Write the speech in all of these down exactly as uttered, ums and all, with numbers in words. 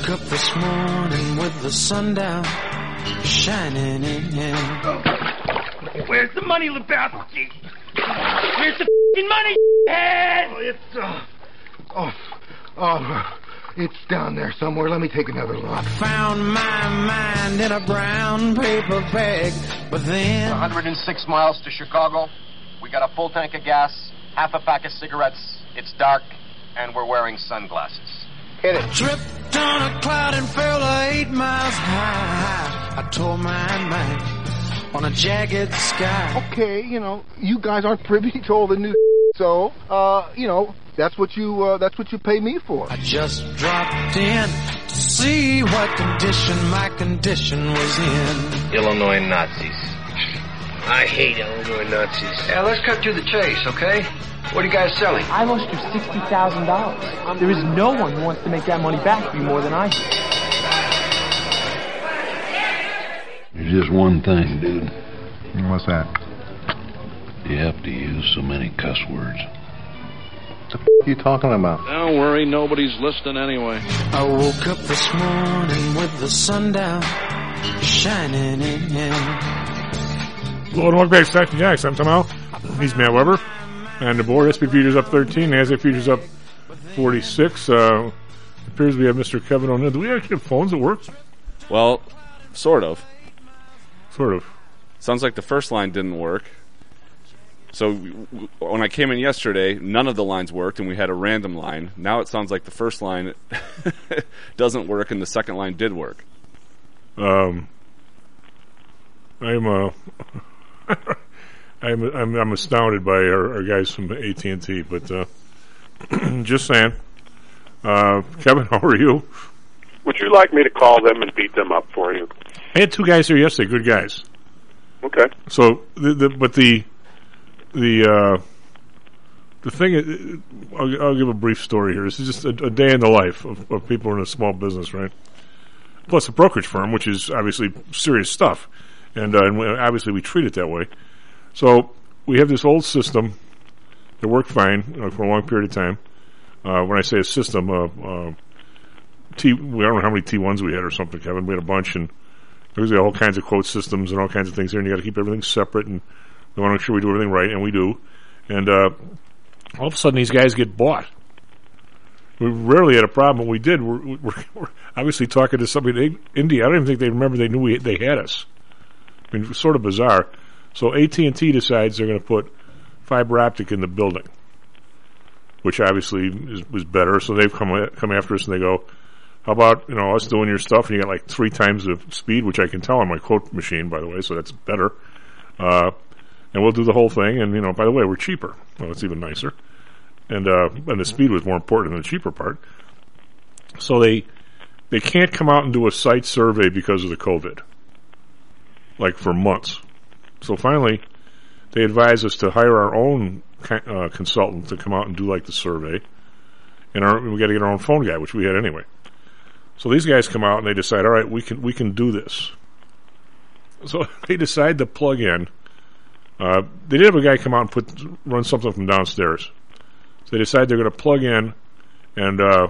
up this morning with the sun down, shining in. Where's the money, Lebowski? Where's the f***ing money, head? Oh, it's, uh, oh, oh, it's down there somewhere. Let me take another look. I found my mind in a brown paper bag, but then... one hundred six miles to Chicago. We got a full tank of gas, half a pack of cigarettes. It's dark, and we're wearing sunglasses. Hit it. Tripped on a cloud and fell eight miles high. I tore my mind on a jagged sky. Okay, you know, you guys aren't privy to all the new so, uh, you know, that's what you, uh, that's what you pay me for. I just dropped in to see what condition my condition was in. Illinois Nazis. I hate Illinois Nazis. Yeah, let's cut to the chase, okay? What are you guys selling? I lost you sixty thousand dollars. There is no one who wants to make that money back for you more than I do. There's just one thing, dude. What's that? You have to use so many cuss words. What the f*** are you talking about? Don't worry, nobody's listening anyway. I woke up this morning with the sun down, shining in. Hello and welcome back to Stacks and Jacks. I'm Tom Al. He's Matt Weber. And the board, S and P futures up thirteen, NASDAQ futures up forty-six. Uh, it appears we have Mister Kevin O'Neill. Do we actually have phones that work? Well, sort of. Sort of. Sounds like the first line didn't work. So w- when I came in yesterday, none of the lines worked, and we had a random line. Now it sounds like the first line doesn't work, and the second line did work. Um, I'm uh, I'm, I'm I'm astounded by our, our guys from A T and T, but uh, just saying. Uh, Kevin, how are you? Would you like me to call them and beat them up for you? I had two guys here yesterday, good guys. Okay. So, the, the but the the uh, the thing is, I'll, I'll give a brief story here. This is just a, a day in the life of, of people in a small business, right? Plus a brokerage firm, which is obviously serious stuff, and, uh, and we, obviously we treat it that way. So we have this old system that worked fine you know, for a long period of time. Uh, when I say a system, uh, uh, T, we don't know how many T ones we had or something, Kevin. We had a bunch, and there's all kinds of quote systems and all kinds of things here, and you got to keep everything separate, and we want to make sure we do everything right, and we do. And uh, all of a sudden, these guys get bought. We rarely had a problem. When we did, we're, we're, we're obviously talking to somebody in India. I don't even think they remember they knew we, they had us. I mean, it was sort of bizarre. So A T and T decides they're going to put fiber optic in the building, which obviously is, was better. So they've come come after us and they go, how about, you know, us doing your stuff, and you got like three times the speed, which I can tell on my quote machine, by the way, so that's better. Uh, and we'll do the whole thing, and, you know, by the way, we're cheaper. Well, it's even nicer. And uh, and the speed was more important than the cheaper part. So they they can't come out and do a site survey because of the COVID, like for months. So finally, they advised us to hire our own uh, consultant to come out and do like the survey, and our, we got to get our own phone guy, which we had anyway. So these guys come out and they decide, all right, we can we can do this. So they decide to plug in. Uh, they did have a guy come out and put run something from downstairs. So they decide they're going to plug in, and uh,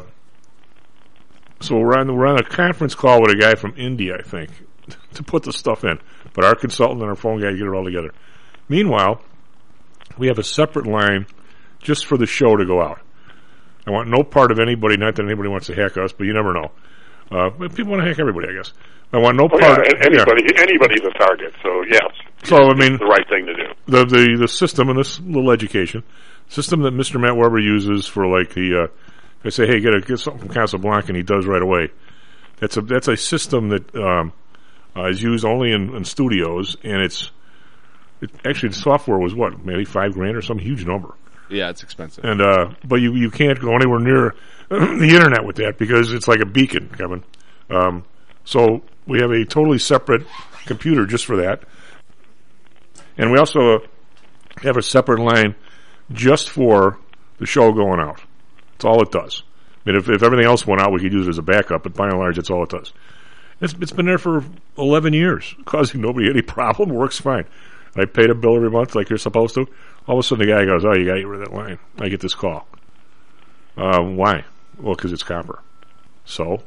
so we're on we're on a conference call with a guy from India, I think, to put the stuff in. But our consultant and our phone guy get it all together. Meanwhile, we have a separate line just for the show to go out. I want no part of anybody, not that anybody wants to hack us, but you never know. Uh, people want to hack everybody, I guess. I want no oh, part. Yeah, anybody, yeah. anybody's a target. So yes. So I mean, it's the right thing to do. The the the system, and this little education system that Mister Matt Weber uses for like the. Uh, if I say, hey, get a, get something from Casablanca, and he does right away. That's a that's a system that um, uh, is used only in, in studios, and it's it, actually the software was what maybe five grand or some huge number. Yeah, it's expensive. And uh, but you you can't go anywhere near the internet with that because it's like a beacon, Kevin. Um, so we have a totally separate computer just for that, and we also uh, have a separate line just for the show going out. That's all it does. I mean, if, if everything else went out, we could use it as a backup, but by and large, that's all it does. It's, it's been there for eleven years, causing nobody any problem. Works fine. I paid a bill every month like you're supposed to. All of a sudden, the guy goes, oh, you got to get rid of that line. I get this call. Uh, why? Well, because it's copper. So,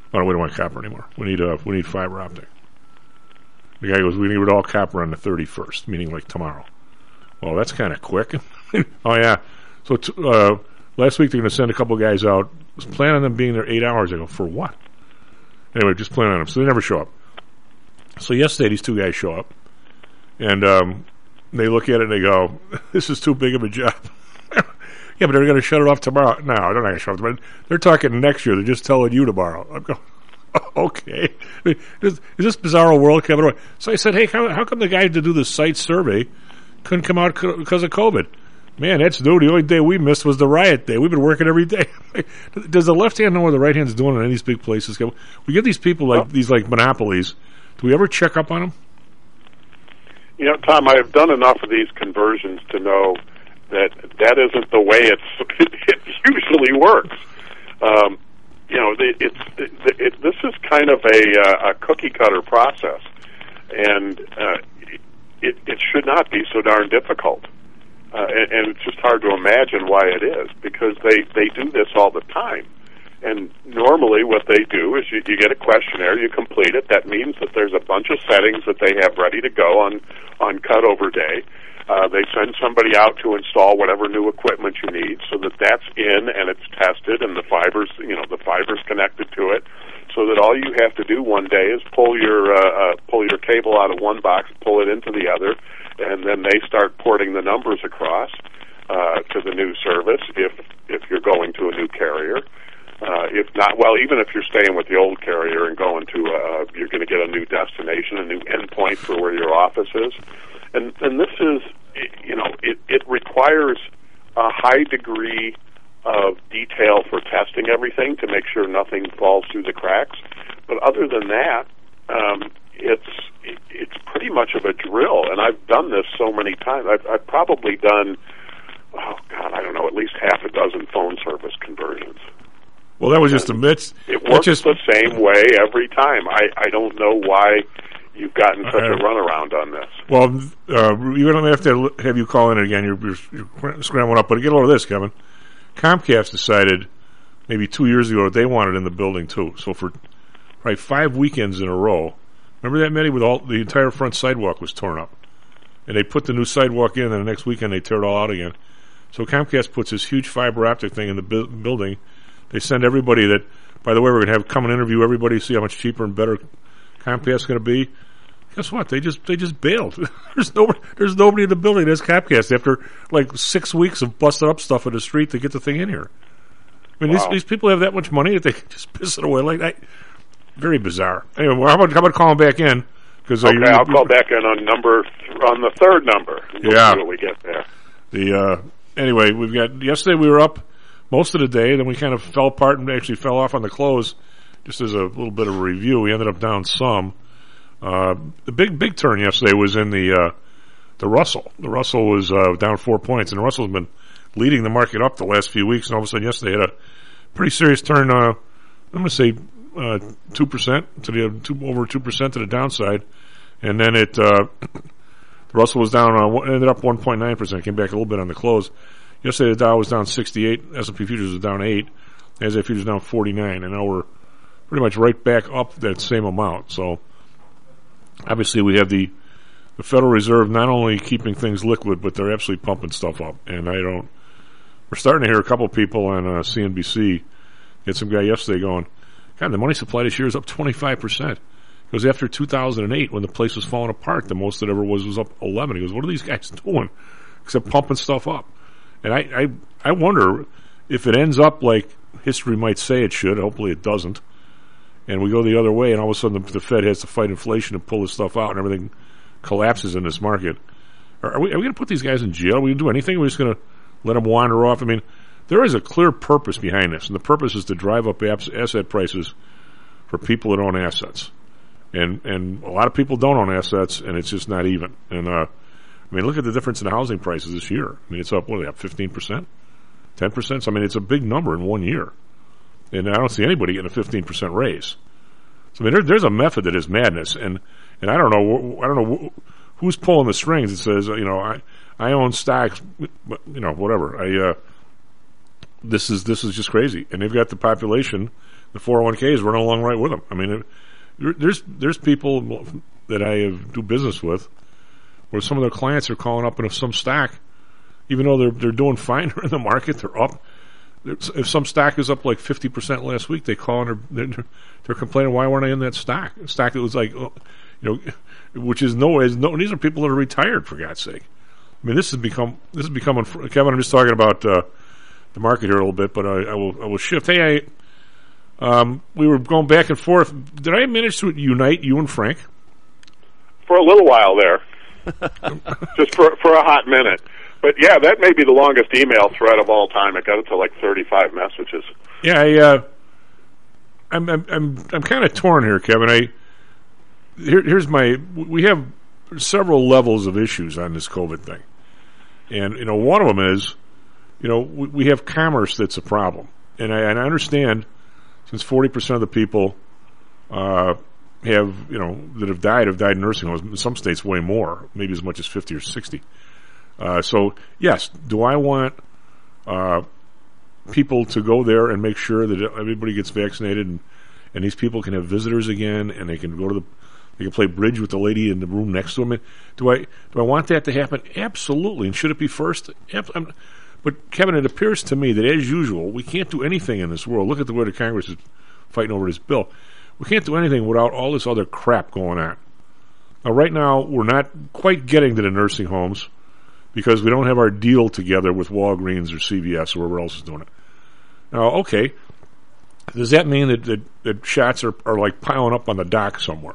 Oh, no, we don't want copper anymore. We need uh, we need fiber optic. The guy goes, we need it all copper on the thirty-first, meaning like tomorrow. Well, that's kind of quick. Oh, yeah. So t- uh, last week they're going to send a couple guys out. I was planning on them being there eight hours. I go, for what? Anyway, just plan on them. So they never show up. So yesterday these two guys show up, and um, they look at it and they go, this is too big of a job. Yeah, but they're going to shut it off tomorrow. No, they're not going to shut it off tomorrow. They're talking next year. They're just telling you tomorrow. I'm going, okay. I mean, is, is this bizarro world coming away? So I said, hey, how, how come the guy to do the site survey couldn't come out co- because of COVID? Man, that's new. The only day we missed was the riot day. We've been working every day. Does the left hand know what the right hand's doing in any of these big places? We get these people like these like monopolies. Do we ever check up on them? You know, Tom, I have done enough of these conversions to know that that isn't the way it's, it usually works. Um, you know, it, it's it, it, this is kind of a, uh, a cookie cutter process, and uh, it, it should not be so darn difficult. Uh, and, and it's just hard to imagine why it is, because they, they do this all the time. And normally what they do is you, you get a questionnaire, you complete it. That means that there's a bunch of settings that they have ready to go on, on cutover day. Uh, they send somebody out to install whatever new equipment you need, so that that's in and it's tested, and the fibers, you know, the fibers connected to it, so that all you have to do one day is pull your uh, uh, pull your cable out of one box, pull it into the other, and then they start porting the numbers across uh, to the new service. If if you're going to a new carrier. Uh, if not, well, even if you're staying with the old carrier and going to, uh, you're going to get a new destination, a new endpoint for where your office is. And, and this is, you know, it, it requires a high degree of detail for testing everything to make sure nothing falls through the cracks. But other than that, um, it's it, it's pretty much of a drill. And I've done this so many times. I've, I've probably done, oh, God, I don't know, at least half a dozen phone service conversions. Well, that was just a bit. It works just, the same way every time. I, I don't know why you've gotten such uh, a runaround on this. Well, uh, you're going to have to have you call in again. You're, you're, you're scrambling up. But get over this, Kevin. Comcast decided maybe two years ago that they wanted in the building, too. So for probably five weekends in a row, remember that, Mitty, with all the entire front sidewalk was torn up. And they put the new sidewalk in, and the next weekend they tear it all out again. So Comcast puts this huge fiber optic thing in the bu- building. They send everybody that, by the way, we're going to have come and interview everybody, see how much cheaper and better Comcast is going to be. Guess what? They just they just bailed. there's nobody there's nobody in the building that's Comcast after like six weeks of busting up stuff in the street to get the thing in here. I mean, wow. these these people have that much money that they can just piss it away like that. Very bizarre. Anyway, well, how about how about calling back in? Cause, uh, okay, I'll call back in on number on the third number. We'll yeah, see what we get there. The uh, anyway, we've got yesterday we were up most of the day, then we kind of fell apart and actually fell off on the close. Just as a little bit of a review, we ended up down some. Uh, the big, big turn yesterday was in the uh, the Russell. The Russell was uh, down four points, and the Russell's been leading the market up the last few weeks, and all of a sudden yesterday had a pretty serious turn. Uh, I'm going to say uh, two percent to the two, over two percent to the downside, and then it uh, the Russell was down, uh, ended up one point nine percent, came back a little bit on the close. Yesterday the Dow was down sixty-eight, S and P futures was down eight, N A S D A Q futures down forty-nine, and now we're pretty much right back up that same amount. So obviously we have the the Federal Reserve not only keeping things liquid, but they're absolutely pumping stuff up. And I don't. We're starting to hear a couple of people on uh, C N B C. Had some guy yesterday going, God, the money supply this year is up twenty-five percent. He goes, after two thousand eight, when the place was falling apart, the most it ever was was up eleven. He goes, what are these guys doing except pumping stuff up? And I, I, I wonder if it ends up like history might say it should. Hopefully it doesn't. And we go the other way, and all of a sudden the, the Fed has to fight inflation and pull this stuff out, and everything collapses in this market. Are, are we, are we going to put these guys in jail? Are we going to do anything? Are we just going to let them wander off? I mean, there is a clear purpose behind this, and the purpose is to drive up asset prices for people that own assets. And and a lot of people don't own assets, and it's just not even. And uh, I mean, look at the difference in the housing prices this year. I mean, it's up, what are they up, fifteen percent? ten percent? So, I mean, it's a big number in one year. And I don't see anybody getting a fifteen percent raise. So, I mean, there, there's a method that is madness. And, and I don't know, I don't know who's pulling the strings. It says, you know, I, I own stocks, but, you know, whatever. I, uh, this is, this is just crazy. And they've got the population the four oh one k is running along right with them. I mean, it, there's there's people that I have, do business with where some of their clients are calling up in some stock, even though they're they're doing fine in the market, they're up. If some stock is up like fifty percent last week, they call and they're, they're, they're complaining, why weren't I in that stock? A stock that was like, you know, which is no, is no. These are people that are retired, for God's sake. I mean, this has become this has become. Kevin, I'm just talking about uh, the market here a little bit, but I, I will I will shift. Hey, I, um, we were going back and forth. Did I manage to unite you and Frank for a little while there? Just for for a hot minute. But yeah, that may be the longest email thread of all time. It got it to like thirty-five messages. Yeah, I, uh, I'm I'm I'm, I'm kind of torn here, Kevin. I here, here's my. We have several levels of issues on this COVID thing, and you know, one of them is, you know, we, we have commerce that's a problem, and I, and I understand since forty percent of the people uh, have you know that have died have died in nursing homes. In some states, way more, maybe as much as fifty or sixty. Uh, so, yes, do I want uh, people to go there and make sure that everybody gets vaccinated and, and these people can have visitors again and they can go to the, they can play bridge with the lady in the room next to them? Do I do I want that to happen? Absolutely. And should it be first? I'm, but, Kevin, it appears to me that, as usual, we can't do anything in this world. Look at the way the Congress is fighting over this bill. We can't do anything without all this other crap going on. Now, right now, we're not quite getting to the nursing homes, because we don't have our deal together with Walgreens or C V S or whoever else is doing it. Now, okay, does that mean that, that, that shots are, are like piling up on the dock somewhere?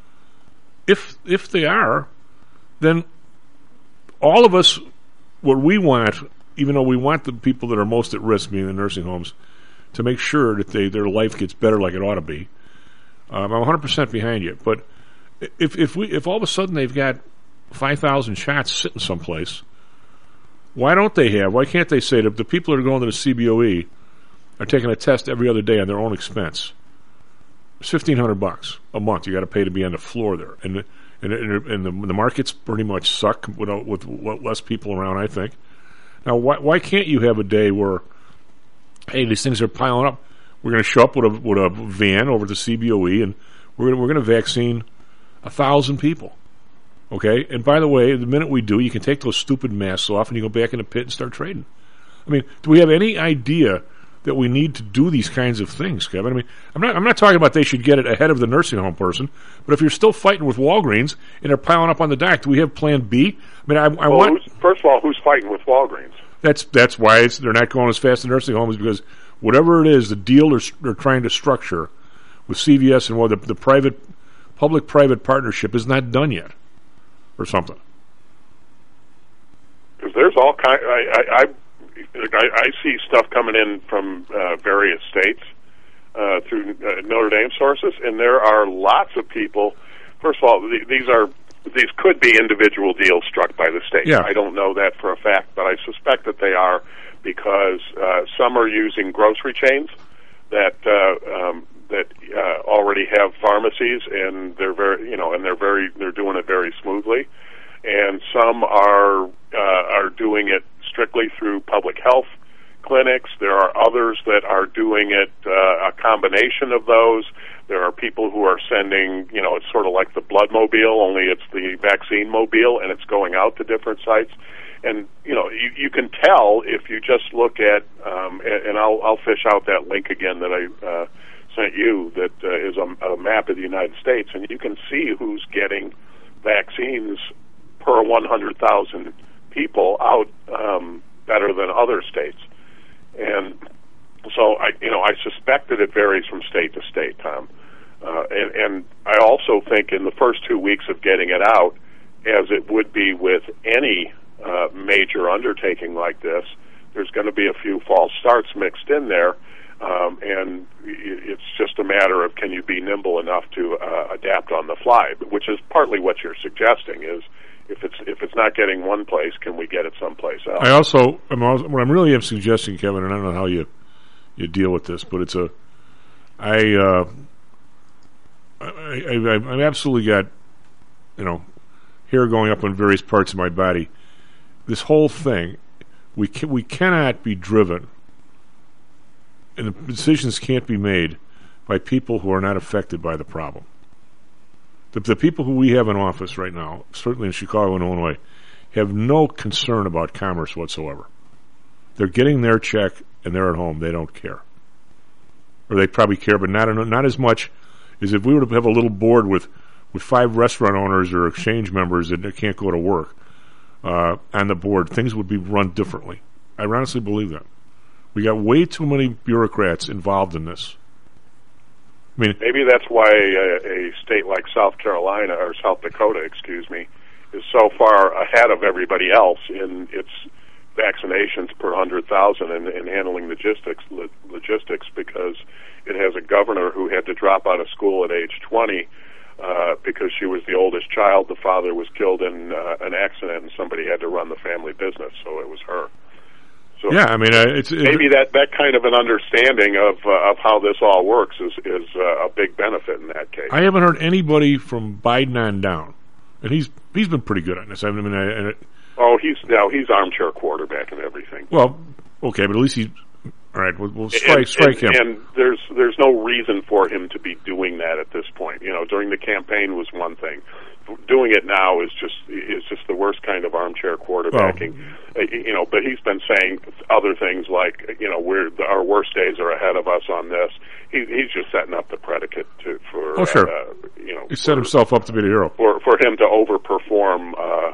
If if they are, then all of us, what we want, even though we want the people that are most at risk, being the nursing homes, to make sure that they their life gets better like it ought to be, um, I'm one hundred percent behind you. But if if we if all of a sudden they've got five thousand shots sitting someplace, why don't they have, why can't they say that the people that are going to the C B O E are taking a test every other day on their own expense? It's fifteen hundred bucks a month you got to pay to be on the floor there. And and, and the, the markets pretty much suck with, with, with less people around, I think. Now, why, why can't you have a day where, hey, these things are piling up. We're going to show up with a, with a van over to C B O E and we're going we're going to vaccine a thousand people. Okay, and by the way, the minute we do, you can take those stupid masks off and you go back in the pit and start trading. I mean, do we have any idea that we need to do these kinds of things, Kevin? I mean, I'm not I'm not talking about they should get it ahead of the nursing home person, but if you're still fighting with Walgreens and they're piling up on the dock, do we have Plan B? I mean, I, I well, want. Who's, first of all, who's fighting with Walgreens? That's that's why it's, they're not going as fast to nursing homes, because whatever it is, the deal they're, they're trying to structure with C V S and what the, the private public-private partnership is not done yet. Or something. Because there's all kind. I I, I I see stuff coming in from uh, various states uh, through uh, Notre Dame sources, and there are lots of people. First of all, th- these are these could be individual deals struck by the state. Yeah. I don't know that for a fact, but I suspect that they are, because uh, some are using grocery chains that. Uh, um, that uh, already have pharmacies, and they're very, you know, and they're very, they're doing it very smoothly. And some are uh, are doing it strictly through public health clinics. There are others that are doing it uh, a combination of those. There are people who are sending, you know, it's sort of like the blood mobile, only it's the vaccine mobile, and it's going out to different sites. And you know, you, you can tell if you just look at, um, and, and I'll I'll fish out that link again that I. Uh, sent you that uh, is a, a map of the United States, and you can see who's getting vaccines per one hundred thousand people out um, better than other states. And so I, you know, I suspect that it varies from state to state, Tom. Uh, and, and I also think in the first two weeks of getting it out, as it would be with any uh, major undertaking like this, there's going to be a few false starts mixed in there. Um, and it's just a matter of, can you be nimble enough to uh, adapt on the fly, which is partly what you're suggesting. Is if it's if it's not getting one place, can we get it someplace else? I also, I'm also what I'm really am suggesting, Kevin, and I don't know how you you deal with this, but it's a I uh, I, I I've absolutely got, you know, hair going up on various parts of my body. This whole thing, we can, we cannot be driven. And the decisions can't be made by people who are not affected by the problem. The, the people who we have in office right now, certainly in Chicago and Illinois, have no concern about commerce whatsoever. They're getting their check and they're at home. They don't care. Or they probably care, but not not as much as if we were to have a little board with, with five restaurant owners or exchange members that can't go to work uh, on the board. Things would be run differently. I honestly believe that. We got way too many bureaucrats involved in this. I mean, maybe that's why a, a state like South Carolina or South Dakota, excuse me, is so far ahead of everybody else in its vaccinations per hundred thousand and, and handling logistics lo- logistics because it has a governor who had to drop out of school at age twenty uh, because she was the oldest child. The father was killed in uh, an accident, and somebody had to run the family business, so it was her. So yeah, I mean, uh, it's, it's maybe that, that kind of an understanding of uh, of how this all works is is uh, a big benefit in that case. I haven't heard anybody from Biden on down, and he's he's been pretty good on this. I mean, I, I, oh, he's now he's armchair quarterback and everything. Well, okay, but at least he's all right. We'll, we'll strike and, strike and, him. And there's there's no reason for him to be doing that at this point. You know, during the campaign was one thing. Doing it now is just is just the worst kind of armchair quarterbacking, well, you know. But he's been saying other things like, you know, we're our worst days are ahead of us on this. He, he's just setting up the predicate to for oh sure, uh, you know, he set for, himself up to be the hero for for him to overperform. Uh,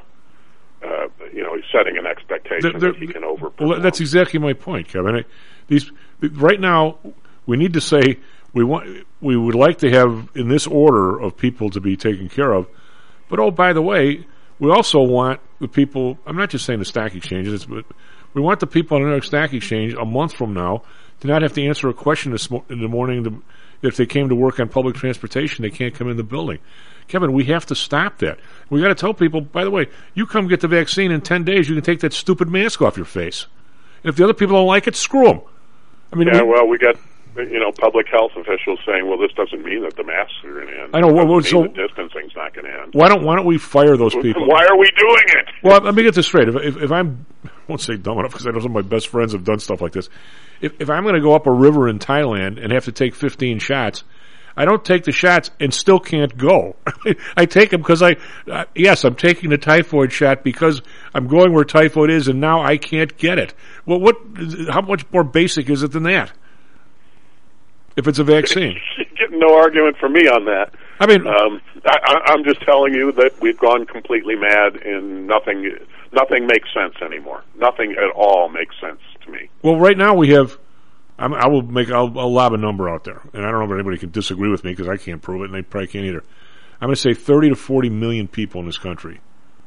uh, you know, he's setting an expectation the, the, that he can overperform. Well, that's exactly my point, Kevin. I, these right now we need to say we want we would like to have in this order of people to be taken care of. But, oh, by the way, we also want the people, I'm not just saying the stock exchanges, but we want the people on the stock exchange a month from now to not have to answer a question this mo- in the morning to, if they came to work on public transportation, they can't come in the building. Kevin, we have to stop that. We got to tell people, by the way, you come get the vaccine in ten days, you can take that stupid mask off your face. And if the other people don't like it, screw them. I mean, yeah, we, well, we got... You know, public health officials saying, "Well, this doesn't mean that the masks are going to end. I know. Well, well, so the distancing's not going to end. Why don't Why don't we fire those people? Why are we doing it? Well, let me get this straight. If, if, if I'm, I won't say dumb enough because I know some of my best friends have done stuff like this. If if I'm going to go up a river in Thailand and have to take fifteen shots, I don't take the shots and still can't go. I take them because I, uh, yes, I'm taking the typhoid shot because I'm going where typhoid is, and now I can't get it. Well, what? How much more basic is it than that? If it's a vaccine, getting no argument from me on that. I mean, um, I, I'm just telling you that we've gone completely mad, and nothing, nothing makes sense anymore. Nothing at all makes sense to me. Well, right now we have. I'm, I will make. I'll, I'll lob a number out there, and I don't know if anybody can disagree with me because I can't prove it, and they probably can't either. I'm going to say thirty to forty million people in this country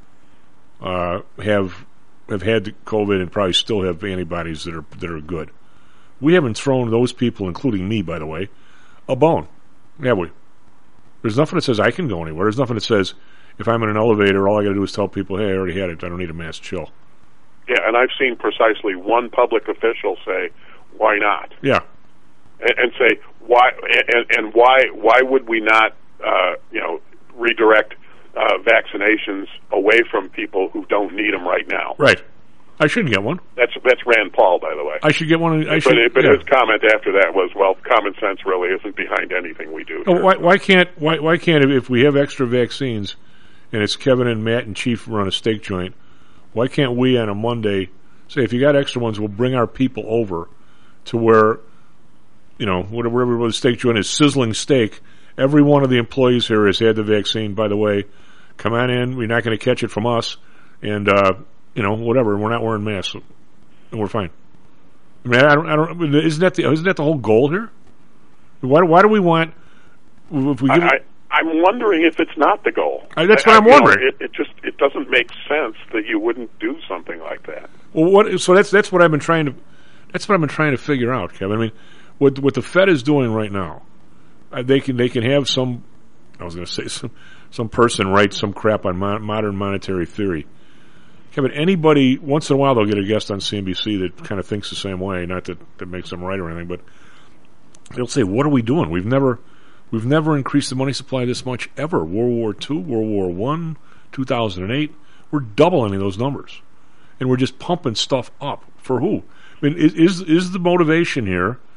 uh, have have had COVID and probably still have antibodies that are that are good. We haven't thrown those people, including me, by the way, a bone, have we? There's nothing that says I can go anywhere. There's nothing that says if I'm in an elevator, all I got to do is tell people, hey, I already had it. I don't need a mask. Chill. Yeah, and I've seen precisely one public official say, why not? Yeah. And, and say, why, and, and why why would we not, uh, you know, redirect uh, vaccinations away from people who don't need them right now? Right. I should get one. That's that's Rand Paul, by the way. I should get one. I but should, it, but yeah. his comment after that was, "Well, common sense really isn't behind anything we do." Oh, why, why can't why why can't if we have extra vaccines, and it's Kevin and Matt and Chief run a steak joint, why can't we on a Monday say if you got extra ones, we'll bring our people over to where, you know, whatever the steak joint is, sizzling steak. Every one of the employees here has had the vaccine. By the way, come on in. We're not going to catch it from us, and. uh You know, whatever. We're not wearing masks, and we're fine. I mean, I don't. I don't. Isn't that the? Isn't that the whole goal here? Why? Why do we want? If we give I, I, I'm wondering if it's not the goal. I, that's I, what I'm I, wondering. Know, it, it just it doesn't make sense that you wouldn't do something like that. Well, what? So that's that's what I've been trying to. That's what I've been trying to figure out, Kevin. I mean, what what the Fed is doing right now, uh, they can they can have some. I was going to say some some person write some crap on mo- modern monetary theory. Kevin, anybody, once in a while they'll get a guest on C N B C that kind of thinks the same way, not that that makes them right or anything, but they'll say, what are we doing? We've never we've never increased the money supply this much ever. World War Two, World War One, two thousand eight, we're doubling those numbers. And we're just pumping stuff up. For who? I mean, is is the motivation here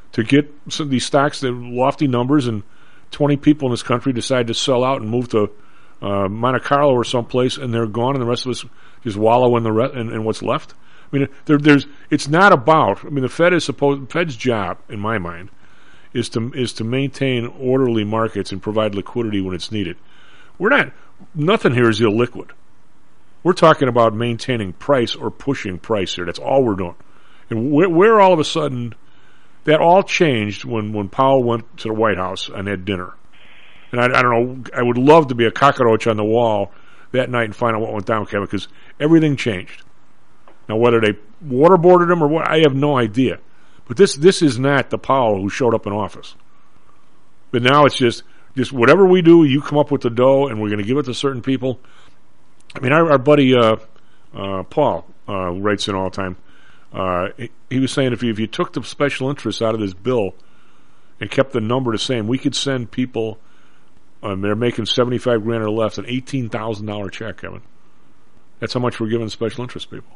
to get some of these stocks that lofty numbers, and twenty people in this country decide to sell out and move to uh, Monte Carlo or someplace, and they're gone, and the rest of us just wallow in the re- in, in what's left. I mean, there, there's it's not about. I mean, the Fed is supposed. Fed's job, in my mind, is to is to maintain orderly markets and provide liquidity when it's needed. We're not. Nothing here is illiquid. We're talking about maintaining price or pushing price here. That's all we're doing. And where, where all of a sudden, that all changed when, when Powell went to the White House and had dinner. And I, I don't know, I would love to be a cockroach on the wall that night and find out what went down, Kevin, because everything changed. Now, whether they waterboarded him or what, I have no idea. But this this is not the Powell who showed up in office. But now it's just, just whatever we do, you come up with the dough, and we're going to give it to certain people. I mean, our, our buddy uh, uh, Paul, uh, who writes in all the time, uh, he, he was saying if you, if you took the special interests out of this bill and kept the number the same, we could send people, um, they're making seventy-five grand or less, an eighteen thousand dollars check, Kevin. That's how much we're giving special interest people.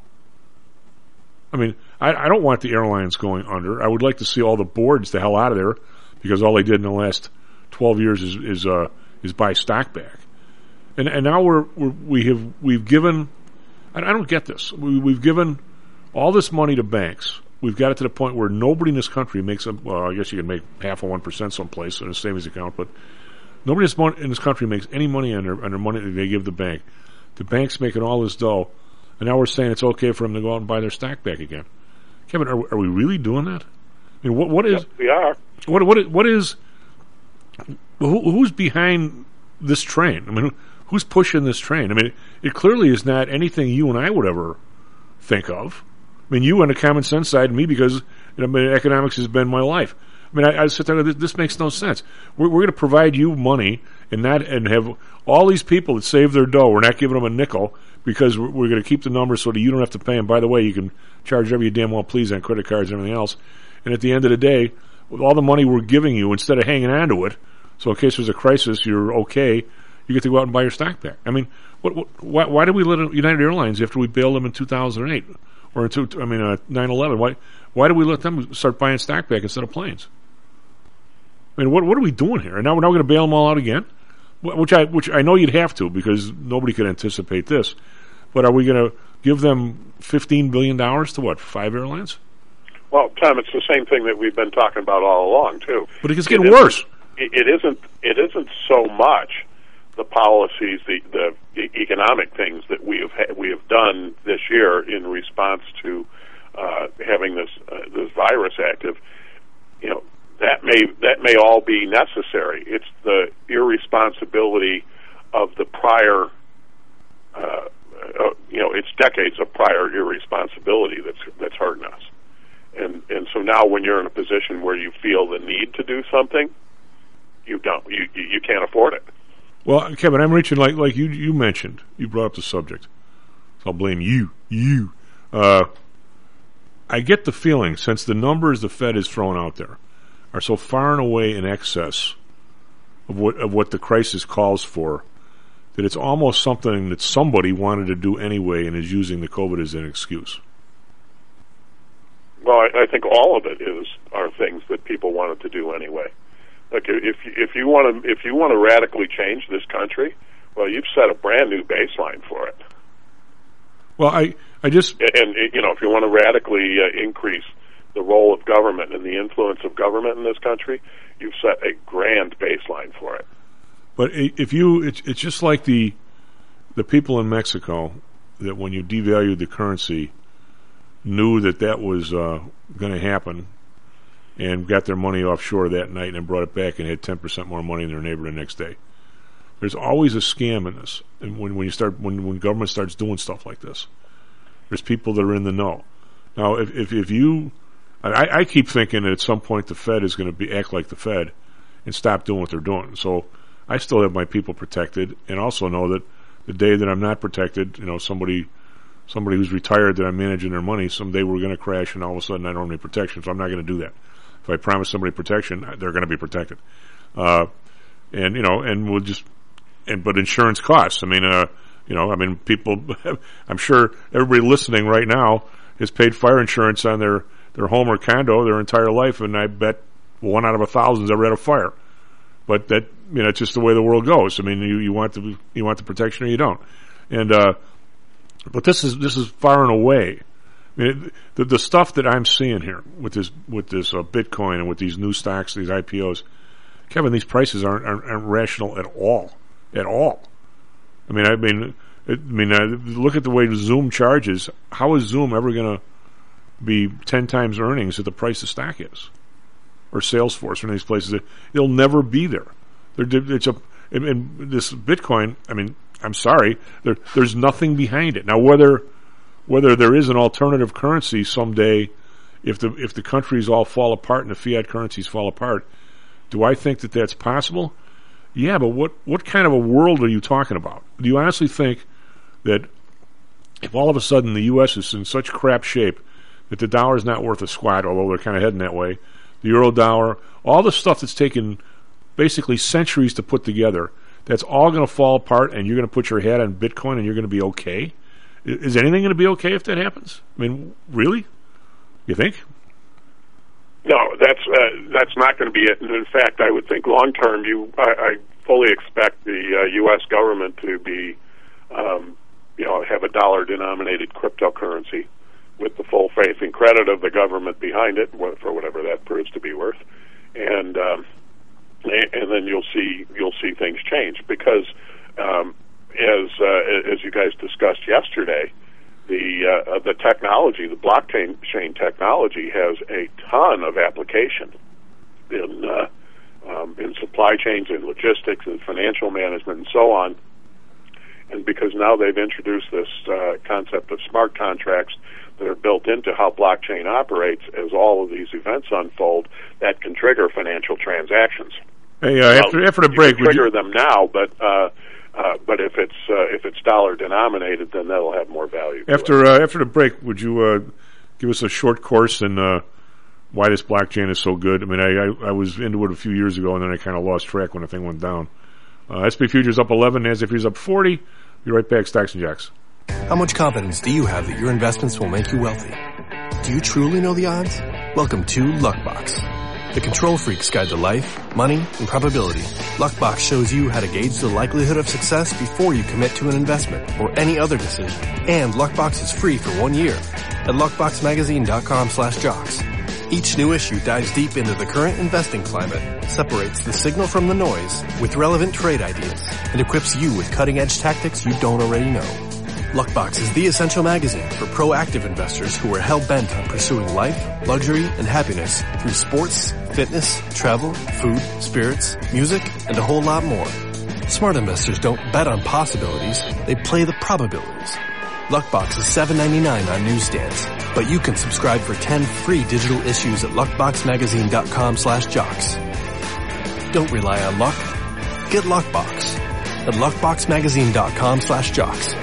I mean, I, I don't want the airlines going under. I would like to see all the boards the hell out of there, because all they did in the last twelve years is is, uh, is buy stock back. And and now we're, we're we have we've given. I, I don't get this. We, we've given all this money to banks. We've got it to the point where nobody in this country makes a. Well, I guess you can make half of one percent someplace in a savings account, but nobody in this country makes any money on their on their money that they give the bank. The bank's making all this dough, and now we're saying it's okay for them to go out and buy their stock back again. Kevin, are, are we really doing that? I mean, what what is? Yes, we are. What what what is? Who, who's behind this train? I mean. Who's pushing this train? I mean, it, it clearly is not anything you and I would ever think of. I mean, you on the common sense side, and me because you know, I mean, economics has been my life. I mean, I, I sit there. This, this makes no sense. We're, we're going to provide you money and not and have all these people that save their dough. We're not giving them a nickel because we're, we're going to keep the numbers so that you don't have to pay. And by the way, you can charge whatever you damn well please on credit cards and everything else. And at the end of the day, with all the money we're giving you, instead of hanging on to it, so in case there's a crisis, you're okay. You get to go out and buy your stock back. I mean, what, what, why, why did we let United Airlines after we bailed them in two thousand eight or in two, I mean uh, nine eleven? Why why did we let them start buying stock back instead of planes? I mean, what what are we doing here? And now we're now going to bail them all out again, which I which I know you'd have to because nobody could anticipate this. But are we going to give them fifteen billion dollars to what? Five airlines? Well, Tom, it's the same thing that we've been talking about all along too. But it gets getting worse. It, it isn't. It isn't so much the policies, the, the economic things that we have ha- we have done this year in response to uh, having this uh, this virus active. You know, that may that may all be necessary. It's the irresponsibility of the prior. Uh, uh, you know, it's decades of prior irresponsibility that's that's hurting us. And and so now, when you're in a position where you feel the need to do something, you don't. You you can't afford it. Well, Kevin, I'm reaching like like you you mentioned. You brought up the subject, so I'll blame you. You. Uh, I get the feeling, since the numbers the Fed has thrown out there are so far and away in excess of what of what the crisis calls for, that it's almost something that somebody wanted to do anyway and is using the COVID as an excuse. Well, I, I think all of it is are things that people wanted to do anyway. Like if if you want to if you want to radically change this country, well, you've set a brand new baseline for it. Well, I I just and, and you know if you want to radically uh, increase the role of government and the influence of government in this country, you've set a grand baseline for it. But if you, it's it's just like the the people in Mexico that when you devalued the currency knew that that was uh, going to happen. And got their money offshore that night and brought it back and had ten percent more money than their neighbor the next day. There's always a scam in this. And when, when you start, when, when government starts doing stuff like this, there's people that are in the know. Now, if if, if you, I, I keep thinking that at some point the Fed is going to be act like the Fed and stop doing what they're doing. So I still have my people protected, and also know that the day that I'm not protected, you know, somebody somebody who's retired that I'm managing their money, someday we're going to crash, and all of a sudden I don't need protection. So I'm not going to do that. If I promise somebody protection, they're going to be protected. Uh, and, you know, and we'll just, and, but insurance costs. I mean, uh, you know, I mean, people, I'm sure everybody listening right now has paid fire insurance on their their home or condo their entire life, and I bet one out of a thousand's ever had a fire. But that, you know, it's just the way the world goes. I mean, you, you want the you want the protection or you don't. And uh, but this is this is far and away. I mean, the the stuff that I'm seeing here with this with this uh, Bitcoin and with these new stocks, these I P Os, Kevin, these prices aren't aren't, aren't rational at all, at all. I mean, I mean, it, I mean, uh, look at the way Zoom charges. How is Zoom ever going to be ten times earnings at the price the stock is? Or Salesforce, or any of these places, they'll never be there. They're, it's a, and, and this Bitcoin, I mean, I'm sorry, there, there's nothing behind it. Now, whether whether there is an alternative currency someday, if the if the countries all fall apart and the fiat currencies fall apart, do I think that that's possible? Yeah, but what, what kind of a world are you talking about? Do you honestly think that if all of a sudden the U S is in such crap shape that the dollar is not worth a squat, although they're kind of heading that way, the euro dollar, all the stuff that's taken basically centuries to put together, that's all going to fall apart, and you're going to put your head on Bitcoin and you're going to be okay? Is anything going to be okay if that happens? I mean, really? You think? No, that's uh, that's not going to be it. And in fact, I would think long term, you I, I fully expect the uh, U S government to be, um, you know, have a dollar-denominated cryptocurrency with the full faith and credit of the government behind it, for whatever that proves to be worth, and um, and then you'll see you'll see things change because, um, as uh, as you guys discussed yesterday, the uh, the technology, the blockchain chain technology, has a ton of application in uh, um, in supply chains, in logistics, in financial management, and so on. And because now they've introduced this uh, concept of smart contracts that are built into how blockchain operates, as all of these events unfold, that can trigger financial transactions. Hey, uh, after well, after the break, you can trigger you... them now, but uh, uh, but if it's uh, if it's dollar denominated, then that'll have more value. After uh, after the break, would you uh, give us a short course in uh, why this blockchain is so good? I mean, I, I I was into it a few years ago, and then I kind of lost track when the thing went down. Uh, S and P futures up eleven, NASDAQ futures up forty. Be right back, Stocks and Jocks. How much confidence do you have that your investments will make you wealthy? Do you truly know the odds? Welcome to Luckbox, the control freak's guide to life, money, and probability. Luckbox shows you how to gauge the likelihood of success before you commit to an investment or any other decision. And Luckbox is free for one year at luckboxmagazine.com slash jocks. Each new issue dives deep into the current investing climate, separates the signal from the noise with relevant trade ideas, and equips you with cutting-edge tactics you don't already know. Luckbox is the essential magazine for proactive investors who are hell-bent on pursuing life, luxury, and happiness through sports, fitness, travel, food, spirits, music, and a whole lot more. Smart investors don't bet on possibilities, they play the probabilities. Luckbox is seven ninety-nine on newsstands, but you can subscribe for ten free digital issues at luckboxmagazine.com slash jocks. Don't rely on luck. Get Luckbox at luckboxmagazine.com slash jocks.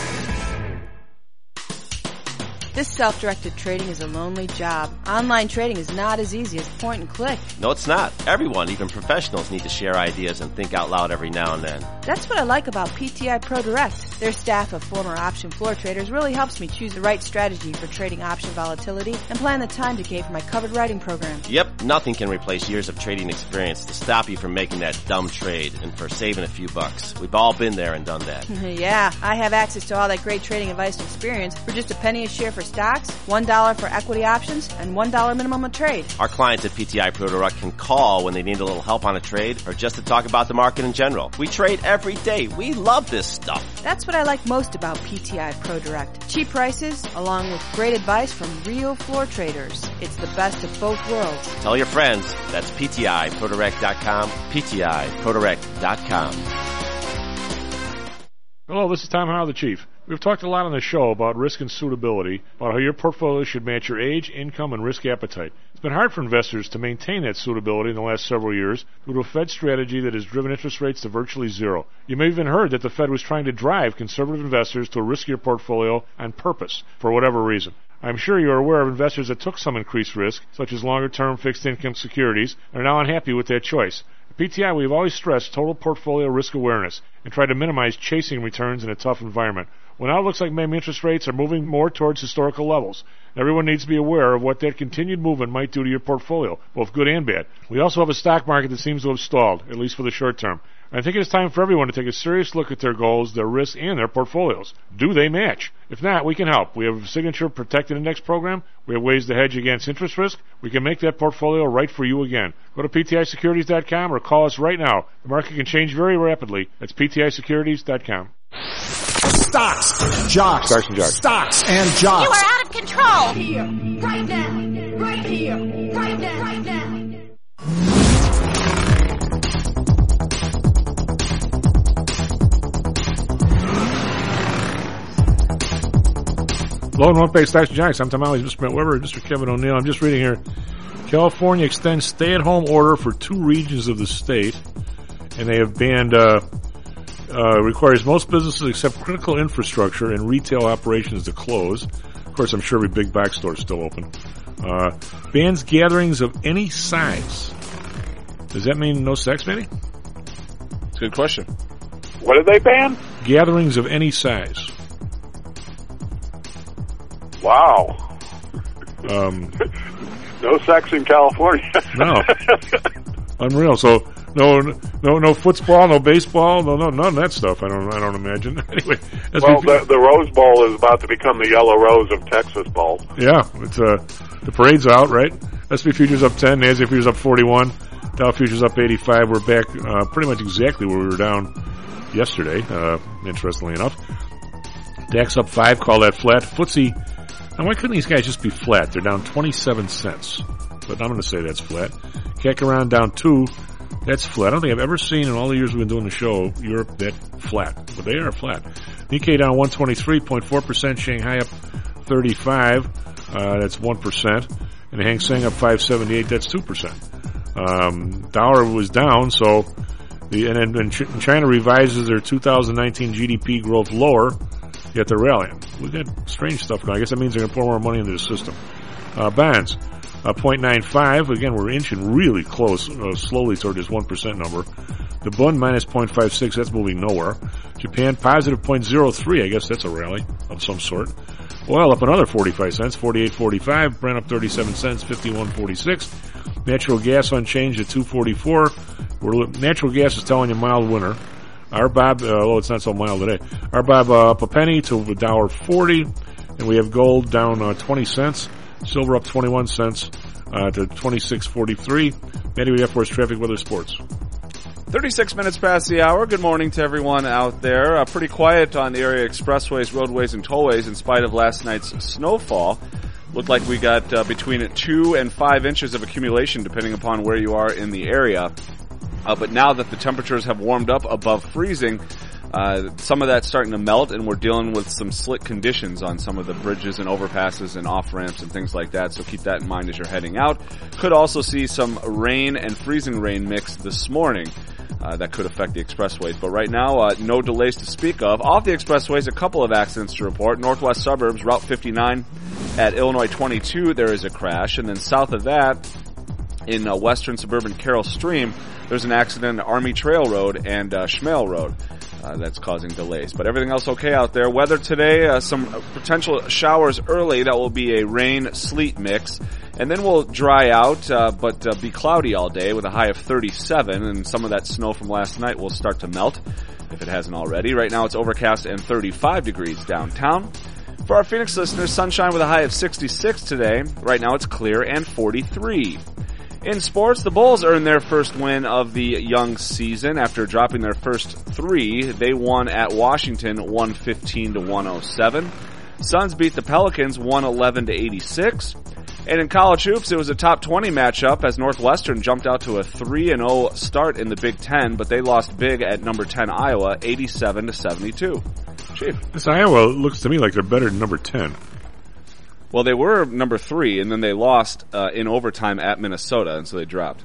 This self-directed trading is a lonely job. Online trading is not as easy as point and click. No, it's not. Everyone, even professionals, need to share ideas and think out loud every now and then. That's what I like about P T I Pro Direct. Their staff of former option floor traders really helps me choose the right strategy for trading option volatility and plan the time decay for my covered writing program. Yep, nothing can replace years of trading experience to stop you from making that dumb trade and for saving a few bucks. We've all been there and done that. Yeah, I have access to all that great trading advice and experience for just a penny a share for stocks, one dollar for equity options, and one dollar minimum a trade. Our clients at P T I Pro Direct can call when they need a little help on a trade or just to talk about the market in general. We trade every day. We love this stuff. That's what I like most about P T I Pro Direct. Cheap prices, along with great advice from real floor traders. It's the best of both worlds. Tell your friends. That's P T I Pro Direct dot com, P T I Pro Direct dot com. Hello, this is Tom Howell, the Chief. We've talked a lot on the show about risk and suitability, about how your portfolio should match your age, income, and risk appetite. It's been hard for investors to maintain that suitability in the last several years due to a Fed strategy that has driven interest rates to virtually zero. You may have even heard that the Fed was trying to drive conservative investors to a riskier portfolio on purpose, for whatever reason. I'm sure you're aware of investors that took some increased risk, such as longer-term fixed-income securities, and are now unhappy with that choice. At P T I, we've always stressed total portfolio risk awareness and tried to minimize chasing returns in a tough environment. Well, now it looks like maybe interest rates are moving more towards historical levels. Everyone needs to be aware of what that continued movement might do to your portfolio, both good and bad. We also have a stock market that seems to have stalled, at least for the short term. I think it is time for everyone to take a serious look at their goals, their risks, and their portfolios. Do they match? If not, we can help. We have a Signature Protected Index program. We have ways to hedge against interest risk. We can make that portfolio right for you again. Go to P T I securities dot com or call us right now. The market can change very rapidly. That's P T I securities dot com. Stocks, jocks, Stocks and jocks. Stocks and jocks. You are out of control. Here, right now, right here, right now, right now. Hello and welcome back to Stocks and Jocks. I'm Tom Alley, Mister Matt Weber, Mister Kevin O'Neill. I'm just reading here. California extends stay-at-home order for two regions of the state, and they have banned, uh, uh, requires most businesses except critical infrastructure and retail operations to close. Of course, I'm sure every big box store is still open. Uh, bans gatherings of any size. Does that mean no sex, maybe? It's a good question. What did they ban? Gatherings of any size. Wow. Um, no sex in California. No. Unreal. So no, no, no football, no baseball, no, no, none of that stuff. I don't, I don't imagine. Anyway, well, the, the Rose Bowl is about to become the Yellow Rose of Texas Bowl. Yeah, it's uh, the parade's out, right? S and P futures up ten, NASDAQ futures up forty-one, Dow futures up eighty-five. We're back uh, pretty much exactly where we were down yesterday. Uh, interestingly enough, DAX up five. Call that flat. F T S E. Now, why couldn't these guys just be flat? They're down twenty-seven cents. But I'm going to say that's flat. C A C around down two. That's flat. I don't think I've ever seen in all the years we've been doing the show Europe that flat. But they are flat. Nikkei down one twenty-three point four percent. Shanghai up thirty-five. Uh, that's one percent. And the Hang Seng up five seventy-eight. That's two percent. Um, dollar was down, so the, and then and China revises their two thousand nineteen G D P growth lower. Yet they're rallying. We've got strange stuff going. I guess that means they're going to pour more money into the system. Uh, bonds, uh, zero point nine five. Again, we're inching really close, uh, slowly toward this one percent number. The Bund minus zero point five six. That's moving nowhere. Japan positive zero point zero three. I guess that's a rally of some sort. Oil up another forty-five cents, forty-eight forty-five. Brent up thirty-seven cents, fifty-one forty-six. Natural gas unchanged at two forty-four. We're, natural gas is telling you mild winter. Our Bob, uh, oh, it's not so mild today. Our Bob uh, up a penny to a dollar forty, and we have gold down uh, twenty cents. Silver up twenty-one cents uh, to twenty-six forty-three. Matty, we have for us traffic, weather, sports. thirty-six minutes past the hour. Good morning to everyone out there. Uh, pretty quiet on the area expressways, roadways, and tollways in spite of last night's snowfall. Looked like we got uh, between two and five inches of accumulation, depending upon where you are in the area. Uh, but now that the temperatures have warmed up above freezing, uh, some of that's starting to melt, and we're dealing with some slick conditions on some of the bridges and overpasses and off-ramps and things like that, so keep that in mind as you're heading out. Could also see some rain and freezing rain mix this morning. Uh, that could affect the expressways. But right now, uh, no delays to speak of. Off the expressways, a couple of accidents to report. Northwest suburbs, Route fifty-nine at Illinois twenty-two, there is a crash. And then south of that, in uh, western suburban Carroll Stream, there's an accident at Army Trail Road and uh, Schmale Road. Uh, that's causing delays. But everything else okay out there. Weather today, uh, some potential showers early. That will be a rain-sleet mix. And then we'll dry out, uh, but uh, be cloudy all day with a high of thirty-seven. And some of that snow from last night will start to melt, if it hasn't already. Right now it's overcast and thirty-five degrees downtown. For our Phoenix listeners, sunshine with a high of sixty-six today. Right now it's clear and forty-three. In sports, the Bulls earned their first win of the young season after dropping their first three. They won at Washington one fifteen to one oh seven. Suns beat the Pelicans one eleven to eighty-six. And in college hoops, it was a top twenty matchup as Northwestern jumped out to a three and oh start in the Big Ten, but they lost big at number ten Iowa, eighty-seven to seventy-two. Chief. This Iowa looks to me like they're better than number ten. Well, they were number three, and then they lost uh, in overtime at Minnesota, and so they dropped.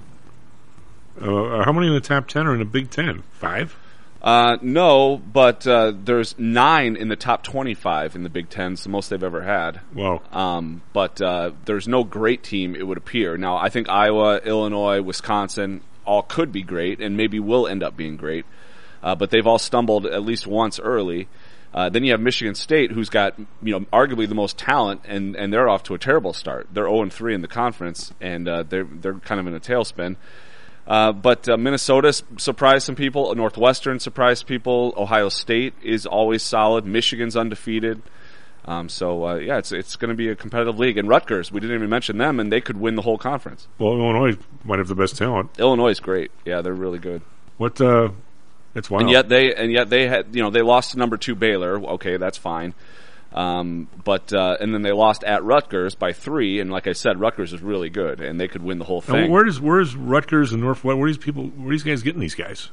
Uh, how many in the top ten are in the Big Ten? Five? Uh, no, but uh, there's nine in the top twenty-five in the Big Ten. It's the most they've ever had. Wow. Um, but uh, there's no great team, it would appear. Now, I think Iowa, Illinois, Wisconsin all could be great and maybe will end up being great. Uh, but they've all stumbled at least once early. Uh, then you have Michigan State, who's got, you know, arguably the most talent, and, and they're off to a terrible start. They're oh and three in the conference, and uh, they're they're kind of in a tailspin. Uh, but uh, Minnesota surprised some people. Northwestern surprised people. Ohio State is always solid. Michigan's undefeated. Um, so uh, yeah, it's it's going to be a competitive league. And Rutgers, we didn't even mention them, and they could win the whole conference. Well, Illinois might have the best talent. Illinois is great. Yeah, they're really good. What? Uh, it's wild. And yet they and yet they had you know they lost to number two Baylor. Okay, that's fine. Um, but uh, and then they lost at Rutgers by three, and like I said, Rutgers is really good, and they could win the whole thing. Now, where does where's Rutgers and Northwest? Where are these people? Where are these guys getting these guys?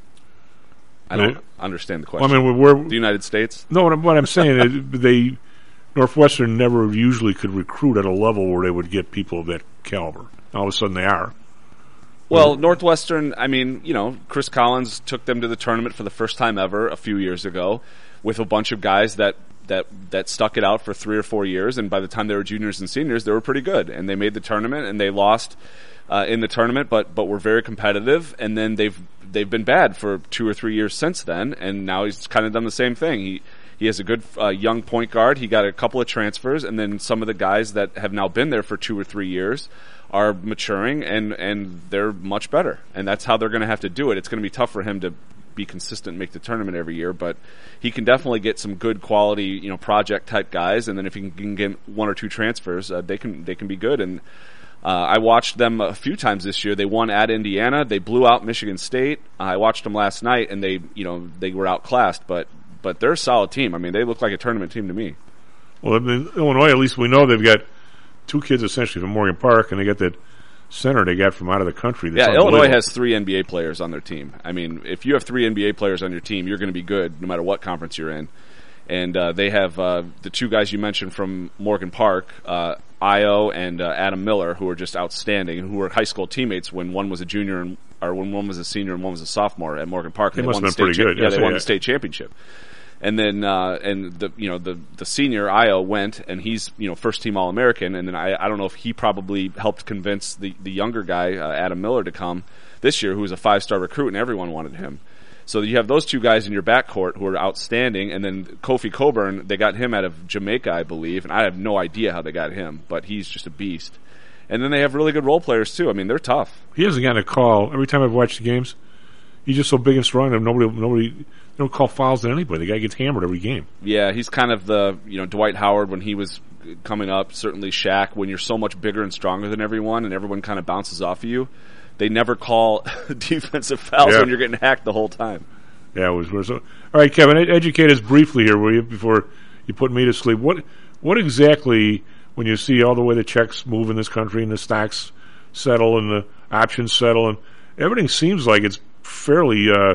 I don't they, understand the question. Well, I mean, where the United States? No, what I'm, what I'm saying is they Northwestern never usually could recruit at a level where they would get people of that caliber. All of a sudden, they are. Well, yeah. Northwestern, I mean, you know, Chris Collins took them to the tournament for the first time ever a few years ago with a bunch of guys that. that that stuck it out for three or four years, and by the time they were juniors and seniors, they were pretty good, and they made the tournament, and they lost uh, in the tournament, but but were very competitive, and then they've they've been bad for two or three years since then, and now he's kind of done the same thing. He he has a good uh, young point guard. He got a couple of transfers, and then some of the guys that have now been there for two or three years are maturing, and and they're much better, and that's how they're going to have to do it. It's going to be tough for him to be consistent and make the tournament every year, but he can definitely get some good quality, you know, project type guys, and then if he can get one or two transfers, uh, they can they can be good. And uh, I watched them a few times this year. They won at Indiana. They blew out Michigan State. Uh, I watched them last night, and they, you know, they were outclassed, but but they're a solid team. I mean, they look like a tournament team to me. Well, in Illinois, at least we know they've got two kids essentially from Morgan Park, and they got that center they got from out of the country. Yeah, Illinois has three N B A players on their team. I mean, if you have three N B A players on your team, you're going to be good no matter what conference you're in. And uh, they have uh, the two guys you mentioned from Morgan Park, uh, Io and uh, Adam Miller, who are just outstanding, who were high school teammates when one was a junior and or when one was a senior and one was a sophomore at Morgan Park. They, they must won have the been pretty cha- good. Yeah, yes, they yeah, won yeah. the state championship. And then, uh, and the, you know, the, the senior, Io, went, and he's, you know, first team All-American, and then I, I don't know if he probably helped convince the, the younger guy, uh, Adam Miller, to come this year, who was a five-star recruit, and everyone wanted him. So you have those two guys in your backcourt who are outstanding, and then Kofi Coburn, they got him out of Jamaica, I believe, and I have no idea how they got him, but he's just a beast. And then they have really good role players, too. I mean, they're tough. He hasn't gotten a call. Every time I've watched the games, he's just so big and strong that nobody, nobody, they don't call fouls on anybody. The guy gets hammered every game. Yeah, he's kind of the, you know, Dwight Howard when he was coming up, certainly Shaq, when you're so much bigger and stronger than everyone and everyone kind of bounces off of you. They never call defensive fouls yeah. when you're getting hacked the whole time. Yeah, it was worse. All right, Kevin, educate us briefly here, will you, before you put me to sleep. What what exactly, when you see all the way the checks move in this country and the stocks settle and the options settle and everything seems like it's fairly, uh,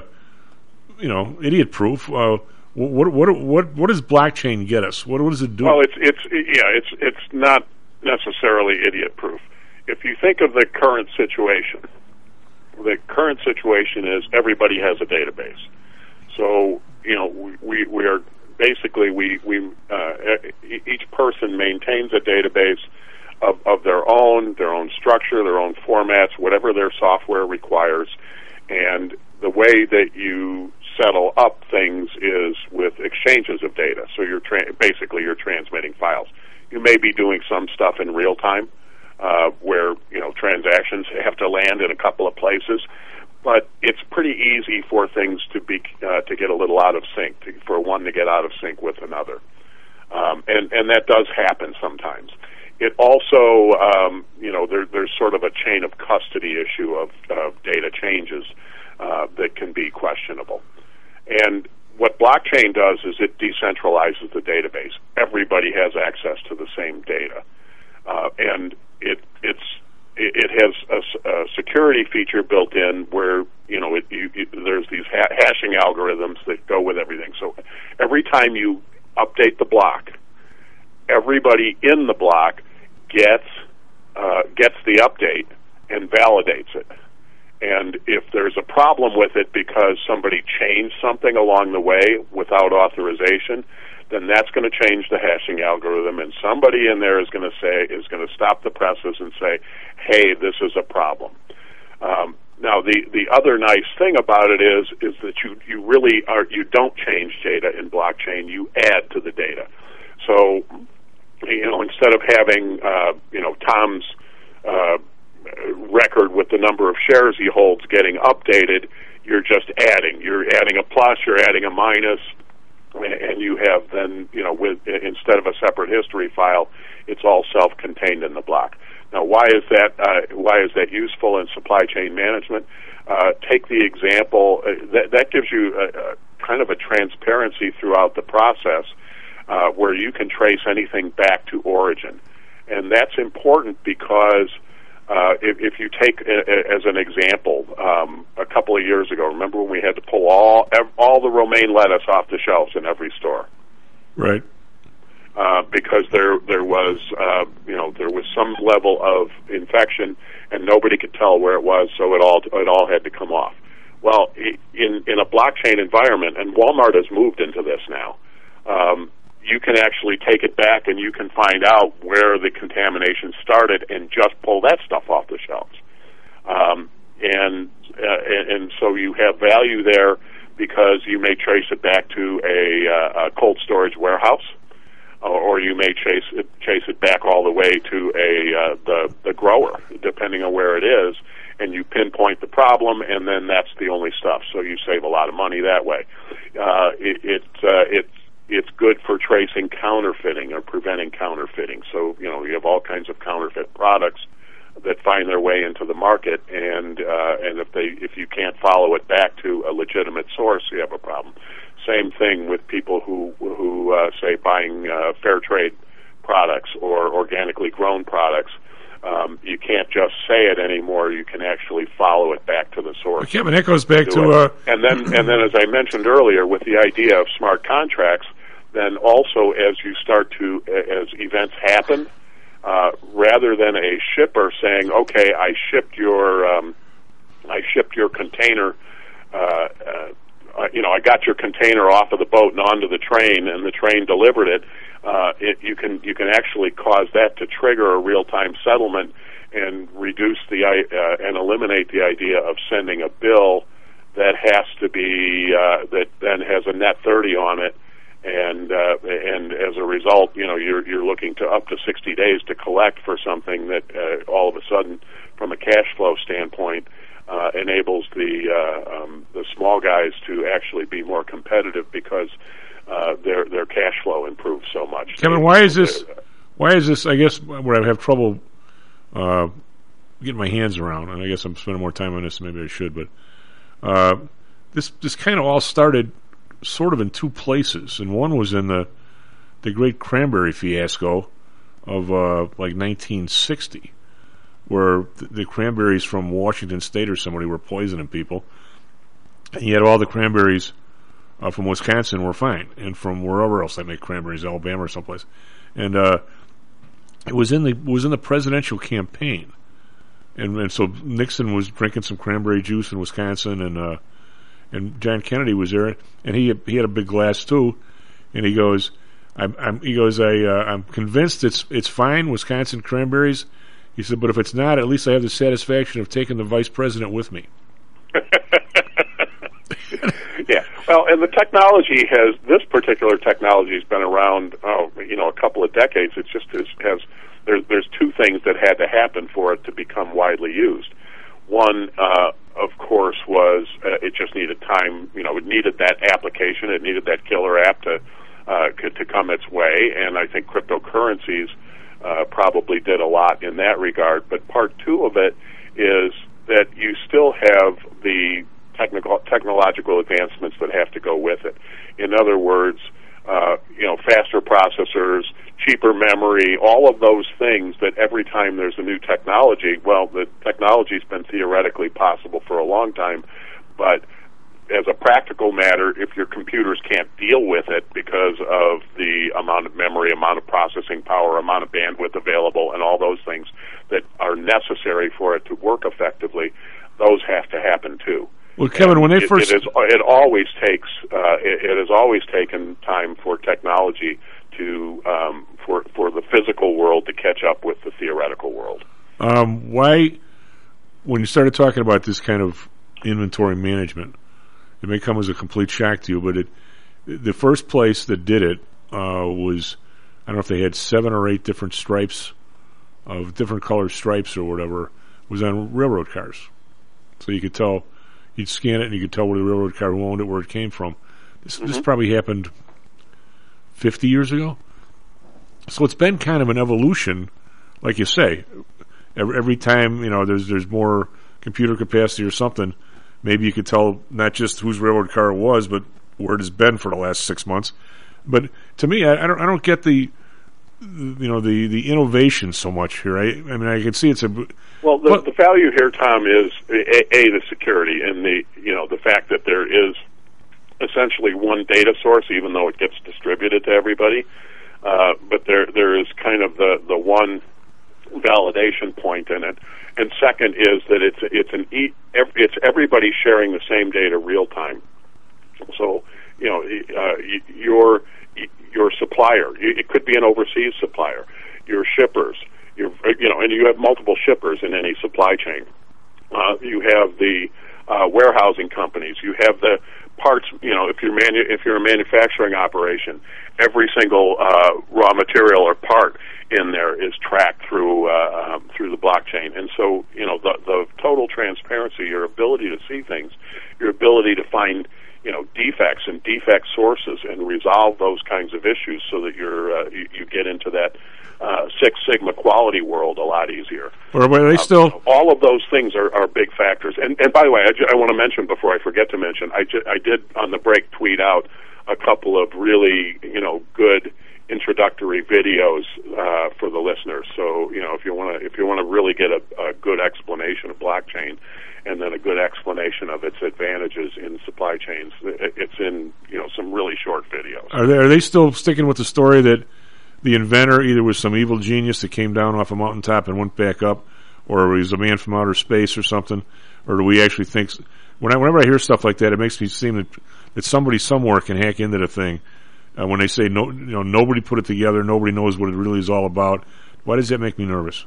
you know, idiot-proof. Uh, what what what what does blockchain get us? What, what does it do? Well, it's it's yeah, it's it's not necessarily idiot-proof. If you think of the current situation, the current situation is everybody has a database. So, you know, we, we, we are basically, we, we uh, each person maintains a database of, of their own, their own structure, their own formats, whatever their software requires. And the way that you settle up things is with exchanges of data. So you're tra- basically you're transmitting files. You may be doing some stuff in real time, uh, where, you know, transactions have to land in a couple of places. But it's pretty easy for things to be uh, to get a little out of sync, to, for one to get out of sync with another, um, and and that does happen sometimes. It also, um, you know, there, there's sort of a chain of custody issue of, of data changes uh, that can be questionable. And what blockchain does is it decentralizes the database. Everybody has access to the same data, uh, and it it's. It has a, a security feature built in where, you know, it, you, it, there's these ha- hashing algorithms that go with everything. So every time you update the block, everybody in the block gets uh, gets the update and validates it. And if there's a problem with it because somebody changed something along the way without authorization, then that's going to change the hashing algorithm, and somebody in there is going to say is going to stop the process and say, "Hey, this is a problem." Um, Now, the, the other nice thing about it is is that you, you really are you don't change data in blockchain. You add to the data. So, you know, instead of having uh, you know Tom's uh, record with the number of shares he holds getting updated, you're just adding. You're adding a plus. You're adding a minus, and you have then you know with instead of a separate history file, it's all self-contained in the block. Now, why is that? Uh, why is that useful in supply chain management? Uh, take the example uh, that that gives you a, a kind of a transparency throughout the process, uh, where you can trace anything back to origin, and that's important because uh, if, if you take a, a, as an example, um, a couple of years ago, remember when we had to pull all ev- all the romaine lettuce off the shelves in every store, right? Uh, because there there was uh, you know there was some level of infection and nobody could tell where it was, so it all it all had to come off. Well, in in a blockchain environment, and Walmart has moved into this now, um, you can actually take it back and you can find out where the contamination started and just pull that stuff off the shelves. Um, and, uh, and and so you have value there because you may trace it back to a, uh, a cold storage warehouse. Or you may chase it, chase it back all the way to a uh, the the grower, depending on where it is, and you pinpoint the problem, and then that's the only stuff. So you save a lot of money that way. Uh, it it uh, it's it's good for tracing counterfeiting or preventing counterfeiting. So you know you have all kinds of counterfeit products that find their way into the market, and uh, and if they if you can't follow it back to a legitimate source, you have a problem. Same thing with people who who uh, say buying uh, fair trade products or organically grown products. Um, you can't just say it anymore. You can actually follow it back to the source. Okay, but that goes back to uh... and then and then as I mentioned earlier, with the idea of smart contracts, then also as you start to as events happen, uh, rather than a shipper saying, "Okay, I shipped your um, I shipped your container." Uh, uh, Uh, you know, I got your container off of the boat and onto the train, and the train delivered it. Uh, it you can you can actually cause that to trigger a real-time settlement and reduce the uh, and eliminate the idea of sending a bill that has to be uh, that then has a net thirty on it, and uh, and as a result, you know, you're you're looking to up to sixty days to collect for something that uh, all of a sudden, from a cash flow standpoint, Uh, enables the uh, um, the small guys to actually be more competitive because uh, their their cash flow improves so much. Kevin, why is this? Why is this? I guess where I have trouble uh, getting my hands around, and I guess I'm spending more time on this than maybe I should. But uh, this this kind of all started sort of in two places, and one was in the the Great Cranberry Fiasco of uh, like nineteen sixty. Where the cranberries from Washington State or somebody were poisoning people, and yet all the cranberries uh, from Wisconsin were fine, and from wherever else they make cranberries, Alabama or someplace. And uh, it was in the it was in the presidential campaign, and, and so Nixon was drinking some cranberry juice in Wisconsin, and uh, and John Kennedy was there, and he he had a big glass too, and he goes, I'm, I'm he goes, I uh, I'm convinced it's it's fine, Wisconsin cranberries. He said, but if it's not, at least I have the satisfaction of taking the vice president with me. Yeah, well, and the technology has, this particular technology has been around, oh, you know, a couple of decades. It just is, has, there's, there's two things that had to happen for it to become widely used. One, uh, of course, was uh, it just needed time, you know, it needed that application, it needed that killer app to, uh, to come its way, and I think cryptocurrencies Uh, probably did a lot in that regard. But part two of it is that you still have the technical technological advancements that have to go with it. In other words, uh, you know, faster processors, cheaper memory, all of those things that every time there's a new technology, well, the technology's been theoretically possible for a long time, but as a practical matter, if your computers can't deal with it because of the amount of memory, amount of processing power, amount of bandwidth available, and all those things that are necessary for it to work effectively, those have to happen too. Well, Kevin, and when they it, first... It, is, it always takes, uh, it, it has always taken time for technology to, um, for, for the physical world to catch up with the theoretical world. Um, why... when you started talking about this kind of inventory management, it may come as a complete shock to you, but it the first place that did it uh, was, I don't know if they had seven or eight different stripes of different colored stripes or whatever, was on railroad cars. So you could tell, you'd scan it and you could tell where the railroad car who owned it, where it came from. This, mm-hmm. this probably happened fifty years ago. So it's been kind of an evolution, like you say. Every, every time, you know, there's there's more computer capacity or something, maybe you could tell not just whose railroad car it was, but where it has been for the last six months. But to me, I, I don't I don't get the you know the, the innovation so much here. I, I mean, I can see it's a well. The, but, the value here, Tom, is a, a the security and the you know the fact that there is essentially one data source, even though it gets distributed to everybody. Uh, but there there is kind of the, the one validation point in it, and second is that it's it's an e, it's everybody sharing the same data real time. So you know uh, your your supplier, it could be an overseas supplier, your shippers, your you know, and you have multiple shippers in any supply chain. Uh, you have the uh, warehousing companies. You have the parts. You know, if you're manu- if you're a manufacturing operation, every single uh, raw material or part in there is tracked through uh, um, through the blockchain. And so, you know, the the total transparency, your ability to see things, your ability to find, you know, defects and defect sources and resolve those kinds of issues, so that you're uh, you, you get into that uh, Six Sigma quality world a lot easier. Or are they still? Um, all of those things are, are big factors. And, and by the way, I, ju- I want to mention before I forget to mention, I, ju- I did on the break tweet out a couple of really, you know, good introductory videos uh, for the listeners. So, you know, if you want to if you want to really get a, a good explanation of blockchain, and then a good explanation of its advantages in supply chains, it's in, you know, some really short videos. Are they are they still sticking with the story that the inventor either was some evil genius that came down off a mountaintop and went back up, or he was a man from outer space or something? Or do we actually think? When I, whenever I hear stuff like that, it makes me seem that that somebody somewhere can hack into the thing. Uh, when they say no, you know, nobody put it together, nobody knows what it really is all about. Why does that make me nervous?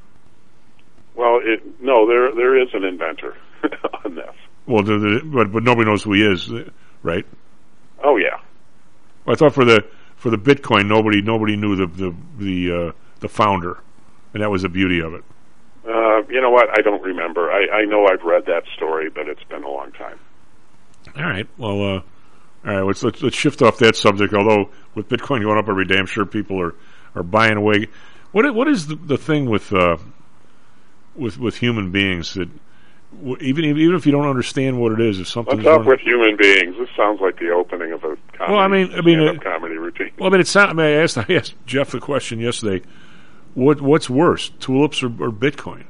Well, it, no, there there is an inventor on this. Well, the, the, but but nobody knows who he is, right? Oh yeah. Well, I thought for the for the Bitcoin, nobody nobody knew the the the, uh, the founder, and that was the beauty of it. Uh, you know what? I don't remember. I, I know I've read that story, but it's been a long time. All right. Well, uh, all right. Let's, let's let's shift off that subject. Although with Bitcoin going up every day, I'm sure people are, are buying away. What what is the, the thing with uh, with with human beings that w- even even if you don't understand what it is, if something what's up with human beings? This sounds like the opening of a comedy, well, I mean, I mean, uh, comedy routine. Well, I mean, it's not. I mean, I asked I asked Jeff the question yesterday. What what's worse, tulips or, or Bitcoin?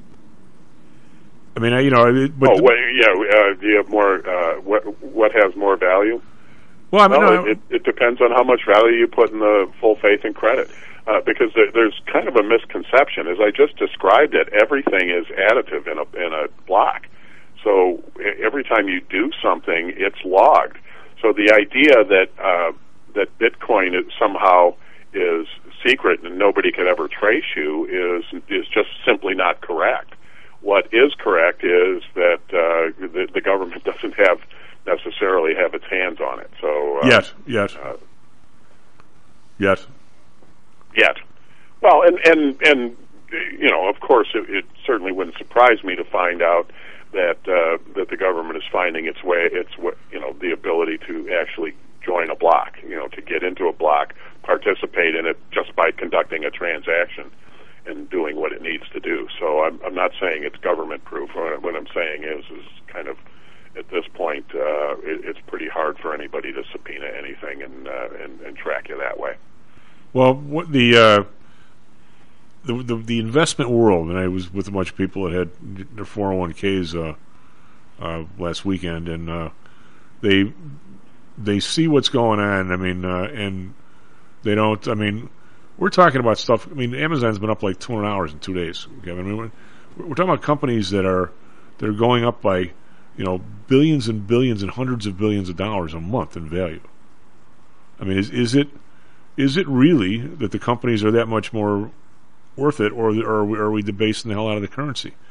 I mean, I, you know, but oh, well, yeah. Uh, do you have more? Uh, what what has more value? Well, I mean, well, no, it, it depends on how much value you put in the full faith and credit. Uh, because there, there's kind of a misconception, as I just described it. Everything is additive in a in a block. So every time you do something, it's logged. So the idea that uh, that Bitcoin is somehow is secret and nobody could ever trace you is is just simply not correct. What is correct is that uh, the, the government doesn't have necessarily have its hands on it. So uh, yet, yet, uh, yet, yet. Well, and and and you know, of course, it, it certainly wouldn't surprise me to find out that uh, that the government is finding its way, its you know, the ability to actually join a block, you know, to get into a block, participate in it just by conducting a transaction and doing what it needs to do. So I'm, I'm not saying it's government proof. What I'm saying is, is kind of at this point, uh, it, it's pretty hard for anybody to subpoena anything and uh, and, and track you that way. Well, what the, uh, the the the investment world, and I was with a bunch of people that had their four oh one k's uh, uh, last weekend, and uh, they they see what's going on. I mean, uh, and they don't. I mean. We're talking about stuff. I mean, Amazon's been up like two hundred hours in two days. Kevin. I mean, we're, we're talking about companies that are that are going up by, you know, billions and billions and hundreds of billions of dollars a month in value. I mean, is is it is it really that the companies are that much more worth it, or, or are we debasing the hell out of the currency?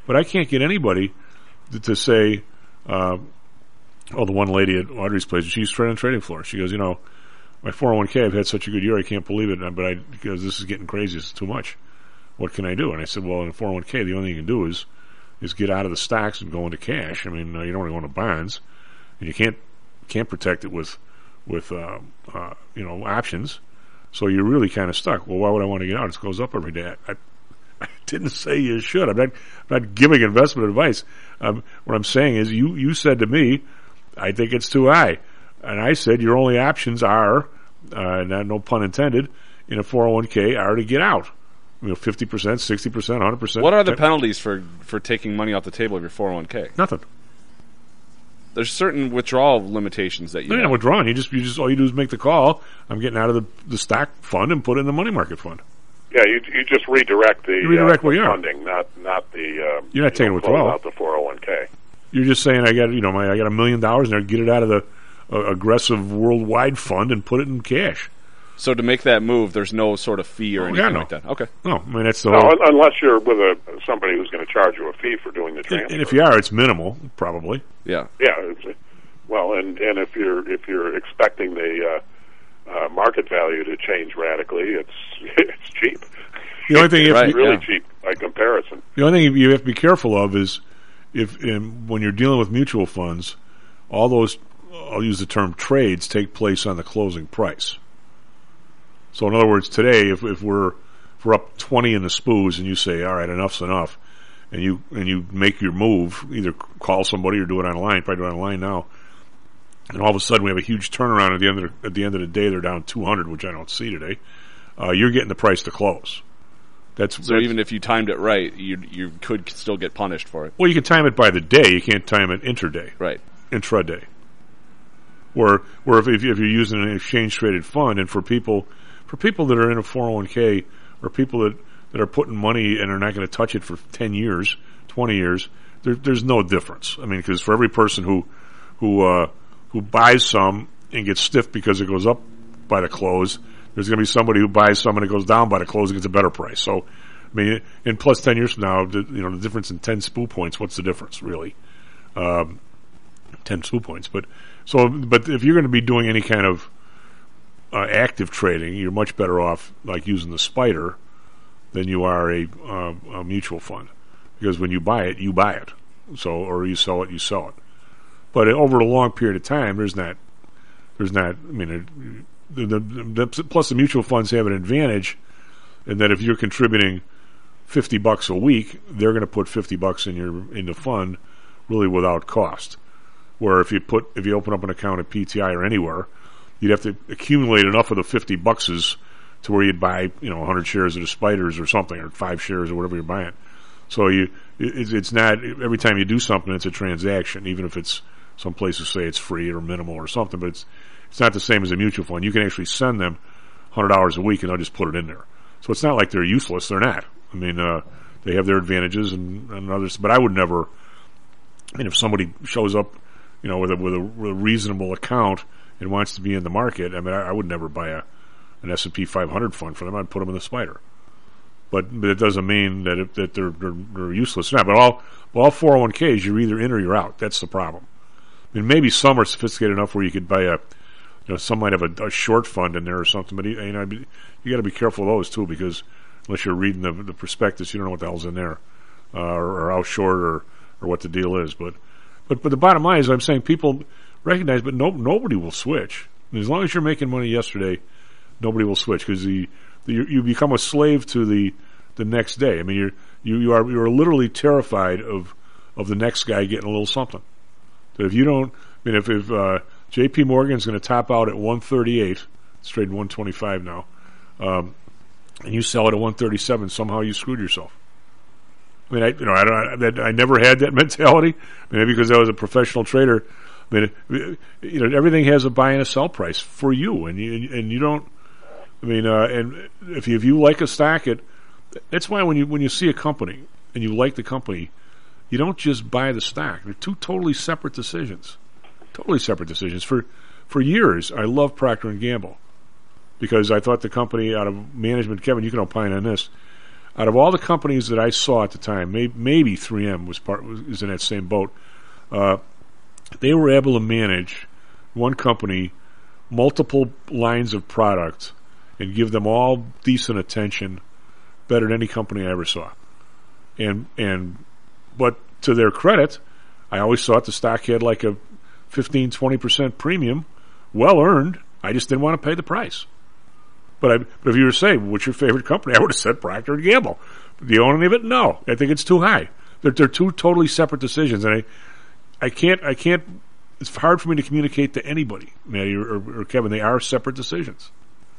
But I can't get anybody to, to say, uh, oh, the one lady at Audrey's place, she's trading on trading floor. She goes, you know, my four oh one k, I've had such a good year, I can't believe it, but I, because this is getting crazy, it's too much. What can I do? And I said, well, in a four oh one k, the only thing you can do is is get out of the stocks and go into cash. I mean, uh, you don't want to go into bonds, and you can't can't protect it with with uh, uh, you know options. So you're really kind of stuck. Well, why would I want to get out? It goes up every day. I, I didn't say you should. I'm not I'm not giving investment advice. Um, what I'm saying is, you you said to me, I think it's too high, and I said your only options are, uh, not, no pun intended, in a four oh one k are to get out. You know, fifty percent, sixty percent, one hundred percent. What are the penalties for, for taking money off the table of your four oh one k? Nothing. There's certain withdrawal limitations that you. No, you're not withdrawing. You just, you just, all you do is make the call. I'm getting out of the, the stock fund and put it in the money market fund. Yeah, you you just redirect the, you redirect uh, where you are. funding, not not the. Uh, you're not taking you withdrawal. Out the four oh one k. You're just saying, I got you know, my I got a million dollars, and I get it out of the uh, aggressive worldwide fund and put it in cash. So to make that move, there's no sort of fee or oh, anything yeah, no. like that. Okay. No, I mean that's the no, whole. Unless you're with a somebody who's going to charge you a fee for doing the transfer. And, and if you are, it's minimal, probably. Yeah. Yeah. It's, well, and and if you're if you're expecting the uh, uh, market value to change radically, it's it's cheap. The only thing, it's right, really yeah. cheap by comparison. The only thing you have to be careful of is if in, when you're dealing with mutual funds, all those, I'll use the term trades, take place on the closing price. So in other words, today, if, if we're if we're up twenty in the S P Ys, and you say, all right, enough's enough, and you and you make your move, either call somebody or do it online, probably do it online now, and all of a sudden we have a huge turnaround at the end of the, at the end of the day, they're down two hundred, which I don't see today. Uh, you're getting the price to close. That's so that's, even if you timed it right, you you could still get punished for it. Well, you can time it by the day. You can't time it intraday. Right. Intraday. Or, or if, if you're using an exchange traded fund, and for people, for people that are in a four oh one k, or people that, that are putting money and are not going to touch it for ten years, twenty years, there, there's no difference. I mean, because for every person who, who, uh, who buys some and gets stiff because it goes up by the close, there's going to be somebody who buys some and it goes down by the close and gets a better price. So, I mean, in plus ten years from now, the, you know, the difference in ten S P Y points, what's the difference, really? Um, ten S P Y points. But, so, but if you're going to be doing any kind of uh, active trading, you're much better off, like, using the Spider than you are a, uh, a mutual fund. Because when you buy it, you buy it. So, or you sell it, you sell it. But over a long period of time, there's not, there's not, I mean, it, The, the, the, plus the mutual funds have an advantage in that if you're contributing fifty bucks a week, they're going to put fifty bucks in your in the fund really without cost. Where if you put if you open up an account at P T I or anywhere, you'd have to accumulate enough of the fifty buckses to where you'd buy, you know, one hundred shares of the Spiders or something, or five shares or whatever you're buying. So you it's, it's not every time you do something, it's a transaction, even if it's some places say it's free or minimal or something, but it's It's not the same as a mutual fund. You can actually send them one hundred dollars a week and they'll just put it in there. So it's not like they're useless. They're not. I mean, uh, they have their advantages and, and others, but I would never, I mean, if somebody shows up, you know, with a, with a, with a reasonable account and wants to be in the market, I mean, I, I would never buy a, an S and P five hundred fund for them. I'd put them in the Spider. But, but it doesn't mean that it, that they're, they're, they're useless. Not. But all, all four oh one k's, you're either in or you're out. That's the problem. I mean, maybe some are sophisticated enough where you could buy a, you know, some might have a, a short fund in there or something, but you know, you got to be careful of those too, because unless you're reading the, the prospectus, you don't know what the hell's in there, uh, or, or how short or, or what the deal is. But, but, but the bottom line is, I'm saying people recognize, but no, nobody will switch. And as long as you're making money yesterday, nobody will switch, because the, the you, you become a slave to the the next day. I mean, you're you you are you are literally terrified of of the next guy getting a little something. So if you don't, I mean, if if uh, J P Morgan's going to top out at one thirty-eight, it's trading one twenty-five now, um, and you sell it at one thirty-seven, somehow you screwed yourself. I mean, I you know I don't that I never had that mentality. Maybe because I was a professional trader. I mean, it, you know, everything has a buy and a sell price for you, and you and you don't. I mean, uh, and if you, if you like a stock, it that's why when you when you see a company and you like the company, you don't just buy the stock. They're two totally separate decisions. Totally separate decisions. For for years, I loved Procter and Gamble because I thought the company, out of management, Kevin, you can opine on this. out of all the companies that I saw at the time, may, maybe three M was part was in that same boat. Uh, they were able to manage one company, multiple lines of product, and give them all decent attention, better than any company I ever saw. And and but to their credit, I always thought the stock had like a fifteen, twenty percent premium, well earned. I just didn't want to pay the price. But, I, but if you were to say, what's your favorite company? I would have said Procter and Gamble. Do you own any of it? No. I think it's too high. They're, they're two totally separate decisions. And I, I can't, I can't, it's hard for me to communicate to anybody, Maddie or, or, or Kevin. They are separate decisions.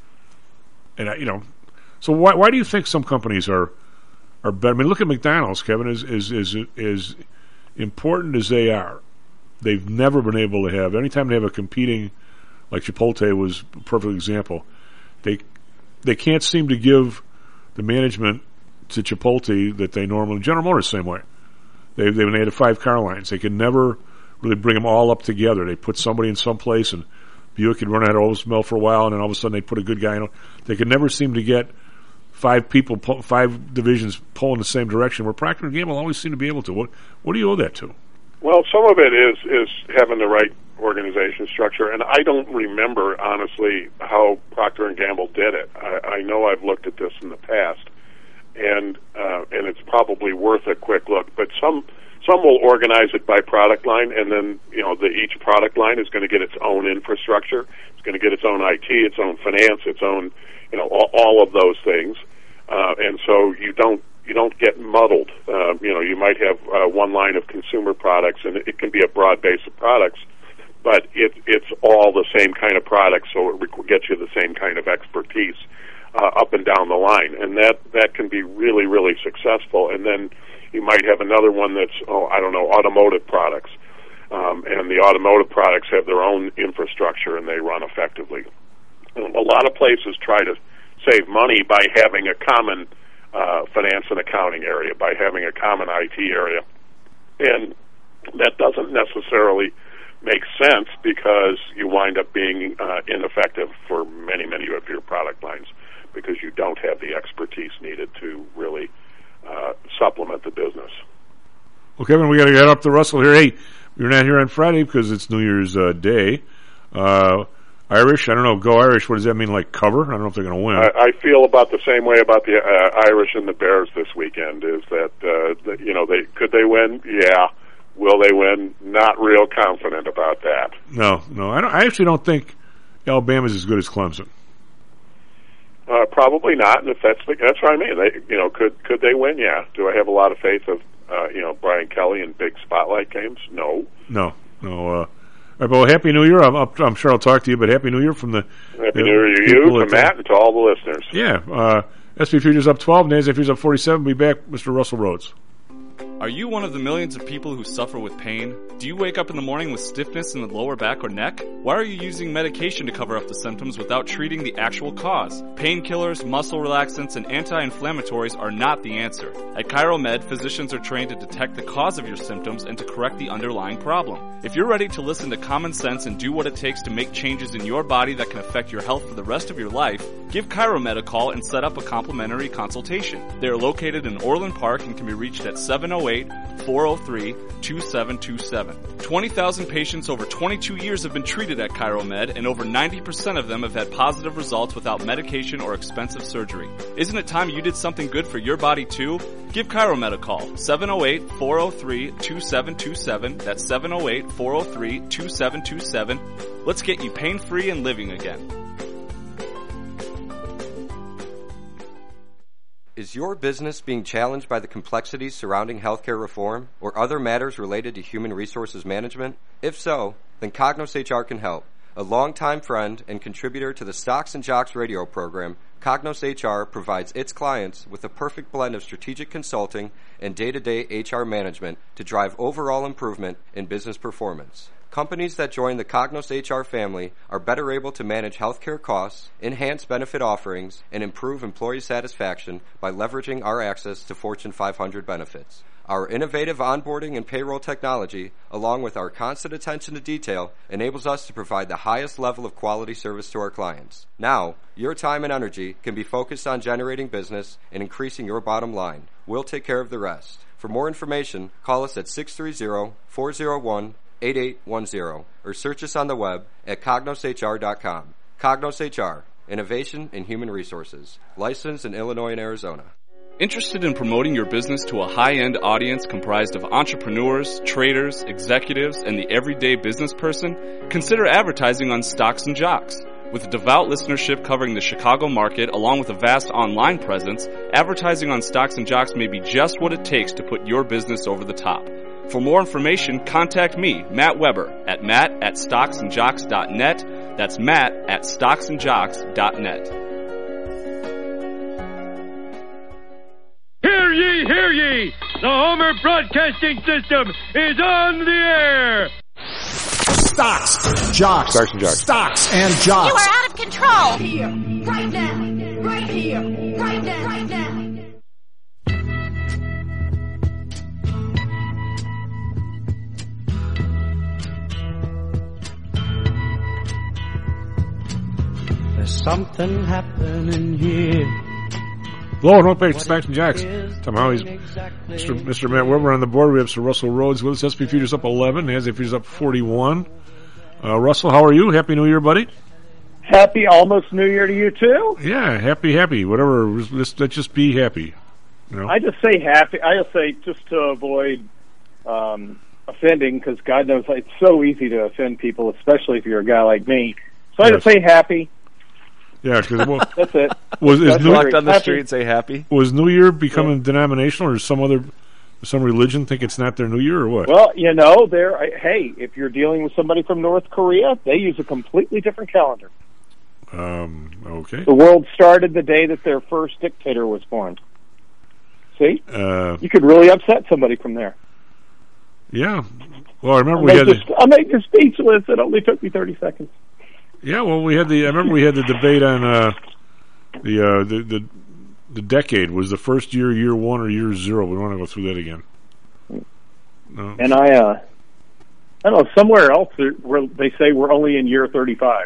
And, I, you know, so why, why do you think some companies are, are better? I mean, look at McDonald's, Kevin, is, is, is, is important as they are. They've never been able to have, anytime they have a competing, like Chipotle was a perfect example, they they can't seem to give the management to Chipotle that they normally, General Motors same way. They they they had five car lines. They could never really bring them all up together. They put somebody in some place, and Buick could run out of Oldsmobile for a while, and then all of a sudden they put a good guy in. They could never seem to get five people, five divisions pulling the same direction, where Procter and Gamble always seem to be able to. What what do you owe that to? Well, some of it is is having the right organization structure, and I don't remember honestly how Procter and Gamble did it. I, I know I've looked at this in the past, and uh, and it's probably worth a quick look. But some some will organize it by product line, and then you know the each product line is going to get its own infrastructure. It's going to get its own I T, its own finance, its own you know all, all of those things, uh, and so you don't. You don't get muddled. Uh, you know, you might have uh, one line of consumer products, and it can be a broad base of products, but it, it's all the same kind of products, so it rec- gets you the same kind of expertise uh, up and down the line, and that, that can be really, really successful. And then you might have another one that's, oh, I don't know, automotive products, um, and the automotive products have their own infrastructure, and they run effectively. And a lot of places try to save money by having a common Uh, finance and accounting area, by having a common I T area. And that doesn't necessarily make sense because you wind up being uh, ineffective for many, many of your product lines because you don't have the expertise needed to really uh, supplement the business. Well, Kevin, we got to get up to Russell here. Hey, we're not here on Friday because it's New Year's uh, Day. Uh, Irish, I don't know, go Irish, what does that mean, like cover? I don't know if they're going to win. I, I feel about the same way about the uh, Irish and the Bears this weekend, is that, uh, that, you know, they could they win? Yeah. Will they win? Not real confident about that. No, no, I, don't, I actually don't think Alabama's as good as Clemson. Uh, probably not, and if that's the, that's what I mean. They, you know, could could they win? Yeah. Do I have a lot of faith of, uh, you know, Brian Kelly in big spotlight games? No. No, no, uh, all right, well, Happy New Year. I'm, I'm sure I'll talk to you, but Happy New Year from the Happy the New Year to you, to Matt, and to all the listeners. Yeah, uh, S and P Futures up twelve, NASDAQ Futures up forty-seven. We'll be back, Mister Russell Rhodes. Are you one of the millions of people who suffer with pain? Do you wake up in the morning with stiffness in the lower back or neck? Why are you using medication to cover up the symptoms without treating the actual cause? Painkillers, muscle relaxants, and anti-inflammatories are not the answer. At ChiroMed, physicians are trained to detect the cause of your symptoms and to correct the underlying problem. If you're ready to listen to common sense and do what it takes to make changes in your body that can affect your health for the rest of your life, give ChiroMed a call and set up a complimentary consultation. They are located in Orland Park and can be reached at seven oh eight, four oh three, two seven two seven. twenty thousand patients over twenty-two years have been treated at ChiroMed, and over ninety percent of them have had positive results without medication or expensive surgery. Isn't it time you did something good for your body too? Give ChiroMed a call, seven oh eight, four oh three, two seven two seven. That's seven oh eight, four oh three, two seven two seven. Let's get you pain-free and living again. Is your business being challenged by the complexities surrounding healthcare reform or other matters related to human resources management? If so, then Cognos H R can help. A longtime friend and contributor to the Stocks and Jocks radio program, Cognos H R provides its clients with a perfect blend of strategic consulting and day-to-day H R management to drive overall improvement in business performance. Companies that join the Cognos H R family are better able to manage healthcare costs, enhance benefit offerings, and improve employee satisfaction by leveraging our access to Fortune five hundred benefits. Our innovative onboarding and payroll technology, along with our constant attention to detail, enables us to provide the highest level of quality service to our clients. Now, your time and energy can be focused on generating business and increasing your bottom line. We'll take care of the rest. For more information, call us at six three zero, four zero one, eight eight one zero or search us on the web at cognos H R dot com. Cognos H R, Innovation in Human Resources, licensed in Illinois and Arizona. Interested in promoting your business to a high-end audience comprised of entrepreneurs, traders, executives, and the everyday business person? Consider advertising on Stocks and Jocks. With a devout listenership covering the Chicago market along with a vast online presence, advertising on Stocks and Jocks may be just what it takes to put your business over the top. For more information, contact me, Matt Weber, at matt at stocks and jocks dot net. That's matt at stocks and jocks dot net. Hear ye, hear ye! The Homer Broadcasting System is on the air! Stocks, jocks, Stocks and jocks. Stocks and jocks. You are out of control! Right here, right now, right here, right now, right now. There's something happening here. Hello and welcome back to Stocks and Jocks. Tom Howie's Mister Mister Matt Weber on the board. We have Sir Russell Rhodes with us. S and P futures up eleven. The N A S D A Q futures up forty-one. Uh, Russell, how are you? Happy New Year, buddy. Happy almost New Year to you too. Yeah, happy, happy. Whatever. Let's, let's just be happy. You know? I just say happy. I just say just to avoid um, offending, because God knows it's so easy to offend people, especially if you're a guy like me. So I Yes. just say happy. Yeah, because well, that's it. Was is That's New Walk down the happy. street and say happy. Was New Year becoming yeah. denominational, or some other some religion think it's not their New Year, or what? Well, you know, there. Hey, if you're dealing with somebody from North Korea, they use a completely different calendar. Um. Okay. The world started the day that their first dictator was born. See, uh, you could really upset somebody from there. Yeah. Well, I remember I'll we had. This, the, I'll make this speechless. It only took me thirty seconds. Yeah. Well, we had the. I remember we had the debate on uh, the, uh, the the the decade. Was the first year year one or year zero? We want to go through that again. No. And I, uh, I don't know, somewhere else where they say we're only in year thirty-five.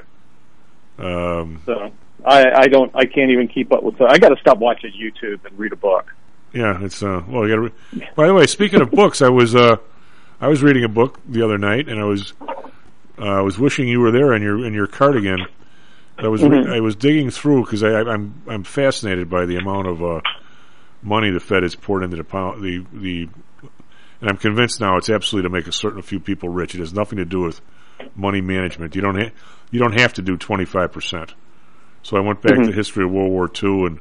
Um, so I, I don't, I can't even keep up with that. I got to stop watching YouTube and read a book. Yeah, it's uh. Well, you got to. Re- By the way, speaking of books, I was uh, I was reading a book the other night, and I was uh, I was wishing you were there in your in your cardigan. I was Mm-hmm. re- I was digging through because I, I I'm I'm fascinated by the amount of uh, money the Fed has poured into the pound the the. And I'm convinced now it's absolutely to make a certain few people rich. It has nothing to do with money management. You don't ha- you don't have to do twenty-five percent. So I went back Mm-hmm. to the history of World War Two, and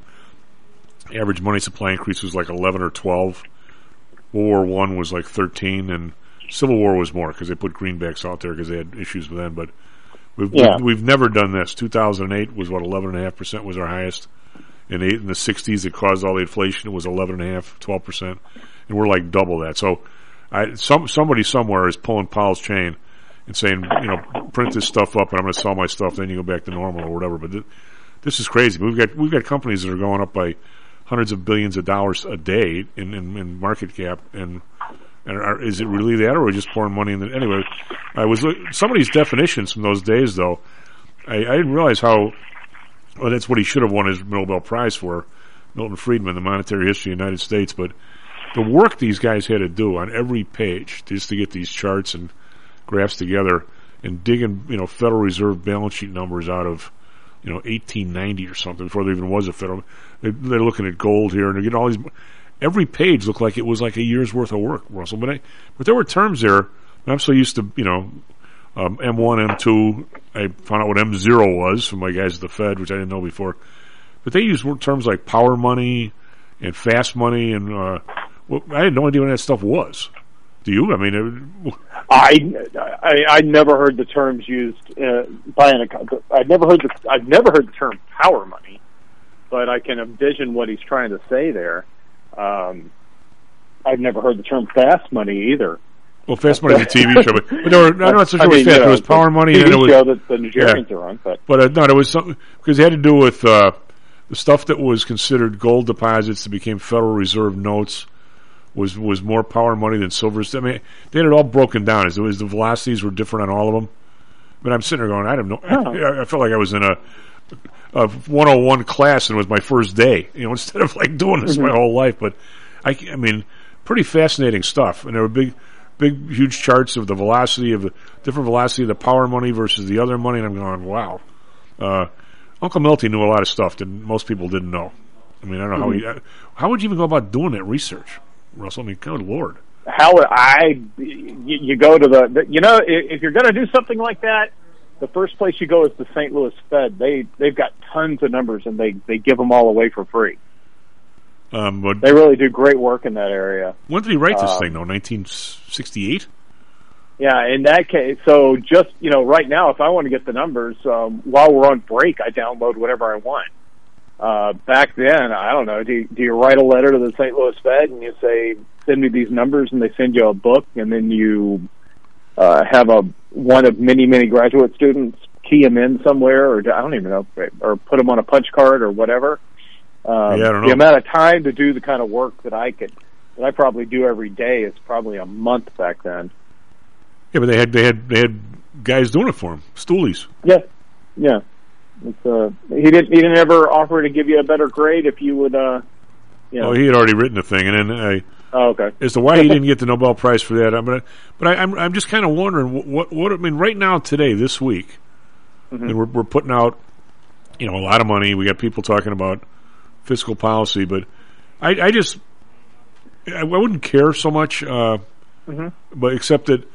average money supply increase was like eleven or twelve. World War One was like thirteen, and Civil War was more because they put greenbacks out there because they had issues with them. But we've Yeah. we've, we've never done this. two thousand eight was what eleven and a half percent was our highest. In eight in the sixties, it caused all the inflation. It was eleven and a half, twelve percent. And we're like double that. So, I, some somebody somewhere is pulling Powell's chain and saying, you know, print this stuff up, and I'm going to sell my stuff. Then you go back to normal or whatever. But th- this is crazy. We've got we've got companies that are going up by hundreds of billions of dollars a day in, in, in market cap. And and are, is it really that, or are we just pouring money in the anyway? I was some of these definitions from those days, though. I, I didn't realize how. Well, that's what he should have won his Nobel Prize for, Milton Friedman, the monetary history of the United States. But the work these guys had to do on every page just to get these charts and graphs together and digging, you know, Federal Reserve balance sheet numbers out of, you know, eighteen ninety or something before there even was a Federal. They, they're looking at gold here and they're getting all these. Every page looked like it was like a year's worth of work, Russell. But I, but there were terms there. And I'm so used to, you know, um, M one, M two. I found out what M zero was from my guys at the Fed, which I didn't know before. But they used terms like power money and fast money and. Uh, Well, I had no idea what that stuff was. Do you? I mean, it, I, I I never heard the terms used uh, by an. I never heard the. I've never heard the term power money, but I can envision what he's trying to say there. Um, I've never heard the term fast money either. Well, fast money is a T V show, but, but there were, I'm not so sure I it was mean, fast. You know, it was power money, T V and it was show that the Nigerians yeah. are on. But but uh, no, it was something because it had to do with uh, the stuff that was considered gold deposits that became Federal Reserve notes. was was more power money than silver. I mean, they had it all broken down. As, as the velocities were different on all of them. But I'm sitting there going, I don't know. Oh. I, I felt like I was in a, a one oh one class and it was my first day. You know, instead of like doing this Mm-hmm. my whole life. But I, I mean, pretty fascinating stuff. And there were big, big, huge charts of the velocity of the different velocity of the power money versus the other money. And I'm going, wow. Uh, Uncle Milty knew a lot of stuff that most people didn't know. I mean, I don't know Mm-hmm. how he, how would you even go about doing that research, Russell? I mean, good Lord. How I, you, you go to the, the you know, if, if you're going to do something like that, the first place you go is the Saint Louis Fed. They they've got tons of numbers and they they give them all away for free. Um, but They really do great work in that area. when did he write this Um, thing, though? nineteen sixty-eight? Yeah, in that case, so just, you know, right now, if I want to get the numbers, um, while we're on break, I download whatever I want. Uh, back then, I don't know, do you, do you write a letter to the Saint Louis Fed and you say, send me these numbers, and they send you a book, and then you uh, have a one of many, many graduate students key them in somewhere, or I don't even know, or put them on a punch card or whatever. Um, Yeah, I don't know. The amount of time to do the kind of work that I could, that I probably do every day is probably a month back then. Yeah, but they had they had they had guys doing it for him, stoolies. Yeah, yeah. It's, uh, he didn't. He didn't ever offer to give you a better grade if you would. Uh, you know. Oh, he had already written the thing, and then I. Oh, okay. As to why he didn't get the Nobel Prize for that, I mean, but I, I'm I'm just kind of wondering what, what what I mean right now today this week, Mhm. and we're we're putting out, you know, a lot of money. We got people talking about fiscal policy, but I I just I, I wouldn't care so much, uh, Mhm. but except that.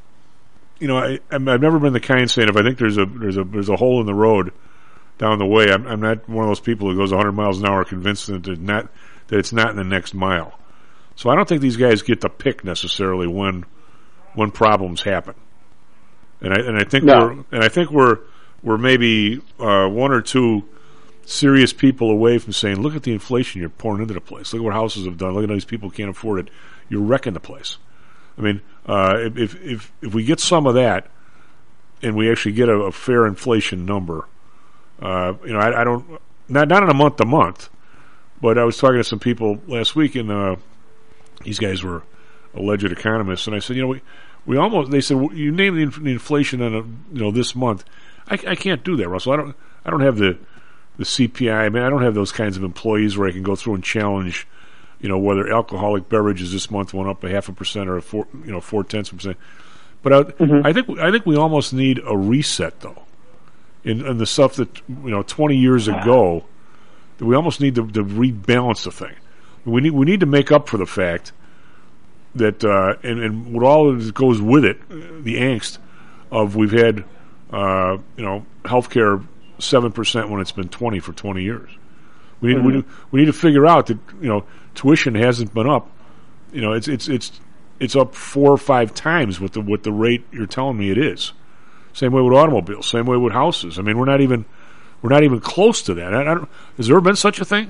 You know, I, I'm- I've never been the kind saying if I think there's a there's a there's a hole in the road down the way, I'm, I'm not one of those people who goes one hundred miles an hour convinced that it's not that it's not in the next mile. So I don't think these guys get to pick necessarily when when problems happen. And I and I think No. we're and I think we're we're maybe uh, one or two serious people away from saying, look at the inflation you're pouring into the place. Look at what houses have done. Look at how these people can't afford it. You're wrecking the place. I mean, uh, if if if we get some of that, and we actually get a, a fair inflation number, uh, you know, I, I don't not not on a month to month, but I was talking to some people last week, and uh, these guys were alleged economists, and I said, you know, we we almost they said well, you name the, inf- the inflation on a, you know this month. I, I can't do that, Russell. I don't I don't have the the C P I. I mean, I don't have those kinds of employees where I can go through and challenge. You know, whether alcoholic beverages this month went up a half a percent or a four, you know, four tenths of a percent. But I, Mhm. I think I think we almost need a reset, though, in, in the stuff that you know twenty years ago. That we almost need to, to rebalance the thing. We need we need to make up for the fact that uh, and and what all of it goes with it, the angst of we've had uh, you know healthcare seven percent when it's been twenty for twenty years. We need, Mhm. we need we need to figure out that you know tuition hasn't been up. You know it's it's it's it's up four or five times with the with the rate you're telling me it is. Same way with automobiles. Same way with houses. I mean we're not even we're not even close to that. I, I don't, has there ever been such a thing?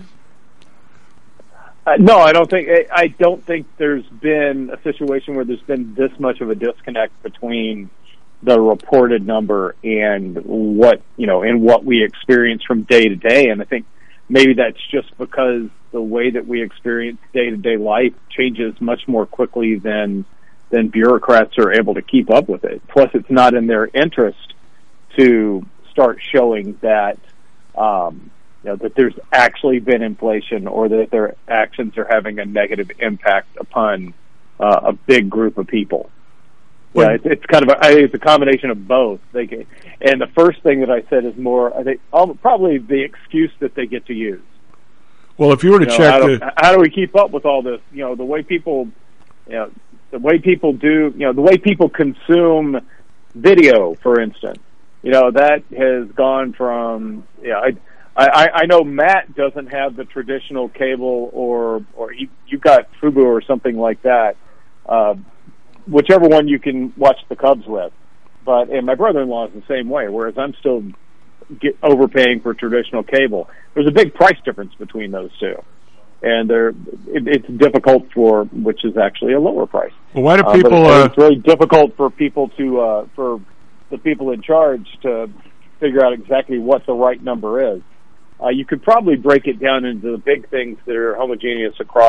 Uh, no, I don't think. I, I don't think there's been a situation where there's been this much of a disconnect between the reported number and what you know and what we experience from day to day. And I think maybe that's just because the way that we experience day to day life changes much more quickly than than bureaucrats are able to keep up with it. Plus, it's not in their interest to start showing that. Um, You know, that there's actually been inflation or that their actions are having a negative impact upon uh, a big group of people. Yeah, it's, it's kind of a, I think it's a combination of both. They can, and the first thing that I said is more, I think, um, probably the excuse that they get to use. Well, if you were to You know, check how do, the how do we keep up with all this? You know, the way people, you know, the way people do, you know, the way people consume video, for instance. You know, that has gone from, yeah, I. I, I know Matt doesn't have the traditional cable, or or you, you've got Fubo or something like that, uh, whichever one you can watch the Cubs with. But and my brother-in-law is the same way. Whereas I'm still get overpaying for traditional cable. There's a big price difference between those two, and they're it, it's difficult for which is actually a lower price. Well, why do Uh, people? but it's, Uh, it's very difficult for people to uh, for the people in charge to figure out exactly what the right number is. Uh, you could probably break it down into the big things that are homogeneous across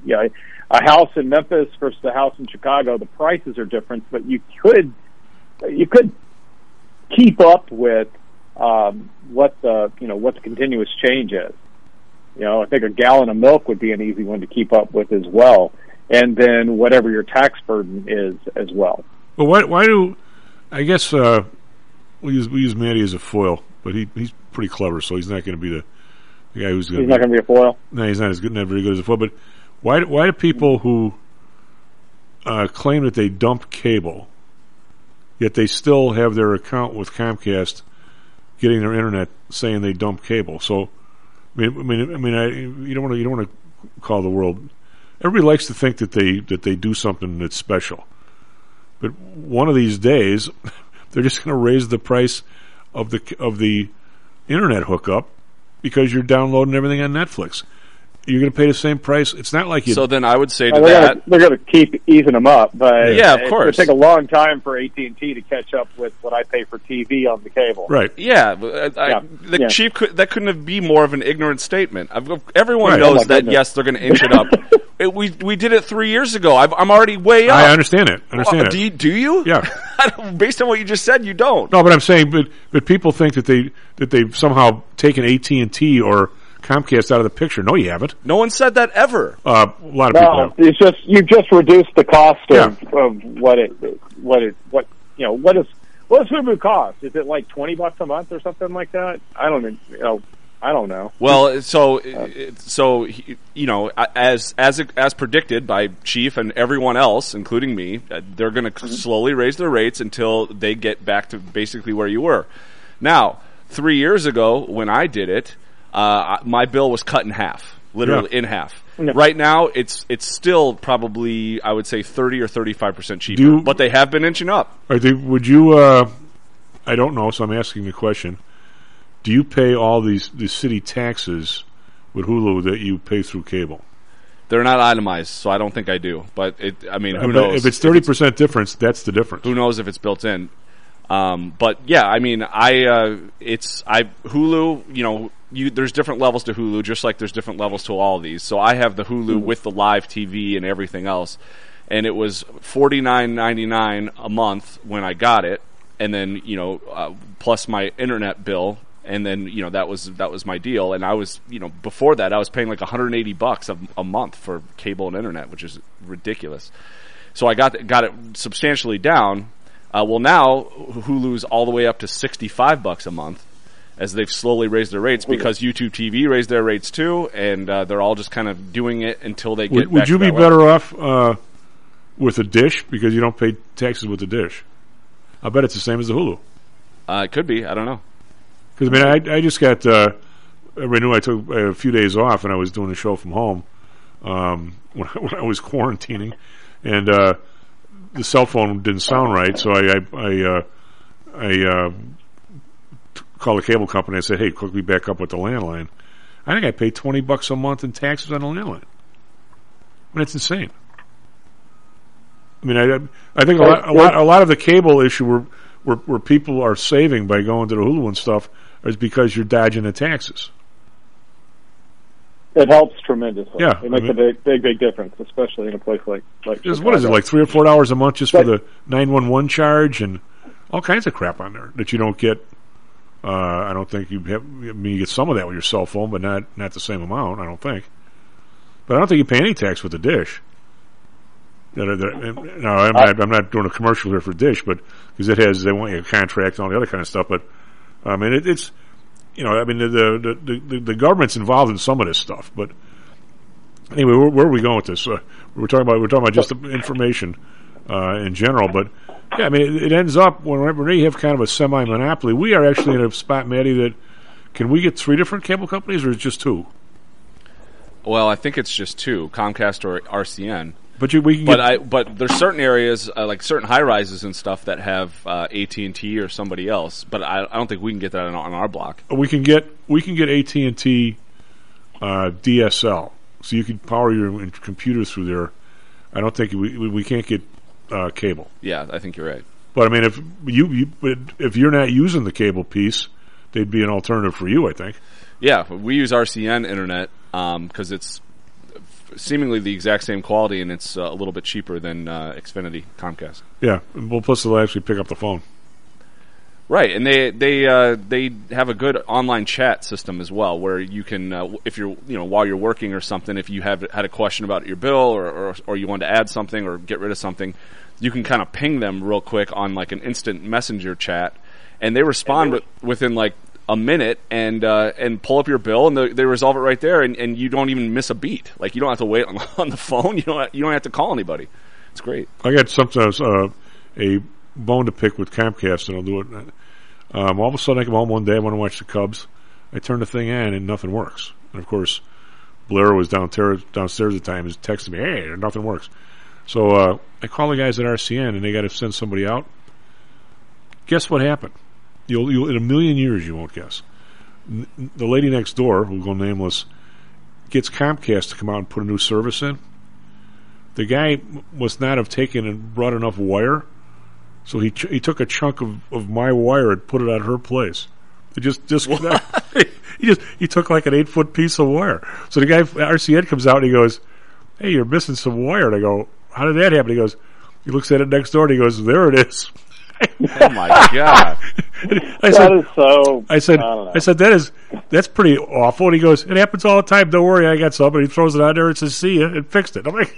you know, a house in Memphis versus a house in Chicago, the prices are different, but you could you could keep up with um, what the you know what the continuous change is. You know, I think a gallon of milk would be an easy one to keep up with as well, and then whatever your tax burden is as well. Well, why, why do I guess uh, we use we use Matty as a foil, but he he's pretty clever, so he's not going to be the, the guy who's going. He's not going to be a foil. No, he's not as good, not very good as a foil. But why why do people who uh, claim that they dump cable, yet they still have their account with Comcast, getting their internet saying they dump cable? So. I mean, I mean, I mean, I, you don't want to. You don't want to call the world. Everybody likes to think that they that they do something that's special, but one of these days, they're just going to raise the price of the of the internet hookup because you're downloading everything on Netflix. You're going to pay the same price. It's not like you. So then I would say to well, they're that, gonna, they're going to keep easing them up, but yeah, of it's course, going to take a long time for A T and T to catch up with what I pay for T V on the cable. Right? Yeah, but I, yeah. the yeah. chief could, that couldn't be more of an ignorant statement. I've, everyone right. knows oh that. goodness. Yes, they're going to inch it up. it, we we did it three years ago. I've, I'm already way up. I understand it. I understand well, it. Do you? Do you? Yeah. I don't, based on what you just said, you don't. No, but I'm saying, but but people think that they that they've somehow taken A T and T or Comcast out of the picture. No, you haven't. No one said that ever. Uh, a lot of people No, have. it's just you've just reduced the cost of, Yeah. of what it what it what you know what is what does Hulu cost? Is it like twenty bucks a month or something like that? I don't even- you know. I don't know. Well, so so you know, as as as predicted by Chief and everyone else, including me, they're going to slowly raise their rates until they get back to basically where you were. Now, three years ago when I did it, uh, my bill was cut in half, literally Yeah. in half. Yeah. Right now, it's it's still probably I would say thirty or thirty five percent cheaper, Do you- but they have been inching up. Are they, would you? Uh, I don't know, so I'm asking the question. Do you pay all these the city taxes with Hulu that you pay through cable? They're not itemized, so I don't think I do. But it, I mean, who But knows? If it's thirty percent difference, that's the difference. Who knows if it's built in? Um, but yeah, I mean, I uh, it's I Hulu. You know, you there's different levels to Hulu, just like there's different levels to all of these. So I have the Hulu Mm-hmm. with the live T V and everything else, and it was forty-nine ninety-nine a month when I got it, and then you know, uh, plus my internet bill. And then you know that was that was my deal, and I was you know before that I was paying like one hundred eighty bucks a, a month for cable and internet, which is ridiculous. So I got got it substantially down. Uh, well, now Hulu's all the way up to sixty-five bucks a month, as they've slowly raised their rates because YouTube T V raised their rates too, and uh, they're all just kind of doing it until they get. Would, would back you to be that better level. off uh, with a dish because you don't pay taxes with the dish? I bet it's the same as the Hulu. Uh, it could be. I don't know. Because I mean, I, I just got. Uh, everybody knew I took a few days off, and I was doing a show from home um, when, I, when I was quarantining, and uh, the cell phone didn't sound right, so I I I, uh, I uh, t- called the cable company and said, "Hey, hook me back up with the landline." I think I paid twenty bucks a month in taxes on the landline. I mean, it's insane. I mean, I I think a lot a lot, a lot of the cable issue where, where where people are saving by going to the Hulu and stuff is because you're dodging the taxes. It helps tremendously. Yeah, it makes I mean, a big, big, big difference, especially in a place like like. Is, Chicago. what is it, like three or four dollars a month just But- for the nine one one charge and all kinds of crap on there that you don't get? Uh, I don't think you have. I mean, you get some of that with your cell phone, but not not the same amount. I don't think. But I don't think you pay any tax with the dish. That- that- No, I'm not. I'm not doing a commercial here for Dish, but because it has, they want you a contract and all the other kind of stuff. But I mean, it, it's you know, I mean, the the, the the government's involved in some of this stuff. But anyway, where, where are we going with this? Uh, we're talking about we're talking about just the information uh, in general. But yeah, I mean, it, it ends up whenever you have kind of a semi monopoly. We are actually in a spot, Maddie, that can we get three different cable companies or is it just two? Well, I think it's just two, Comcast or R C N. But you, we can but get, I but there's certain areas uh, like certain high rises and stuff that have uh, A T and T or somebody else. But I, I don't think we can get that on, on our block. we can get we can get A T and T uh, D S L, so you can power your computer through there. I don't think we we, we can't get uh, cable. Yeah, I think you're right. But I mean, if you, you but if you're not using the cable piece, they'd be an alternative for you, I think. Yeah, we use R C N internet because um, it's seemingly the exact same quality, and it's uh, a little bit cheaper than uh, Xfinity Comcast. Yeah, well, plus they'll actually pick up the phone. Right, and they they uh, they have a good online chat system as well, where you can, uh, if you're you know while you're working or something, if you have had a question about your bill or or, or you want to add something or get rid of something, you can kind of ping them real quick on like an instant messenger chat, and they respond with, within like a minute and uh, and pull up your bill, and they, they resolve it right there, and, and you don't even miss a beat. Like you don't have to wait on, on the phone. You don't you don't have to call anybody. It's great. I got sometimes uh, a bone to pick with Comcast, and I'll do it. Um, all of a sudden, I come home one day, I want to watch the Cubs. I turn the thing on, and nothing works. And of course, Blair was downstairs downstairs at the time, is texting me, "Hey, nothing works." So uh, I call the guys at R C N, and they got to send somebody out. Guess what happened? You'll, you'll in a million years you won't guess. N- the lady next door, who'll go nameless, gets Comcast to come out and put a new service in. The guy must not have taken and brought enough wire, so he ch- he took a chunk of, of my wire and put it on her place. He just disconnect. he just he took like an eight foot piece of wire. So the guy at R C N comes out and he goes, "Hey, you're missing some wire." And I go, "How did that happen?" He goes, he looks at it next door and he goes, "There it is." Oh my god! I said, that is so. I said, I, I said that is that's pretty awful. And he goes, "It happens all the time. Don't worry, I got some." And he throws it out there and says, "See ya," and fixed it. I'm like,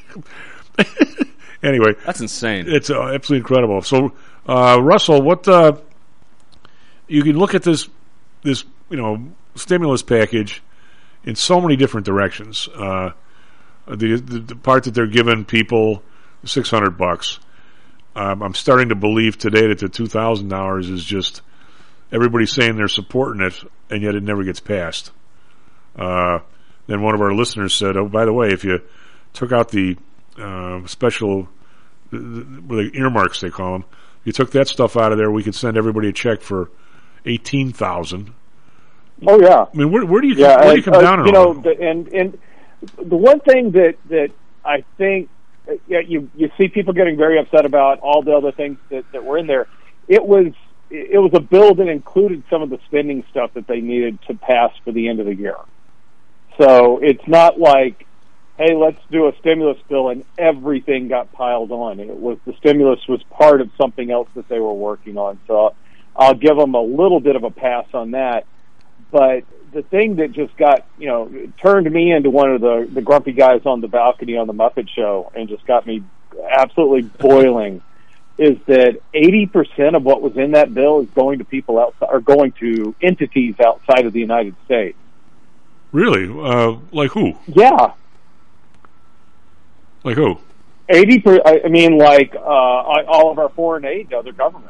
anyway, that's insane. It's uh, absolutely incredible. So, uh, Russell, what uh, you can look at this this you know stimulus package in so many different directions. Uh, the, the the part that they're giving people six hundred bucks. Um, I'm starting to believe today that the two thousand dollars is just everybody saying they're supporting it, and yet it never gets passed. Uh, then one of our listeners said, "Oh, by the way, if you took out the uh, special the, the earmarks, they call them, if you took that stuff out of there, we could send everybody a check for eighteen thousand." Oh yeah. I mean, where, where do you yeah, where do and, you come uh, down on you know, all that? the, and and the one thing that that I think. Yeah, you you see people getting very upset about all the other things that, that were in there. It was it was a bill that included some of the spending stuff that they needed to pass for the end of the year. So it's not like, hey, let's do a stimulus bill and everything got piled on. It was the stimulus was part of something else that they were working on. So I'll give them a little bit of a pass on that. But the thing that just got, you know, turned me into one of the, the grumpy guys on the balcony on the Muppet Show and just got me absolutely boiling is that eighty percent of what was in that bill is going to people outside, or going to entities outside of the United States. Really? Uh, like who? Yeah. Like who? eighty per, I mean, like, uh, all of our foreign aid to other governments.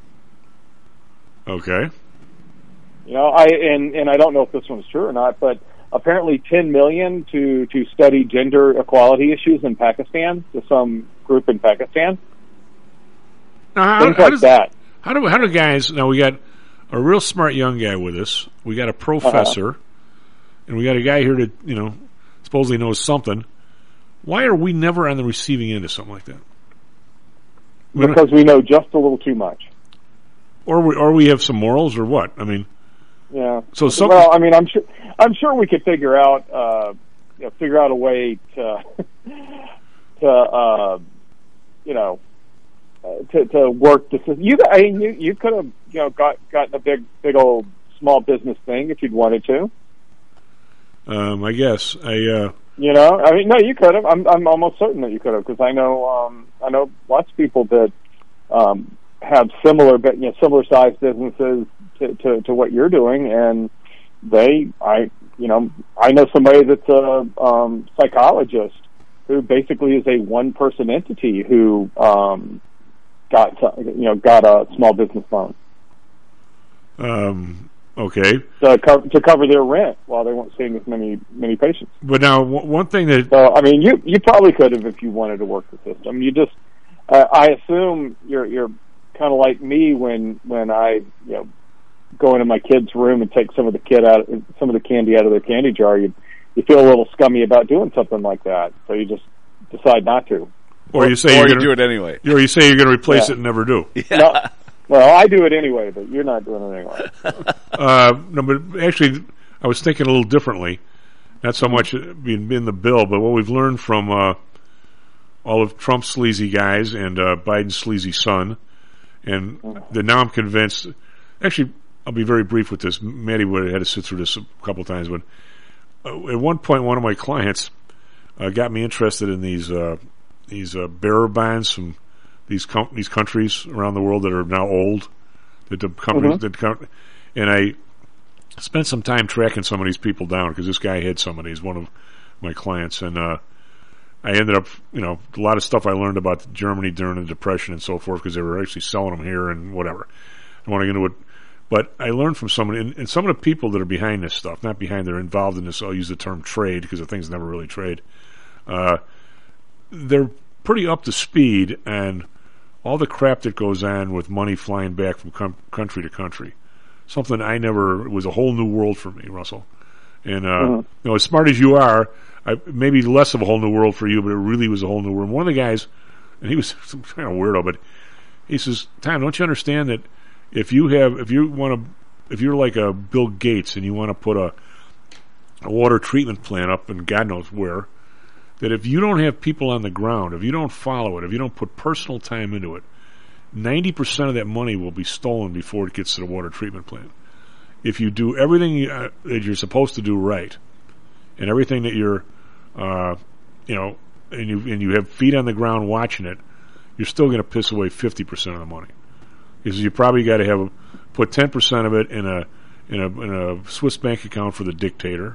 Okay. You know, I and, and I don't know if this one's true or not, but apparently ten million to to study gender equality issues in Pakistan to some group in Pakistan. Now, how, Things how like does, that. How do how do guys? Now we got a real smart young guy with us. We got a professor, uh-huh. and we got a guy here that you know supposedly knows something. Why are we never on the receiving end of something like that? Because we know just a little too much, or we or we have some morals, or what? I mean. Yeah. So some, well, I mean, I'm sure I'm sure we could figure out uh, you know, figure out a way to to uh, you know uh, to to work the system. You I mean, you you could have you know got gotten a big big old small business thing if you'd wanted to. Um, I guess I. Uh, you know, I mean, no, you could have. I'm I'm almost certain that you could have because I know um, I know lots of people that um, have similar you know similar sized businesses. To, to, to what you're doing, and they, I, you know, I know somebody that's a um, psychologist who basically is a one-person entity who um, got, you know, got a small business loan. Um. Okay. To cover to cover their rent while they weren't seeing as many many patients. But now, w- one thing that so I mean, you you probably could have if you wanted to work the system. You just, uh, I assume you're you're kind of like me when when I you know. go into my kid's room and take some of the kid out, some of the candy out of their candy jar, you you feel a little scummy about doing something like that, so you just decide not to. Or, or you say or you're you gonna, do it anyway. Or you say you're going to replace yeah. it and never do. Yeah. No, well, I do it anyway, but you're not doing it anyway. uh, no, but actually, I was thinking a little differently. not so much being in the bill, but what we've learned from uh, all of Trump's sleazy guys and uh, Biden's sleazy son, and that now I'm convinced. Actually, I'll be very brief with this. Maddie would have had to sit through this a couple of times, but uh, at one point, one of my clients uh, got me interested in these uh, these uh, bearer bonds from these com- these countries around the world that are now old. That the companies Mm-hmm. that com- and I spent some time tracking some of these people down because this guy had some of these. One of my clients, and uh, I ended up, you know, a lot of stuff I learned about Germany during the Depression and so forth because they were actually selling them here and whatever. I want to get into it, but I learned from somebody, and, and some of the people that are behind this stuff, not behind, they're involved in this. I'll use the term trade because the thing's never really trade. Uh, they're pretty up to speed and all the crap that goes on with money flying back from com- country to country. Something I never, it was a whole new world for me, Russell. And, uh, Mm-hmm. you know, as smart as you are, I, maybe less of a whole new world for you, but it really was a whole new world. One of the guys, and he was some kind of weirdo, but he says, Tom, don't you understand that if you have, if you want to, if you're like a Bill Gates and you want to put a, a water treatment plant up in God knows where, that if you don't have people on the ground, if you don't follow it, if you don't put personal time into it, ninety percent of that money will be stolen before it gets to the water treatment plant. If you do everything you, uh, that you're supposed to do right, and everything that you're, uh, you know, and you and you have feet on the ground watching it, you're still going to piss away fifty percent of the money. Because you probably got to have a, put ten percent of it in a in a in a Swiss bank account for the dictator.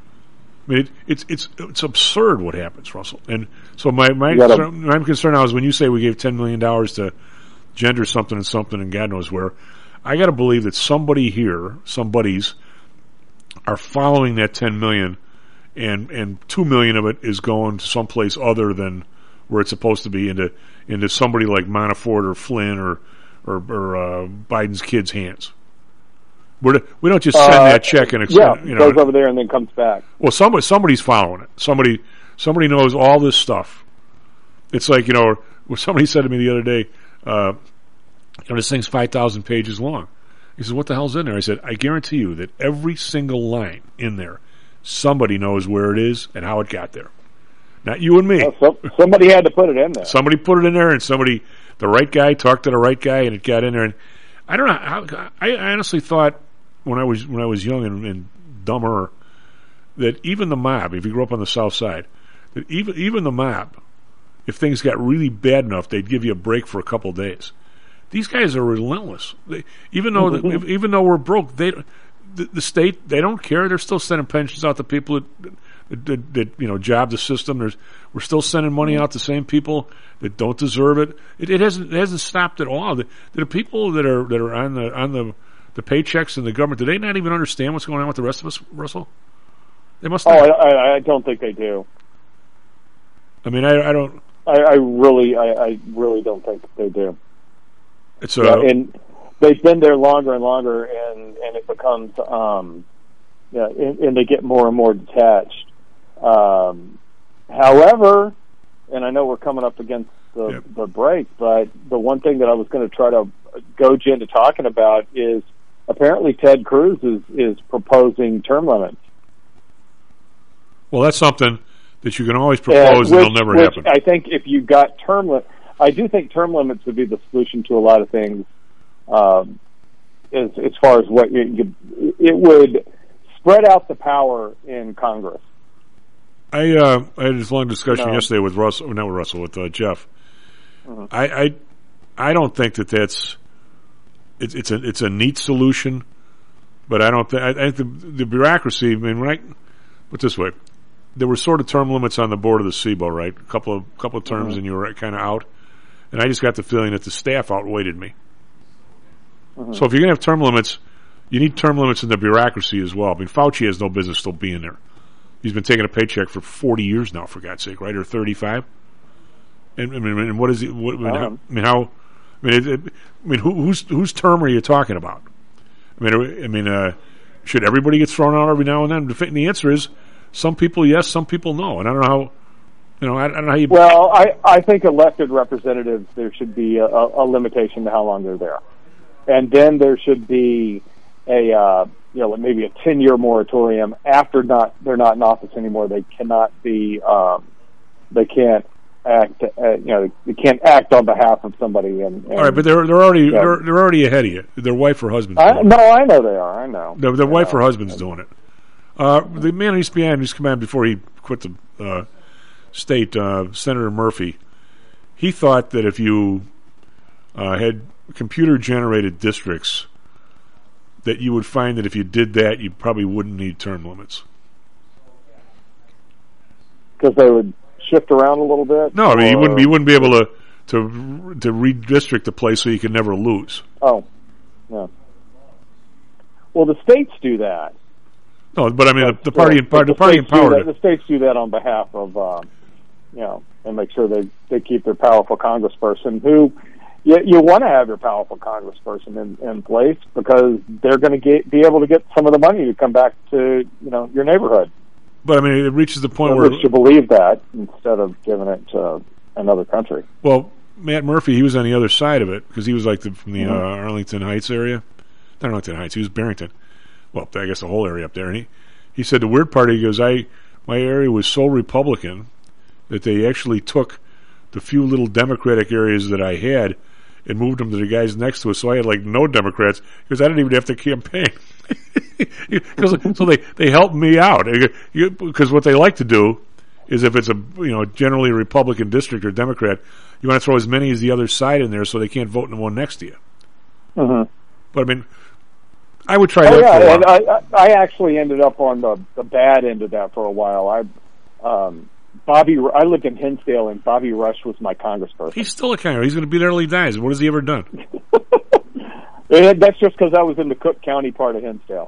I mean, it, it's it's it's absurd what happens, Russell. And so my my concern, my concern now is when you say we gave ten million dollars to gender something and something and God knows where, I got to believe that somebody here, somebody's, are following that ten million, and and two million of it is going to someplace other than where it's supposed to be, into into somebody like Manafort or Flynn or or, or uh, Biden's kids' hands. We're, we don't just send uh, that check and yeah, you know, goes over there and then comes back. Well, somebody somebody's following it. Somebody somebody knows all this stuff. It's like, you know, somebody said to me the other day, uh, you know, this thing's five thousand pages long. He says, what the hell's in there? I said, I guarantee you that every single line in there, somebody knows where it is and how it got there. Not you and me. Well, so, somebody had to put it in there. Somebody put it in there, and somebody, the right guy, talked to the right guy, and it got in there. And I don't know. How, I honestly thought when I was when I was young and, and dumber that even the mob, if you grew up on the South Side, that even even the mob, if things got really bad enough, they'd give you a break for a couple of days. These guys are relentless. They, even though mm-hmm. even though we're broke, they the, the state they don't care. They're still sending pensions out to people that, that, that, that you know job the system. There's we're still sending money out to same people that don't deserve it. It, it hasn't it hasn't stopped at all. The, the people that are that are on the on the the paychecks in the government, do they not even understand what's going on with the rest of us, Russell? They must. Oh, I, I don't think they do. I mean, I, I don't. I, I really, I, I really don't think they do. It's a, yeah, and they've been there longer and longer, and, and it becomes, um, yeah, and, and they get more and more detached. Um, however, and I know we're coming up against the, yep. the break, but the one thing that I was going to try to goad you into talking about is apparently Ted Cruz is, is proposing term limits. Well, that's something that you can always propose and, which, and it'll never which happen. I think if you got term limits, I do think term limits would be the solution to a lot of things. Um, as as far as what you, you, it would spread out the power in Congress. I uh, I had this long discussion no. yesterday with Russell, not with Russell, with uh, Jeff. Mm-hmm. I, I I don't think that that's it's it's a it's a neat solution, but I don't think I, I think the, the bureaucracy. I mean, when I put it this way, there were sort of term limits on the board of the S I B O, right? A couple of couple of terms, mm-hmm. and you were kind of out. And I just got the feeling that the staff outweighed me. Mm-hmm. So if you're going to have term limits, you need term limits in the bureaucracy as well. I mean, Fauci has no business still being there. He's been taking a paycheck for forty years now, for God's sake, right? Or thirty-five. And I mean, and what is it? What, I, mean, how, I mean, how? I mean, it, it, I mean, who, whose whose term are you talking about? I mean, I mean, uh, should everybody get thrown out every now and then? And the answer is, some people yes, some people no. And I don't know how. You know, I, I don't know how you. Well, I, I think elected representatives, there should be a, a limitation to how long they're there, and then there should be a uh, you know, maybe a ten-year moratorium. After not, they're not in office anymore. They cannot be, um, they can't act, uh, you know, they can't act on behalf of somebody. And, and all right, but they're they're already yeah. they're, they're already ahead of you. Their wife or husband's I, doing no, it. I know they are. I know. Their, their I wife know. or husband's doing it. Uh, the man who used to be on, used to come on before he quit the uh, state, uh, Senator Murphy. He thought that if you uh, had computer-generated districts, that you would find that if you did that, you probably wouldn't need term limits. Because they would shift around a little bit? No, I mean, you or- wouldn't, you wouldn't be able to, to, to redistrict a place so you could never lose. Oh, yeah. Well, the states do that. No, but I mean, But the, the party, still, in, part, but the party states do empowered that- it. The states do that on behalf of, um, you know, and make sure they, they keep their powerful congressperson who, you, you want to have your powerful congressperson in, in place because they're going to get be able to get some of the money to come back to, you know, your neighborhood. But I mean, it reaches the point At where least you believe that instead of giving it to another country. Well, Matt Murphy, he was on the other side of it because he was like the, from the Mhm. uh, Arlington Heights area. Not Arlington Heights, he was Barrington. Well, I guess the whole area up there. And he, he said the weird part, he goes, I my area was so Republican that they actually took the few little Democratic areas that I had and moved them to the guys next to us. So I had like no Democrats because I didn't even have to campaign. So they, they helped me out because what they like to do is if it's a you know generally a Republican district or Democrat, you want to throw as many as the other side in there so they can't vote in the one next to you. Mm-hmm. But I mean, I would try oh, that yeah, for a and while. I, I actually ended up on the, the bad end of that for a while. I, um, Bobby, I lived in Hinsdale, and Bobby Rush was my congressperson. He's still a congressman. He's going to be there till he dies. What has he ever done? And that's just because I was in the Cook County part of Hinsdale.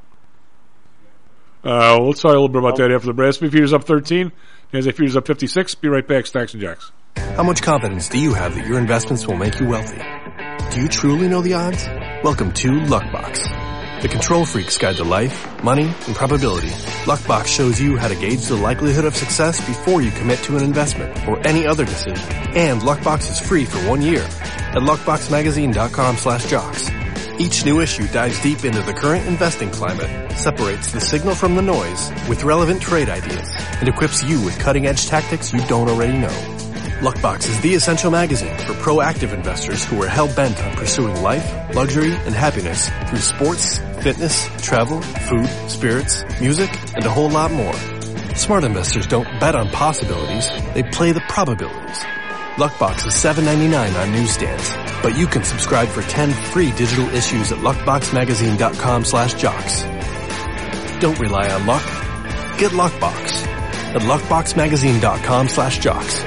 Uh, let's talk a little bit about that after the break. S and P Futures up thirteen. NASDAQ Futures up fifty-six. Be right back. Stocks and Jocks. How much confidence do you have that your investments will make you wealthy? Do you truly know the odds? Welcome to Luckbox, the control freak's guide to life, money, and probability. Luckbox shows you how to gauge the likelihood of success before you commit to an investment or any other decision. And Luckbox is free for one year at luckboxmagazine.com slash jocks. Each new issue dives deep into the current investing climate, separates the signal from the noise with relevant trade ideas, and equips you with cutting-edge tactics you don't already know. Luckbox is the essential magazine for proactive investors who are hell-bent on pursuing life, luxury, and happiness through sports, fitness, travel, food, spirits, music, and a whole lot more. Smart investors don't bet on possibilities, they play the probabilities. Luckbox is seven ninety-nine on newsstands, but you can subscribe for ten free digital issues at luckboxmagazine.com slash jocks. Don't rely on luck. Get Luckbox at luckboxmagazine.com slash jocks.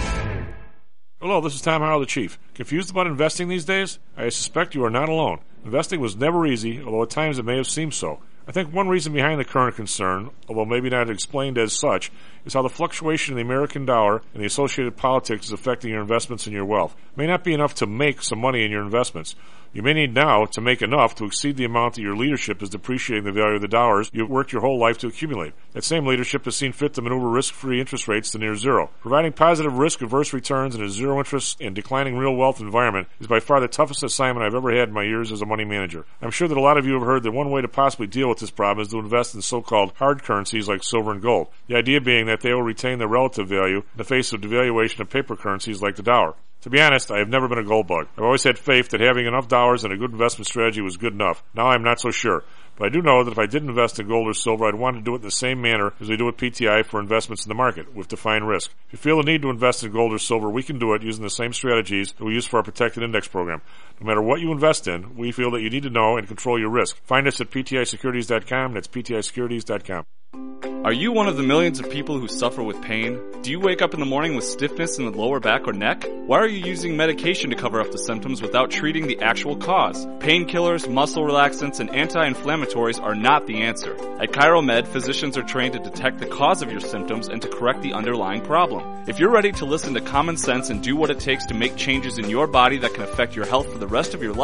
Hello, this is Tom Howell, the Chief. Confused about investing these days? I suspect you are not alone. Investing was never easy, although at times it may have seemed so. I think one reason behind the current concern, although maybe not explained as such, is how the fluctuation in the American dollar and the associated politics is affecting your investments and your wealth. It may not be enough to make some money in your investments. You may need now to make enough to exceed the amount that your leadership is depreciating the value of the dollars you've worked your whole life to accumulate. That same leadership has seen fit to maneuver risk-free interest rates to near zero. Providing positive risk-averse returns in a zero-interest and declining real wealth environment is by far the toughest assignment I've ever had in my years as a money manager. I'm sure that a lot of you have heard that one way to possibly deal with this problem is to invest in so-called hard currencies like silver and gold. The idea being that they will retain their relative value in the face of devaluation of paper currencies like the dollar. To be honest, I have never been a gold bug. I've always had faith that having enough dollars and a good investment strategy was good enough. Now I'm not so sure. But I do know that if I did invest in gold or silver, I'd want to do it in the same manner as we do with P T I for investments in the market, with defined risk. If you feel the need to invest in gold or silver, we can do it using the same strategies that we use for our protected index program. No matter what you invest in, we feel that you need to know and control your risk. Find us at P T I securities dot com. That's P T I securities dot com. Are you one of the millions of people who suffer with pain? Do you wake up in the morning with stiffness in the lower back or neck? Why are you using medication to cover up the symptoms without treating the actual cause? Painkillers, muscle relaxants, and anti-inflammatories are not the answer. At ChiroMed, physicians are trained to detect the cause of your symptoms and to correct the underlying problem. If you're ready to listen to common sense and do what it takes to make changes in your body that can affect your health for the rest of your life,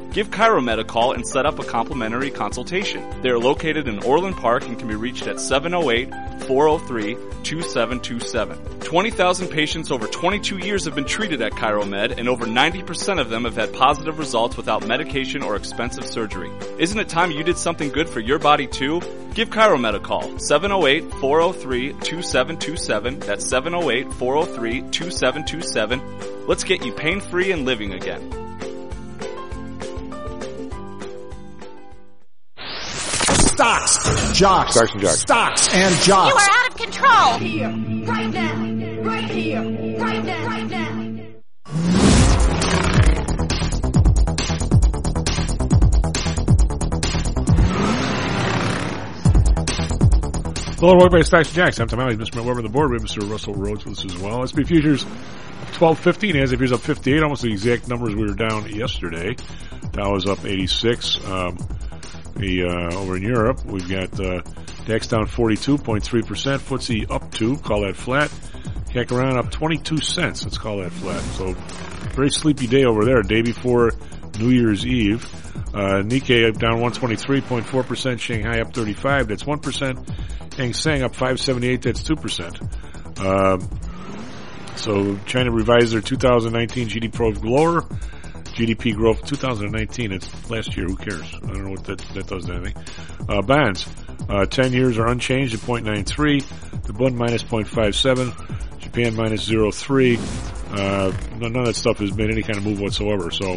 Give ChiroMed a call and set up a complimentary consultation. They are located in Orland Park and can be reached at seven oh eight, four oh three, two seven two seven. twenty thousand patients over twenty-two years have been treated at ChiroMed, and over ninety percent of them have had positive results without medication or expensive surgery. Isn't it time you did something good for your body too? Give ChiroMed a call, seven oh eight, four oh three, two seven two seven. That's seven oh eight, four oh three, two seven two seven. Let's get you pain-free and living again. Stocks, jocks, Stocks and jocks. Stocks and jocks. You are out of control. Here, right now, right here, right now, right now. Hello, welcome to Stocks and Jocks. I'm Tom Alley, Mister Matt Weber on the board. We have Mister Russell Rhodes with us as well. S and P futures twelve fifty, NASDAQ futures up fifty-eight, almost the exact numbers we were down yesterday. Dow was up eighty-six. Um, the uh, over in Europe, we've got uh, DAX down forty-two point three percent, F T S E up two, call that flat. C A C around up twenty-two cents, let's call that flat. So, very sleepy day over there, day before New Year's Eve. Uh, Nikkei down one twenty-three point four percent, Shanghai up thirty-five, that's one percent. Hang Seng up five seventy-eight, that's two percent. Uh, so China revised their two thousand nineteen G D P growth lower. G D P growth two thousand nineteen, it's last year, who cares? I don't know what that, that does to anything. Uh, bonds, uh, ten years are unchanged at point nine three. The Bund minus point five seven. Japan minus zero point three. Uh, none of that stuff has made any kind of move whatsoever. So,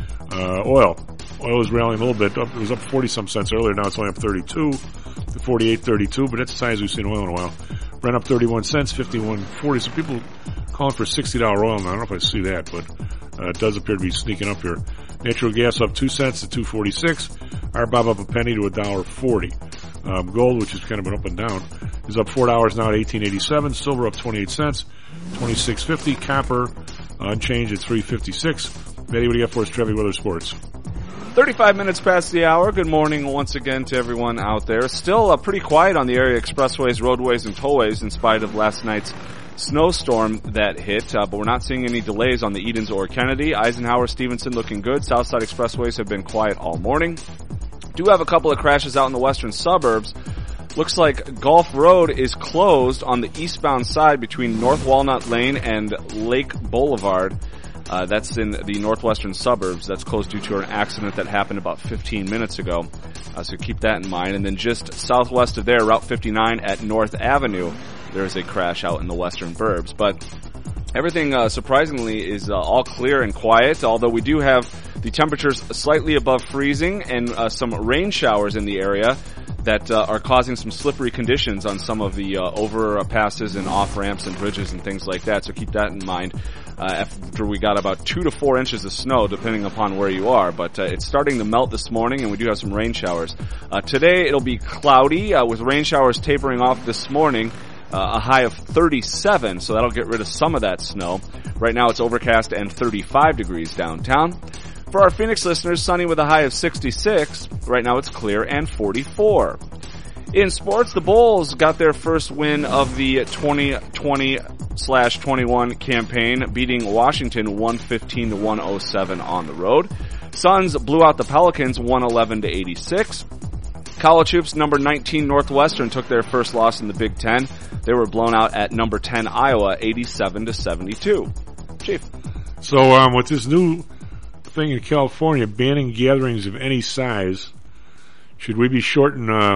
uh, oil. Oil is rallying a little bit. It was up forty some cents earlier. Now it's only up thirty-two to forty-eight thirty-two, but that's the highest we've seen oil in a while. Brent up thirty-one cents, fifty-one forty. So people calling for sixty dollars oil now. I don't know if I see that, but uh, it does appear to be sneaking up here. Natural gas up two cents to two forty-six. R B O B up a penny to one dollar forty. Um, gold, which has kind of been up and down, is up four dollars now at eighteen eighty-seven. Silver up twenty-eight cents, twenty-six fifty. Copper uh, unchanged at three fifty-six. Betty, what do you got for us, Trevi Weather Sports? thirty-five minutes past the hour. Good morning once again to everyone out there. Still uh, pretty quiet on the area expressways, roadways, and tollways in spite of last night's snowstorm that hit, uh, but we're not seeing any delays on the Edens or Kennedy. Eisenhower, Stevenson looking good. Southside expressways have been quiet all morning. Do have a couple of crashes out in the western suburbs. Looks like Gulf Road is closed on the eastbound side between North Walnut Lane and Lake Boulevard. Uh, that's in the northwestern suburbs. That's closed due to an accident that happened about fifteen minutes ago. Uh, so keep that in mind. And then just southwest of there, Route fifty-nine at North Avenue, there's a crash out in the western burbs. But everything, uh, surprisingly, is uh, all clear and quiet, although we do have the temperatures slightly above freezing and uh, some rain showers in the area that uh, are causing some slippery conditions on some of the uh, overpasses and off-ramps and bridges and things like that. So keep that in mind. Uh, after we got about two to four inches of snow, depending upon where you are. But uh, it's starting to melt this morning, and we do have some rain showers. Uh, today, it'll be cloudy, uh, with rain showers tapering off this morning. Uh, a high of thirty-seven, so that'll get rid of some of that snow. Right now, it's overcast and thirty-five degrees downtown. For our Phoenix listeners, sunny with a high of sixty-six. Right now, it's clear and forty-four. In sports, the Bulls got their first win of the twenty twenty slash twenty-one campaign, beating Washington one fifteen to one oh seven on the road. Suns blew out the Pelicans one eleven to eighty-six. College hoops, number nineteen Northwestern took their first loss in the Big Ten. They were blown out at number ten Iowa, eighty-seven to seventy-two. Chief. So, um, with this new thing in California banning gatherings of any size, should we be shorting, uh,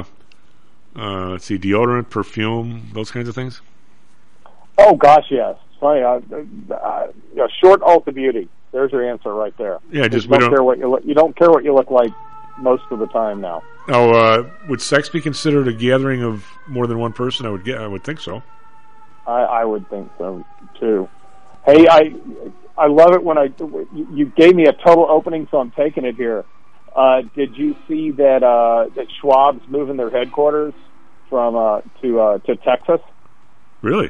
uh, let's see, deodorant, perfume, those kinds of things? Oh gosh, yes. Funny, uh, uh, uh, short Ulta Beauty. There's your answer right there. Yeah, just you we don't, don't care what you look. You don't care what you look like most of the time now. Oh, uh, would sex be considered a gathering of more than one person? I would get. I would think so. I, I would think so too. Hey, I I love it when I you gave me a total opening, so I'm taking it here. Uh, did you see that uh, that Schwab's moving their headquarters from uh, to uh, to Texas? Really?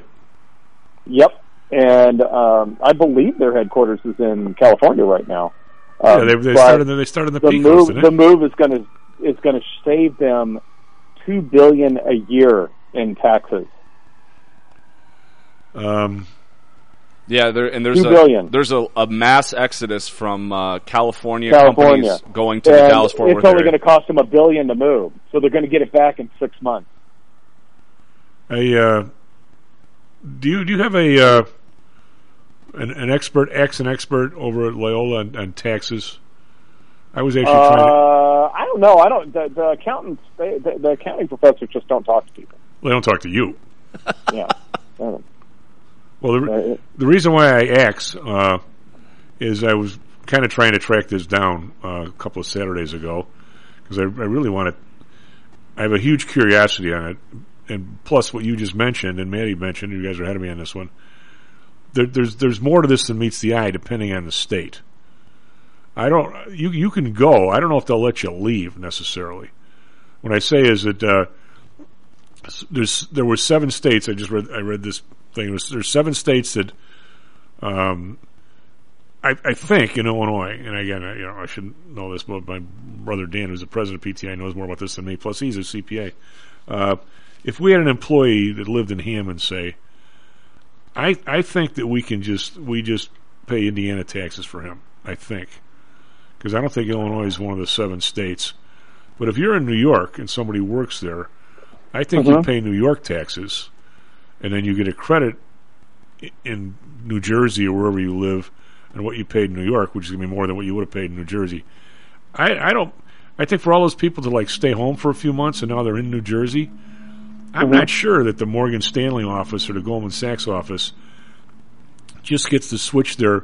Yep. And um, I believe their headquarters is in California right now. Um, yeah, they, they started. They started in the, the Pecos, move. didn't The it? move is going to is going to save them two billion a year in taxes. Um, Yeah, there and there's Two a billion. there's a, a mass exodus from uh, California, California companies going to and the Dallas Fort Worth it's only area. going to cost them a billion to move, so they're going to get it back in six months. Hey, uh, do you do you have a uh, an, an expert, ex an expert over at Loyola on, on taxes? I was actually Uh, trying to. I don't know. I don't. The, the accountants, they, the, the accounting professors just don't talk to people. They don't talk to you. Yeah. Well, the, the reason why I asked uh, is I was kind of trying to track this down uh, a couple of Saturdays ago because I, I really want to. I have a huge curiosity on it, and plus what you just mentioned and Maddie mentioned, you guys are ahead of me on this one. There, there's there's more to this than meets the eye, depending on the state. I don't. You you can go. I don't know if they'll let you leave necessarily. What I say is that uh, there's there were seven states. I just read. I read this thing. There's, there's seven states that, um, I, I think in Illinois. And again, I, you know, I shouldn't know this, but my brother Dan, who's the president of P T I, knows more about this than me. Plus, he's a C P A. Uh, if we had an employee that lived in Hammond, say, I I think that we can just we just pay Indiana taxes for him. I think. Because I don't think Illinois is one of the seven states. But if you're in New York and somebody works there, I think Mm-hmm. you pay New York taxes, and then you get a credit in New Jersey or wherever you live, and what you paid in New York, which is going to be more than what you would have paid in New Jersey. I, I don't. I think for all those people to like stay home for a few months and now they're in New Jersey, I'm Mhm. not sure that the Morgan Stanley office or the Goldman Sachs office just gets to switch their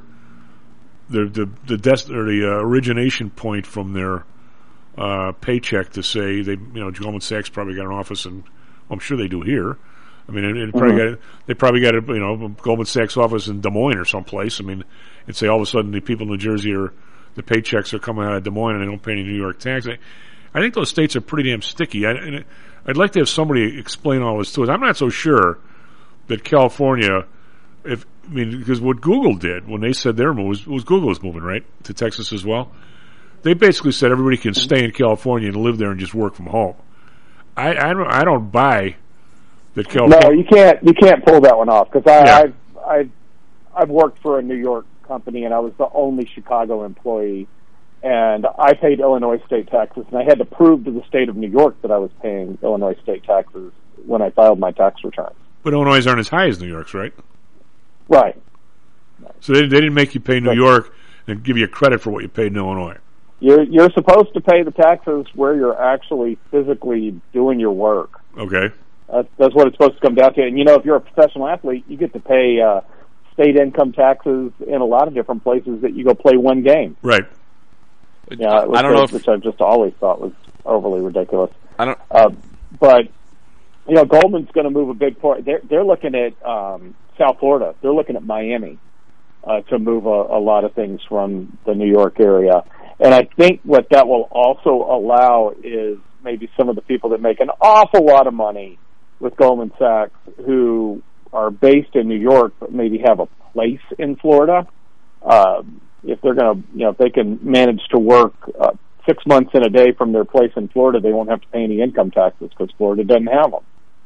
the the the, des- or the uh, origination point from their uh, paycheck to say they you know Goldman Sachs probably got an office, and well, I'm sure they do here. I mean, it, it probably Mhm. got they probably got a you know Goldman Sachs office in Des Moines or someplace. I mean, and say all of a sudden the people in New Jersey are the paychecks are coming out of Des Moines and they don't pay any New York tax. I, I think those states are pretty damn sticky. I, and I'd like to have somebody explain all this to us. I'm not so sure that California, if I mean, because what Google did when they said their move was, was Google was moving right to Texas as well. They basically said everybody can stay in California and live there and just work from home. I, I don't I don't buy that California. No, you can't. You can't pull that one off because I, Yeah. I've I've I've worked for a New York company and I was the only Chicago employee, and I paid Illinois state taxes, and I had to prove to the state of New York that I was paying Illinois state taxes when I filed my tax returns. But Illinois aren't as high as New York's, right? Right. So they, they didn't make you pay New York and give you a credit for what you paid in Illinois. You're you're supposed to pay the taxes where you're actually physically doing your work. Okay. That's, that's what it's supposed to come down to. And you know, if you're a professional athlete, you get to pay uh, state income taxes in a lot of different places that you go play one game. Right. Yeah, which I don't know I, if- which I've just always thought was overly ridiculous. I don't. Uh, but you know, Goldman's going to move a big part. They're they're looking at um, South Florida. They're looking at Miami uh, to move a, a lot of things from the New York area. And I think what that will also allow is maybe some of the people that make an awful lot of money with Goldman Sachs who are based in New York but maybe have a place in Florida. Uh, if they're going to, you know, if they can manage to work uh, six months in a day from their place in Florida, they won't have to pay any income taxes because Florida doesn't have them.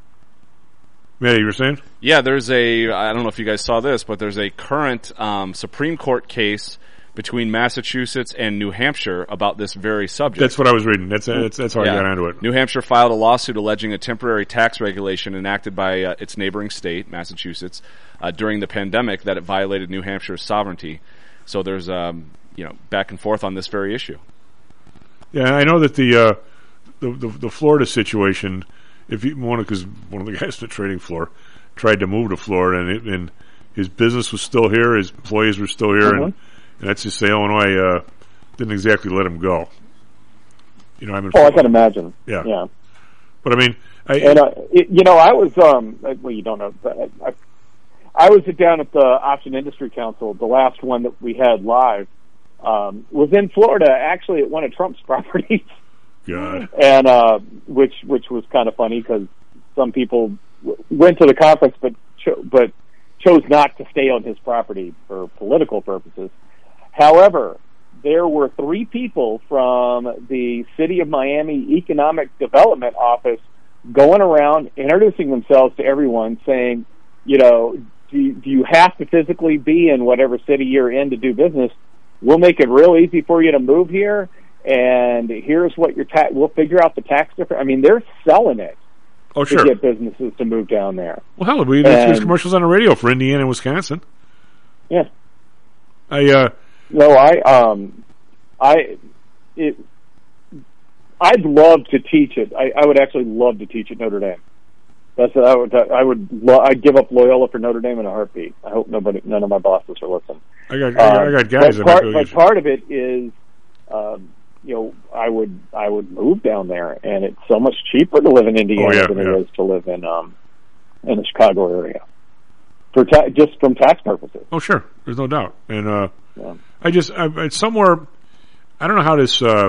Maddie, you were saying? Yeah, there's a, I don't know if you guys saw this, but there's a current um, Supreme Court case between Massachusetts and New Hampshire about this very subject. That's what I was reading. That's that's, that's how I Yeah. got onto it. New Hampshire filed a lawsuit alleging a temporary tax regulation enacted by uh, its neighboring state, Massachusetts, uh, during the pandemic that it violated New Hampshire's sovereignty. So there's, um, you know, back and forth on this very issue. Yeah, I know that the uh, the, the the Florida situation. If you want, because one of the guys in the trading floor tried to move to Florida, and, it, and his business was still here, his employees were still here, Mhm. and, and let's just say Illinois uh, didn't exactly let him go. You know, I'm in Oh, I Florida. can imagine. Yeah. Yeah. But I mean, I, And uh, it, you know, I was um, well, you don't know, but I, I was down at the Option Industry Council. The last one that we had live um, was in Florida, actually at one of Trump's properties. God. And uh, which which was kind of funny because some people w- went to the conference, but cho- but chose not to stay on his property for political purposes. However, there were three people from the City of Miami Economic Development Office going around introducing themselves to everyone, saying, you know, do you, do you have to physically be in whatever city you're in to do business? We'll make it real easy for you to move here, and here's what your tax. We'll figure out the tax difference. I mean, they're selling it. Oh, to sure. get businesses to move down there. Well, hell, we there's commercials on the radio for Indiana and Wisconsin. Yeah. I uh. No, I um, I it. I'd love to teach it. I, I would actually love to teach at Notre Dame. That's I would I would lo- I'd give up Loyola for Notre Dame in a heartbeat. I hope nobody, none of my bosses are listening. I got I, I got guys. But, part, but part of it is, um, you know, I would I would move down there, and it's so much cheaper to live in Indiana oh, yeah, than yeah. it is to live in um in the Chicago area for ta- just from tax purposes. Oh, sure, there's no doubt. And uh, yeah. I just I, it's somewhere. I don't know how this. Uh,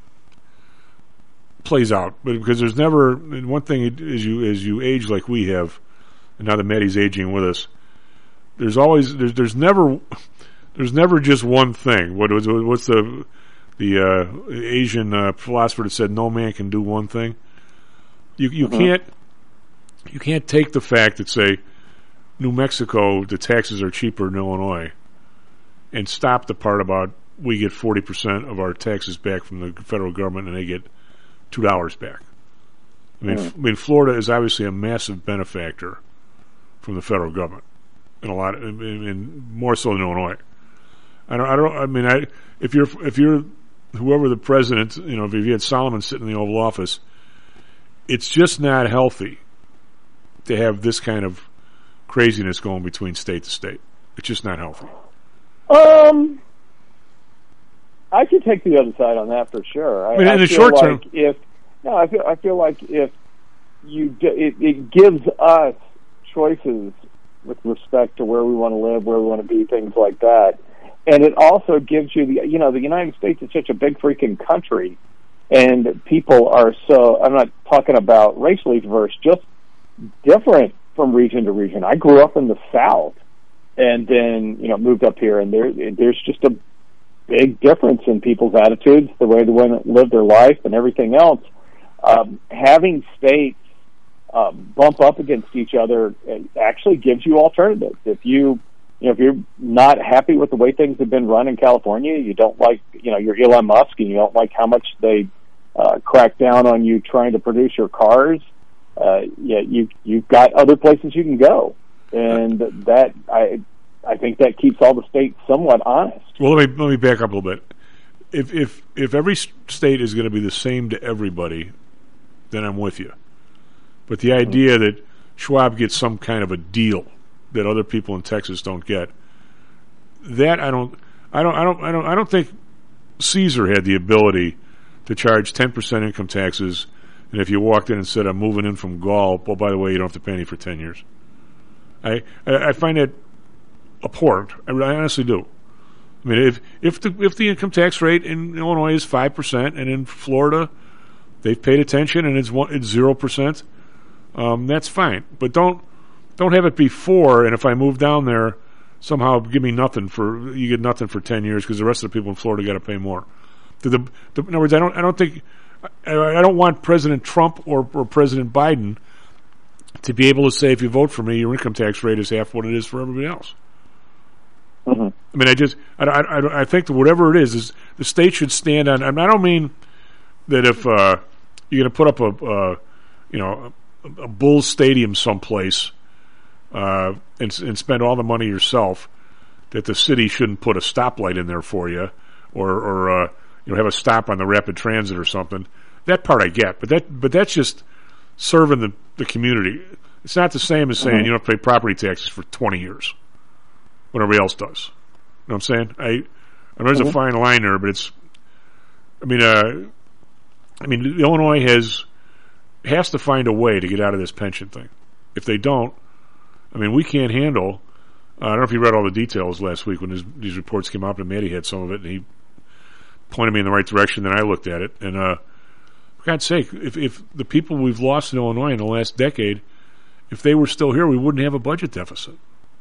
plays out, but because there's never and one thing as you as you age like we have, and now that Maddie's aging with us, there's always there's there's never there's never just one thing. What was what's the the uh, Asian uh, philosopher that said no man can do one thing? You you mm-hmm. can't you can't take the fact that say New Mexico the taxes are cheaper than Illinois, and stop the part about we get forty percent of our taxes back from the federal government and they get two dollars back. I mean, mm. f- I mean, Florida is obviously a massive benefactor from the federal government, and a lot, and, and more so than Illinois. I don't, I don't, I mean, I if you're if you're whoever the president, you know, if you had Solomon sitting in the Oval Office, it's just not healthy to have this kind of craziness going between state to state. It's just not healthy. Um. I could take the other side on that for sure. I, I mean, in I the feel short like term, if no, I feel I feel like if you do, it, it gives us choices with respect to where we want to live, where we want to be, things like that, and it also gives you the you know the United States is such a big freaking country, and people are so. I'm not talking about racially diverse, just different from region to region. I grew up in the South, and then you know moved up here, and there there's just a big difference in people's attitudes, the way they want to live their life, and everything else. Um, having states uh, bump up against each other actually gives you alternatives. If you, you know, if you're not happy with the way things have been run in California, you don't like, you know, you're Elon Musk, and you don't like how much they uh, crack down on you trying to produce your cars. Uh, yeah, you you've got other places you can go, and that I. I think that keeps all the states somewhat honest. Well, let me let me back up a little bit. If if if every state is going to be the same to everybody, then I'm with you. But the idea that Schwab gets some kind of a deal that other people in Texas don't get, that I don't, I don't, I don't, I don't, I don't think Caesar had the ability to charge ten percent income taxes, and if you walked in and said, "I'm moving in from Gaul," well, by the way, you don't have to pay any for ten years. I I, I find that abhorrent. I, I honestly do. I mean, if if the if the income tax rate in Illinois is five percent, and in Florida they've paid attention and it's one, it's zero percent, um, that's fine. But don't don't have it be four. And if I move down there, somehow give me nothing for you get nothing for ten years because the rest of the people in Florida got to pay more. The, the, the, in other words, I don't I don't think I, I don't want President Trump or, or President Biden to be able to say, if you vote for me, your income tax rate is half what it is for everybody else. Mm-hmm. I mean, I just, I, I, I think that whatever it is, is the state should stand on. I, mean, I don't mean that if uh, you're going to put up a, uh, you know, a, a Bulls stadium someplace uh, and, and spend all the money yourself, that the city shouldn't put a stoplight in there for you, or, or uh, you know, have a stop on the rapid transit or something. That part I get, but that, but that's just serving the, the community. It's not the same as saying mm-hmm. you don't pay property taxes for twenty years. What everybody else does. You know what I'm saying? I, I know there's mm-hmm. a fine line there, but it's, I mean, uh, I mean, Illinois has, has to find a way to get out of this pension thing. If they don't, I mean, we can't handle, uh, I don't know if you read all the details last week when his, these reports came up, and Maddie had some of it, and he pointed me in the right direction, then I looked at it, and, uh, for God's sake, if, if the people we've lost in Illinois in the last decade, if they were still here, we wouldn't have a budget deficit.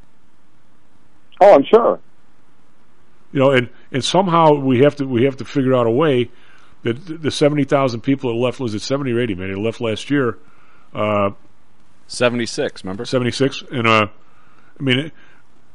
Oh, I'm sure. You know, and, and somehow we have to we have to figure out a way that the seventy thousand people that left, was it seventy or eighty, man, they left last year. Uh, seventy-six, remember? seventy-six. And uh, I mean, it,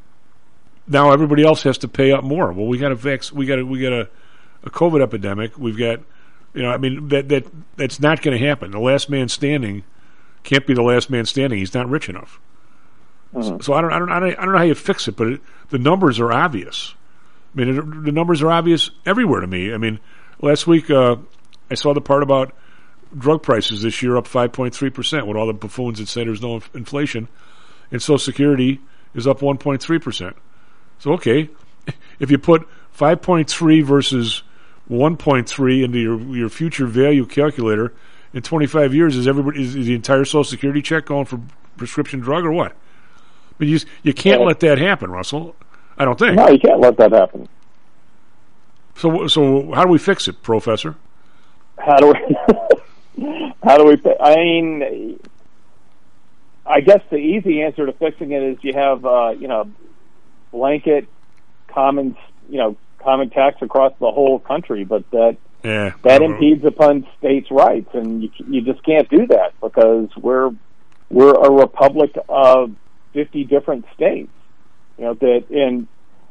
now everybody else has to pay up more. Well, we got a vac- we got a, we got a, a COVID epidemic. We've got, you know, I mean that that that's not going to happen. The last man standing can't be the last man standing. He's not rich enough. Mm-hmm. So, so I don't I don't I don't know how you fix it, but it, the numbers are obvious. I mean, it, the numbers are obvious everywhere to me. I mean, last week uh, I saw the part about drug prices this year up five point three percent with all the buffoons that say there's no inf- inflation, and Social Security is up one point three percent. So, okay, if you put five point three versus one point three into your your future value calculator, in twenty-five years, is everybody is, is the entire Social Security check going for prescription drug or what? I mean, you, you can't yeah. let that happen, Russell. I don't think. No, you can't let that happen. So, so how do we fix it, Professor? How do we? how do we? I mean, I guess the easy answer to fixing it is you have, uh, you know, blanket common, you know, common tax across the whole country, but that yeah, that impedes upon states' rights, and you you just can't do that because we're we're a republic of fifty different states. You know that, and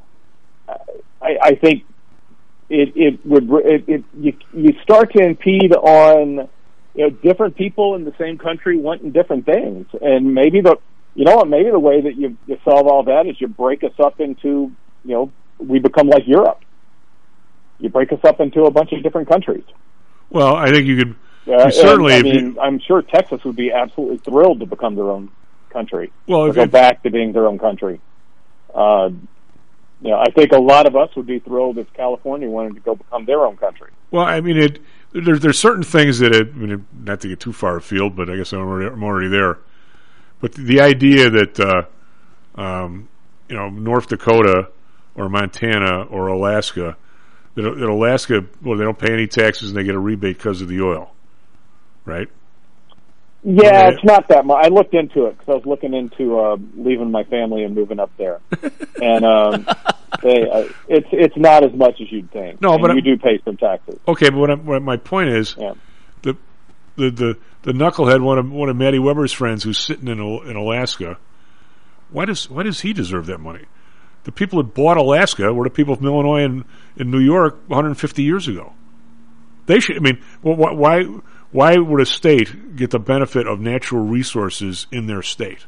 I, I think it it would it, it you you start to impede on, you know, different people in the same country wanting different things, and maybe the you know what maybe the way that you, you solve all that is you break us up into, you know, we become like Europe. You break us up into a bunch of different countries. Well, I think you could uh, you certainly. And, I mean, you, I'm sure Texas would be absolutely thrilled to become their own country. Well, if, go if, back to being their own country. Uh, you know, I think a lot of us would be thrilled if California wanted to go become their own country. Well, I mean, it. There's there's certain things that it. I mean, not to get too far afield, but I guess I'm already, I'm already there. But the idea that, uh, um, you know, North Dakota or Montana or Alaska, that, that Alaska, well, they don't pay any taxes and they get a rebate because of the oil, right? Yeah, right. It's not that much. I looked into it because I was looking into uh, leaving my family and moving up there, and um, they, uh, it's it's not as much as you'd think. No, and but you I'm, do pay some taxes. Okay, but what, I'm, what my point is, yeah. the the the the knucklehead, one of one of Matty Weber's friends, who's sitting in in Alaska. Why does why does he deserve that money? The people that bought Alaska were the people from Illinois and in New York one hundred fifty years ago. They should. I mean, well, why why would a state get the benefit of natural resources in their state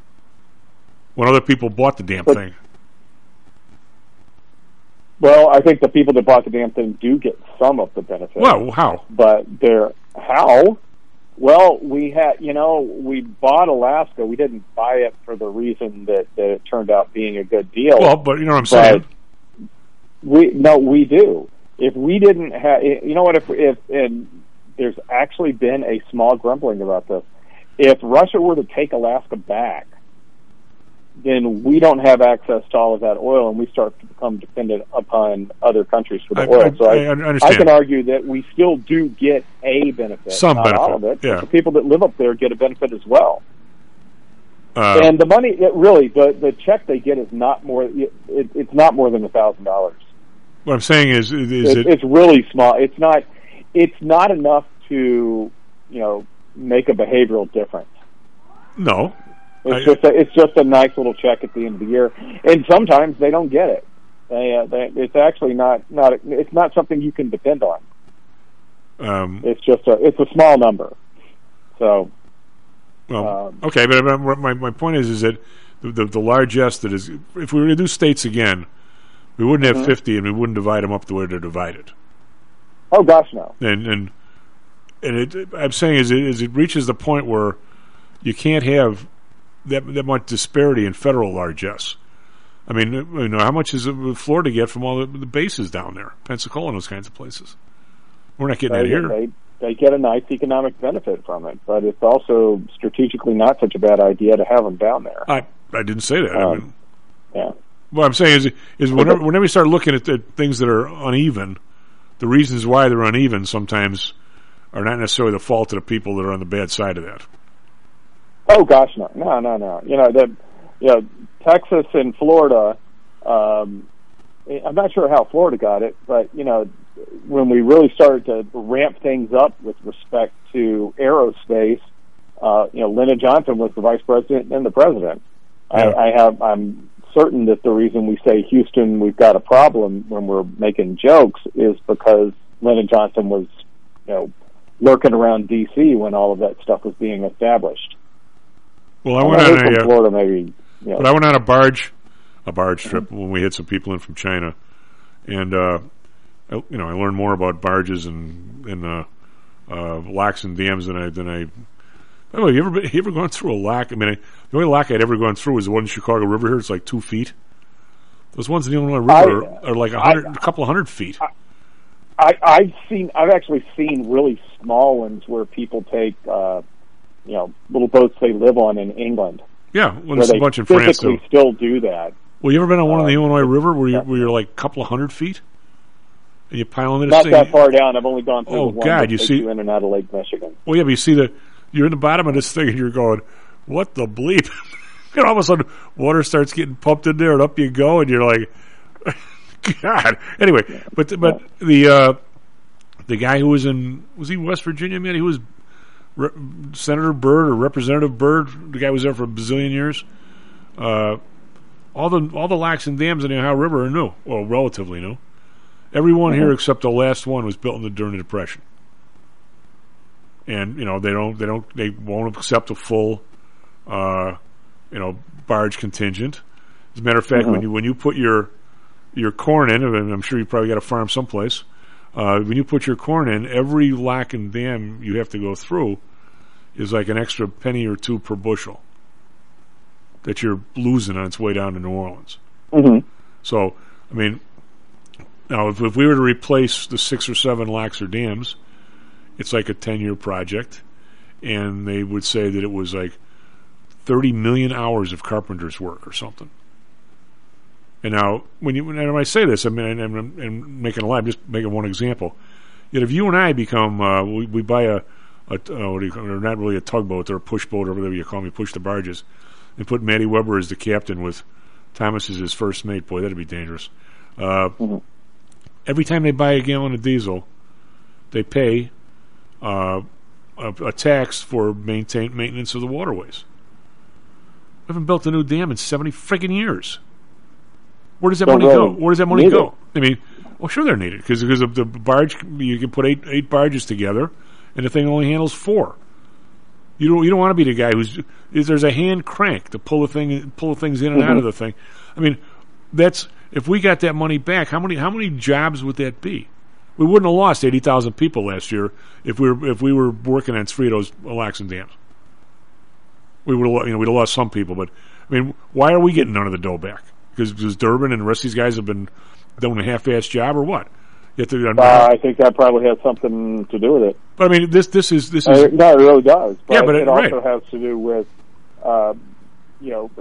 when other people bought the damn but, thing? Well, I think the people that bought the damn thing do get some of the benefit. Well, how? But they're how? Well, we had, you know, we bought Alaska. We didn't buy it for the reason that, that it turned out being a good deal. Well, but you know what I'm saying. We no, we do. If we didn't have, you know what? If if and there's actually been a small grumbling about this. If Russia were to take Alaska back, then we don't have access to all of that oil, and we start to become dependent upon other countries for the I, oil. I, so I, I understand. I can argue that we still do get a benefit, some not benefit, all of it. yeah. But the people that live up there get a benefit as well. Uh, and the money, it really, the the check they get is not more. It, it, it's not more than a thousand dollars. What I'm saying is, is it, it? It's really small. It's not. It's not enough to, you know, make a behavioral difference. No. It's I, just a, it's just a nice little check at the end of the year, and sometimes they don't get it. They, uh, they it's actually not not a, it's not something you can depend on. Um, it's just a it's a small number. So, well, um, okay, but my my point is is that the the, the largesse that is, if we were to do states again, we wouldn't have mm-hmm. fifty, and we wouldn't divide them up the way they're divided. Oh gosh, no. And and and it, I'm saying is it, is it reaches the point where you can't have that that much disparity in federal largesse. I mean, you know, how much does Florida get from all the, the bases down there, Pensacola and those kinds of places? We're not getting they, that here. They, they get a nice economic benefit from it, but it's also strategically not such a bad idea to have them down there. I I didn't say that. Um, I mean, yeah. What I'm saying is is whenever whenever you start looking at the things that are uneven, the reasons why they're uneven sometimes are not necessarily the fault of the people that are on the bad side of that. Oh gosh, no, no, no, no. You know, the, you know, Texas and Florida. Um, I'm not sure how Florida got it, but you know, when we really started to ramp things up with respect to aerospace, uh, you know, Lyndon Johnson was the vice president and the president, I, I have. I'm certain that the reason we say Houston, we've got a problem when we're making jokes, is because Lyndon Johnson was, you know, lurking around D C when all of that stuff was being established. Well, I went on a from Florida, maybe. You know. But I went on a barge, a barge trip mm-hmm. when we had some people in from China, and uh, I, you know, I learned more about barges and and uh, uh, locks and dams than I than I. By the way, you ever been, you ever gone through a lock? I mean, I, the only lock I'd ever gone through was the one in Chicago River here. It's like two feet. Those ones in the Illinois River I, are, are like a hundred, a couple of hundred feet. I, I, I've seen, I've actually seen really small ones where people take, uh, you know, little boats they live on in England. Yeah, well, there's a bunch in France too. Still do that. Well, you ever been on one uh, on the Illinois River where, you, where you're like a couple of hundred feet and you pile into this Not thing? Not that far down. I've only gone through oh, the one God, that you takes see, you in and out of Lake Michigan. Well, yeah, but you see the you're in the bottom of this thing and you're going, what the bleep? And all of a sudden, water starts getting pumped in there, and up you go, and you're like, God. Anyway, but but the uh, the guy who was in was he West Virginia, man? He was Re- Senator Byrd or Representative Byrd. The guy was there for a bazillion years. Uh, all the all the locks and dams in the Ohio River are new, well, relatively new. Every one mm-hmm. here except the last one was built in the during the Depression. And you know they don't they don't they won't accept a full, uh, you know, barge contingent. As a matter of fact, mm-hmm. when you when you put your your corn in, and I'm sure you probably got a farm someplace. Uh, when you put your corn in, every lock and dam you have to go through is like an extra penny or two per bushel that you're losing on its way down to New Orleans. Mm-hmm. So, I mean, now if, if we were to replace the six or seven locks or dams, it's like a ten-year project, and they would say that it was like thirty million hours of carpenter's work or something. And now, when you when I say this, I mean, I'm, I'm, I'm making a lie. I'm just making one example. Yet, if you and I become, uh, we, we buy a, a uh, what do you call it, or not really a tugboat, or a push boat, or whatever you call me, push the barges, and put Matty Weber as the captain with Thomas as his first mate. Boy, that'd be dangerous. Uh, mm-hmm. Every time they buy a gallon of diesel, they pay uh, a, a tax for maintain maintenance of the waterways. We haven't built a new dam in seventy friggin' years. Where does that Don't money really go? Where does that money need go? it. I mean, well, sure they're needed because because of the barge, you can put eight eight barges together, and the thing only handles four. You don't you don't want to be the guy who's is there's a hand crank to pull the thing pull the things in and mm-hmm. out of the thing. I mean, that's if we got that money back, how many how many jobs would that be? We wouldn't have lost eighty thousand people last year if we were if we were working on three of those locks and dams. We would have, you know we'd have lost some people, but I mean, why are we getting none of the dough back? Because, because Durbin and the rest of these guys have been doing a half-assed job, or what? You have to, uh, I think that probably has something to do with it. But I mean, this this is this is uh, no, it really does. But yeah, but it, it also right. has to do with, uh, you know,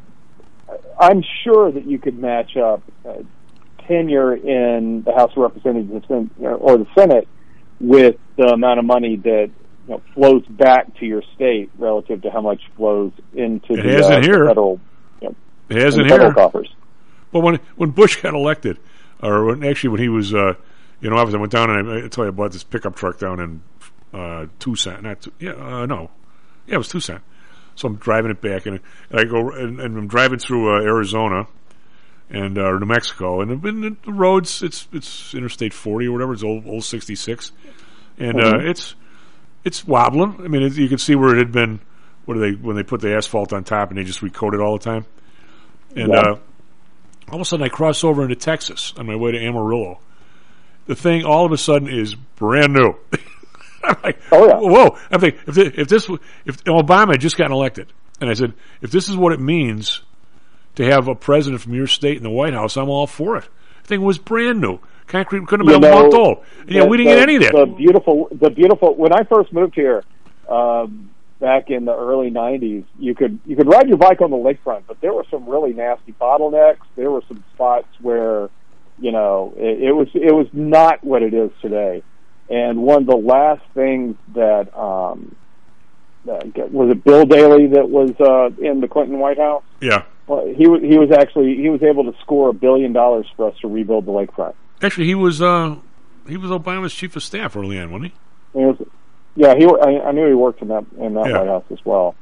I'm sure that you could match up uh, tenure in the House of Representatives or the Senate with the amount of money that you know, flows back to your state relative to how much flows into it the, hasn't uh, here. the federal. You know, it hasn't federal here. coffers. Well, when when Bush got elected, or when, actually when he was, uh, you know, I went down and I, I tell you, I bought this pickup truck down in uh, Tucson. Not two, yeah, uh, no, yeah, it was Tucson. So I'm driving it back, and, and I go and, and I'm driving through uh, Arizona and uh, New Mexico, and the, the roads it's it's Interstate forty or whatever. It's old old sixty-six, and uh, mm-hmm. it's it's wobbling. I mean, it, you can see where it had been. What do they when they put the asphalt on top and they just recoat it all the time, and. Yeah. Uh, All of a sudden, I cross over into Texas on my way to Amarillo. The thing, all of a sudden, is brand new. I'm like, oh yeah. Whoa! I'm thinking, if this, if this, if Obama had just gotten elected, and I said, if this is what it means to have a president from your state in the White House, I'm all for it. The thing was brand new. Concrete couldn't have been you a know, month old. And, yeah, we didn't the, get any of that. The beautiful, the beautiful. When I first moved here. Um, Back in the early nineties, you could you could ride your bike on the lakefront, but there were some really nasty bottlenecks. There were some spots where, you know, it, it was it was not what it is today. And one of the last things that um, uh, was it Bill Daley that was uh, in the Clinton White House? Yeah. Well, he was he was actually he was able to score a billion dollars for us to rebuild the lakefront. Actually, he was uh, he was Obama's chief of staff early on, wasn't he? He was. Yeah, he. I, I knew he worked in that in that yeah. White House as well.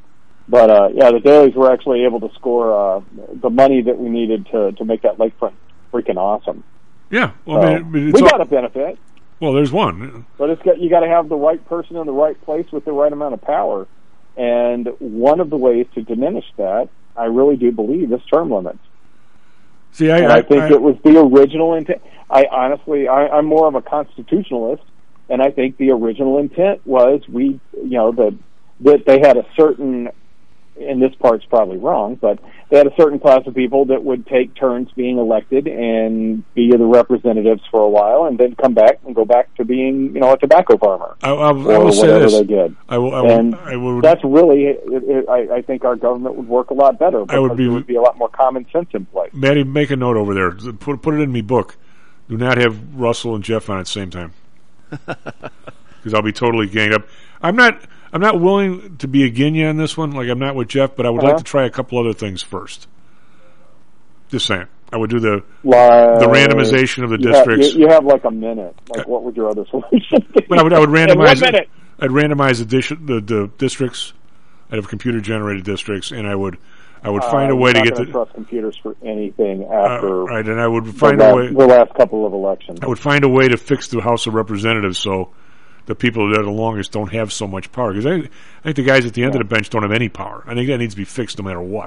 But uh, yeah, the dailies were actually able to score uh, the money that we needed to to make that lakefront freaking awesome. Yeah, well, so, I mean, we all, got a benefit. Well, there's one, but it's got you got to have the right person in the right place with the right amount of power. And one of the ways to diminish that, I really do believe, is term limits. See, I, and I, I think I, it was the original intent. I honestly, I, I'm more of a constitutionalist, and I think the original intent was we, you know, that that they had a certain, and this part's probably wrong, but they had a certain class of people that would take turns being elected and be the representatives for a while, and then come back and go back to being, you know, a tobacco farmer I, I, I will or say whatever this. they did. I will, I will, and I will, that's really, it, it, I, I think our government would work a lot better because I would be, there would be a lot more common sense in place. Maddie, make a note over there. Put put it in me book. Do not have Russell and Jeff on at the same time, because I'll be totally ganged up. I'm not. I'm not willing to be again you on this one. Like I'm not with Jeff, but I would uh-huh. like to try a couple other things first. Just saying. I would do the like, the randomization of the you districts. Have, you, you have like a minute. Like, what would your other solution be? But I would, I would randomize it. it. I'd randomize the, dish, the the districts. I'd have computer generated districts, and I would I would find uh, a way to not get the trust computers for anything after. Uh, right, and I would find the a last, way. The last couple of elections. I would find a way to fix the House of Representatives so the people that are the longest don't have so much power. Because I, I think the guys at the end yeah. of the bench don't have any power. I think that needs to be fixed no matter what.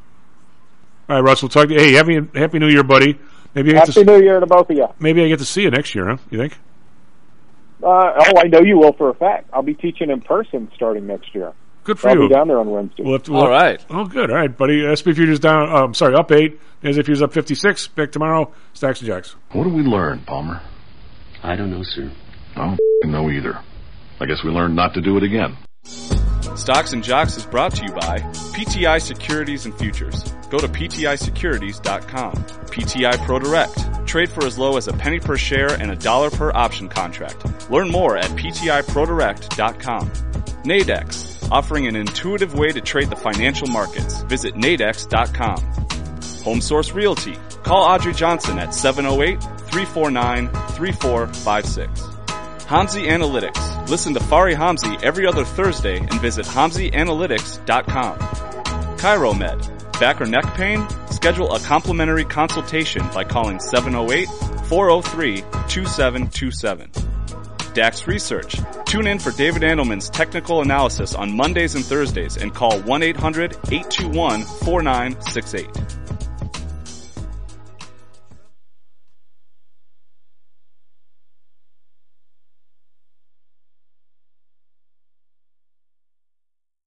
All right, Russell, talk to you. Hey, happy Happy New Year, buddy. Maybe I Happy get to, New Year to both of you. Maybe I get to see you next year, huh? You think? Uh, oh, I know you will for a fact. I'll be teaching in person starting next year. Good for I'll you. I'll be down there on Wednesday. We'll have to, we'll All right. Oh, good. All right, buddy. S P Futures down. I'm um, sorry, up eight. As if Futures up fifty-six. Back tomorrow. Stacks and Jacks. What did we learn, Palmer? I don't know, sir. I don't know either. I guess we learned not to do it again. Stocks and Jocks is brought to you by P T I Securities and Futures. Go to P T I securities dot com. P T I ProDirect. Trade for as low as a penny per share and a dollar per option contract. Learn more at P T I Pro Direct dot com. Nadex, offering an intuitive way to trade the financial markets. Visit Nadex dot com. Home Source Realty. Call Audrey Johnson at seven oh eight, three four nine, three four five six. Hamzy Analytics. Listen to Fari Hamzy every other Thursday and visit Hamzy Analytics dot com. ChiroMed. Back or neck pain? Schedule a complimentary consultation by calling seven oh eight, four oh three, two seven two seven. Dax Research. Tune in for David Andelman's technical analysis on Mondays and Thursdays and call one eight hundred, eight two one, four nine six eight.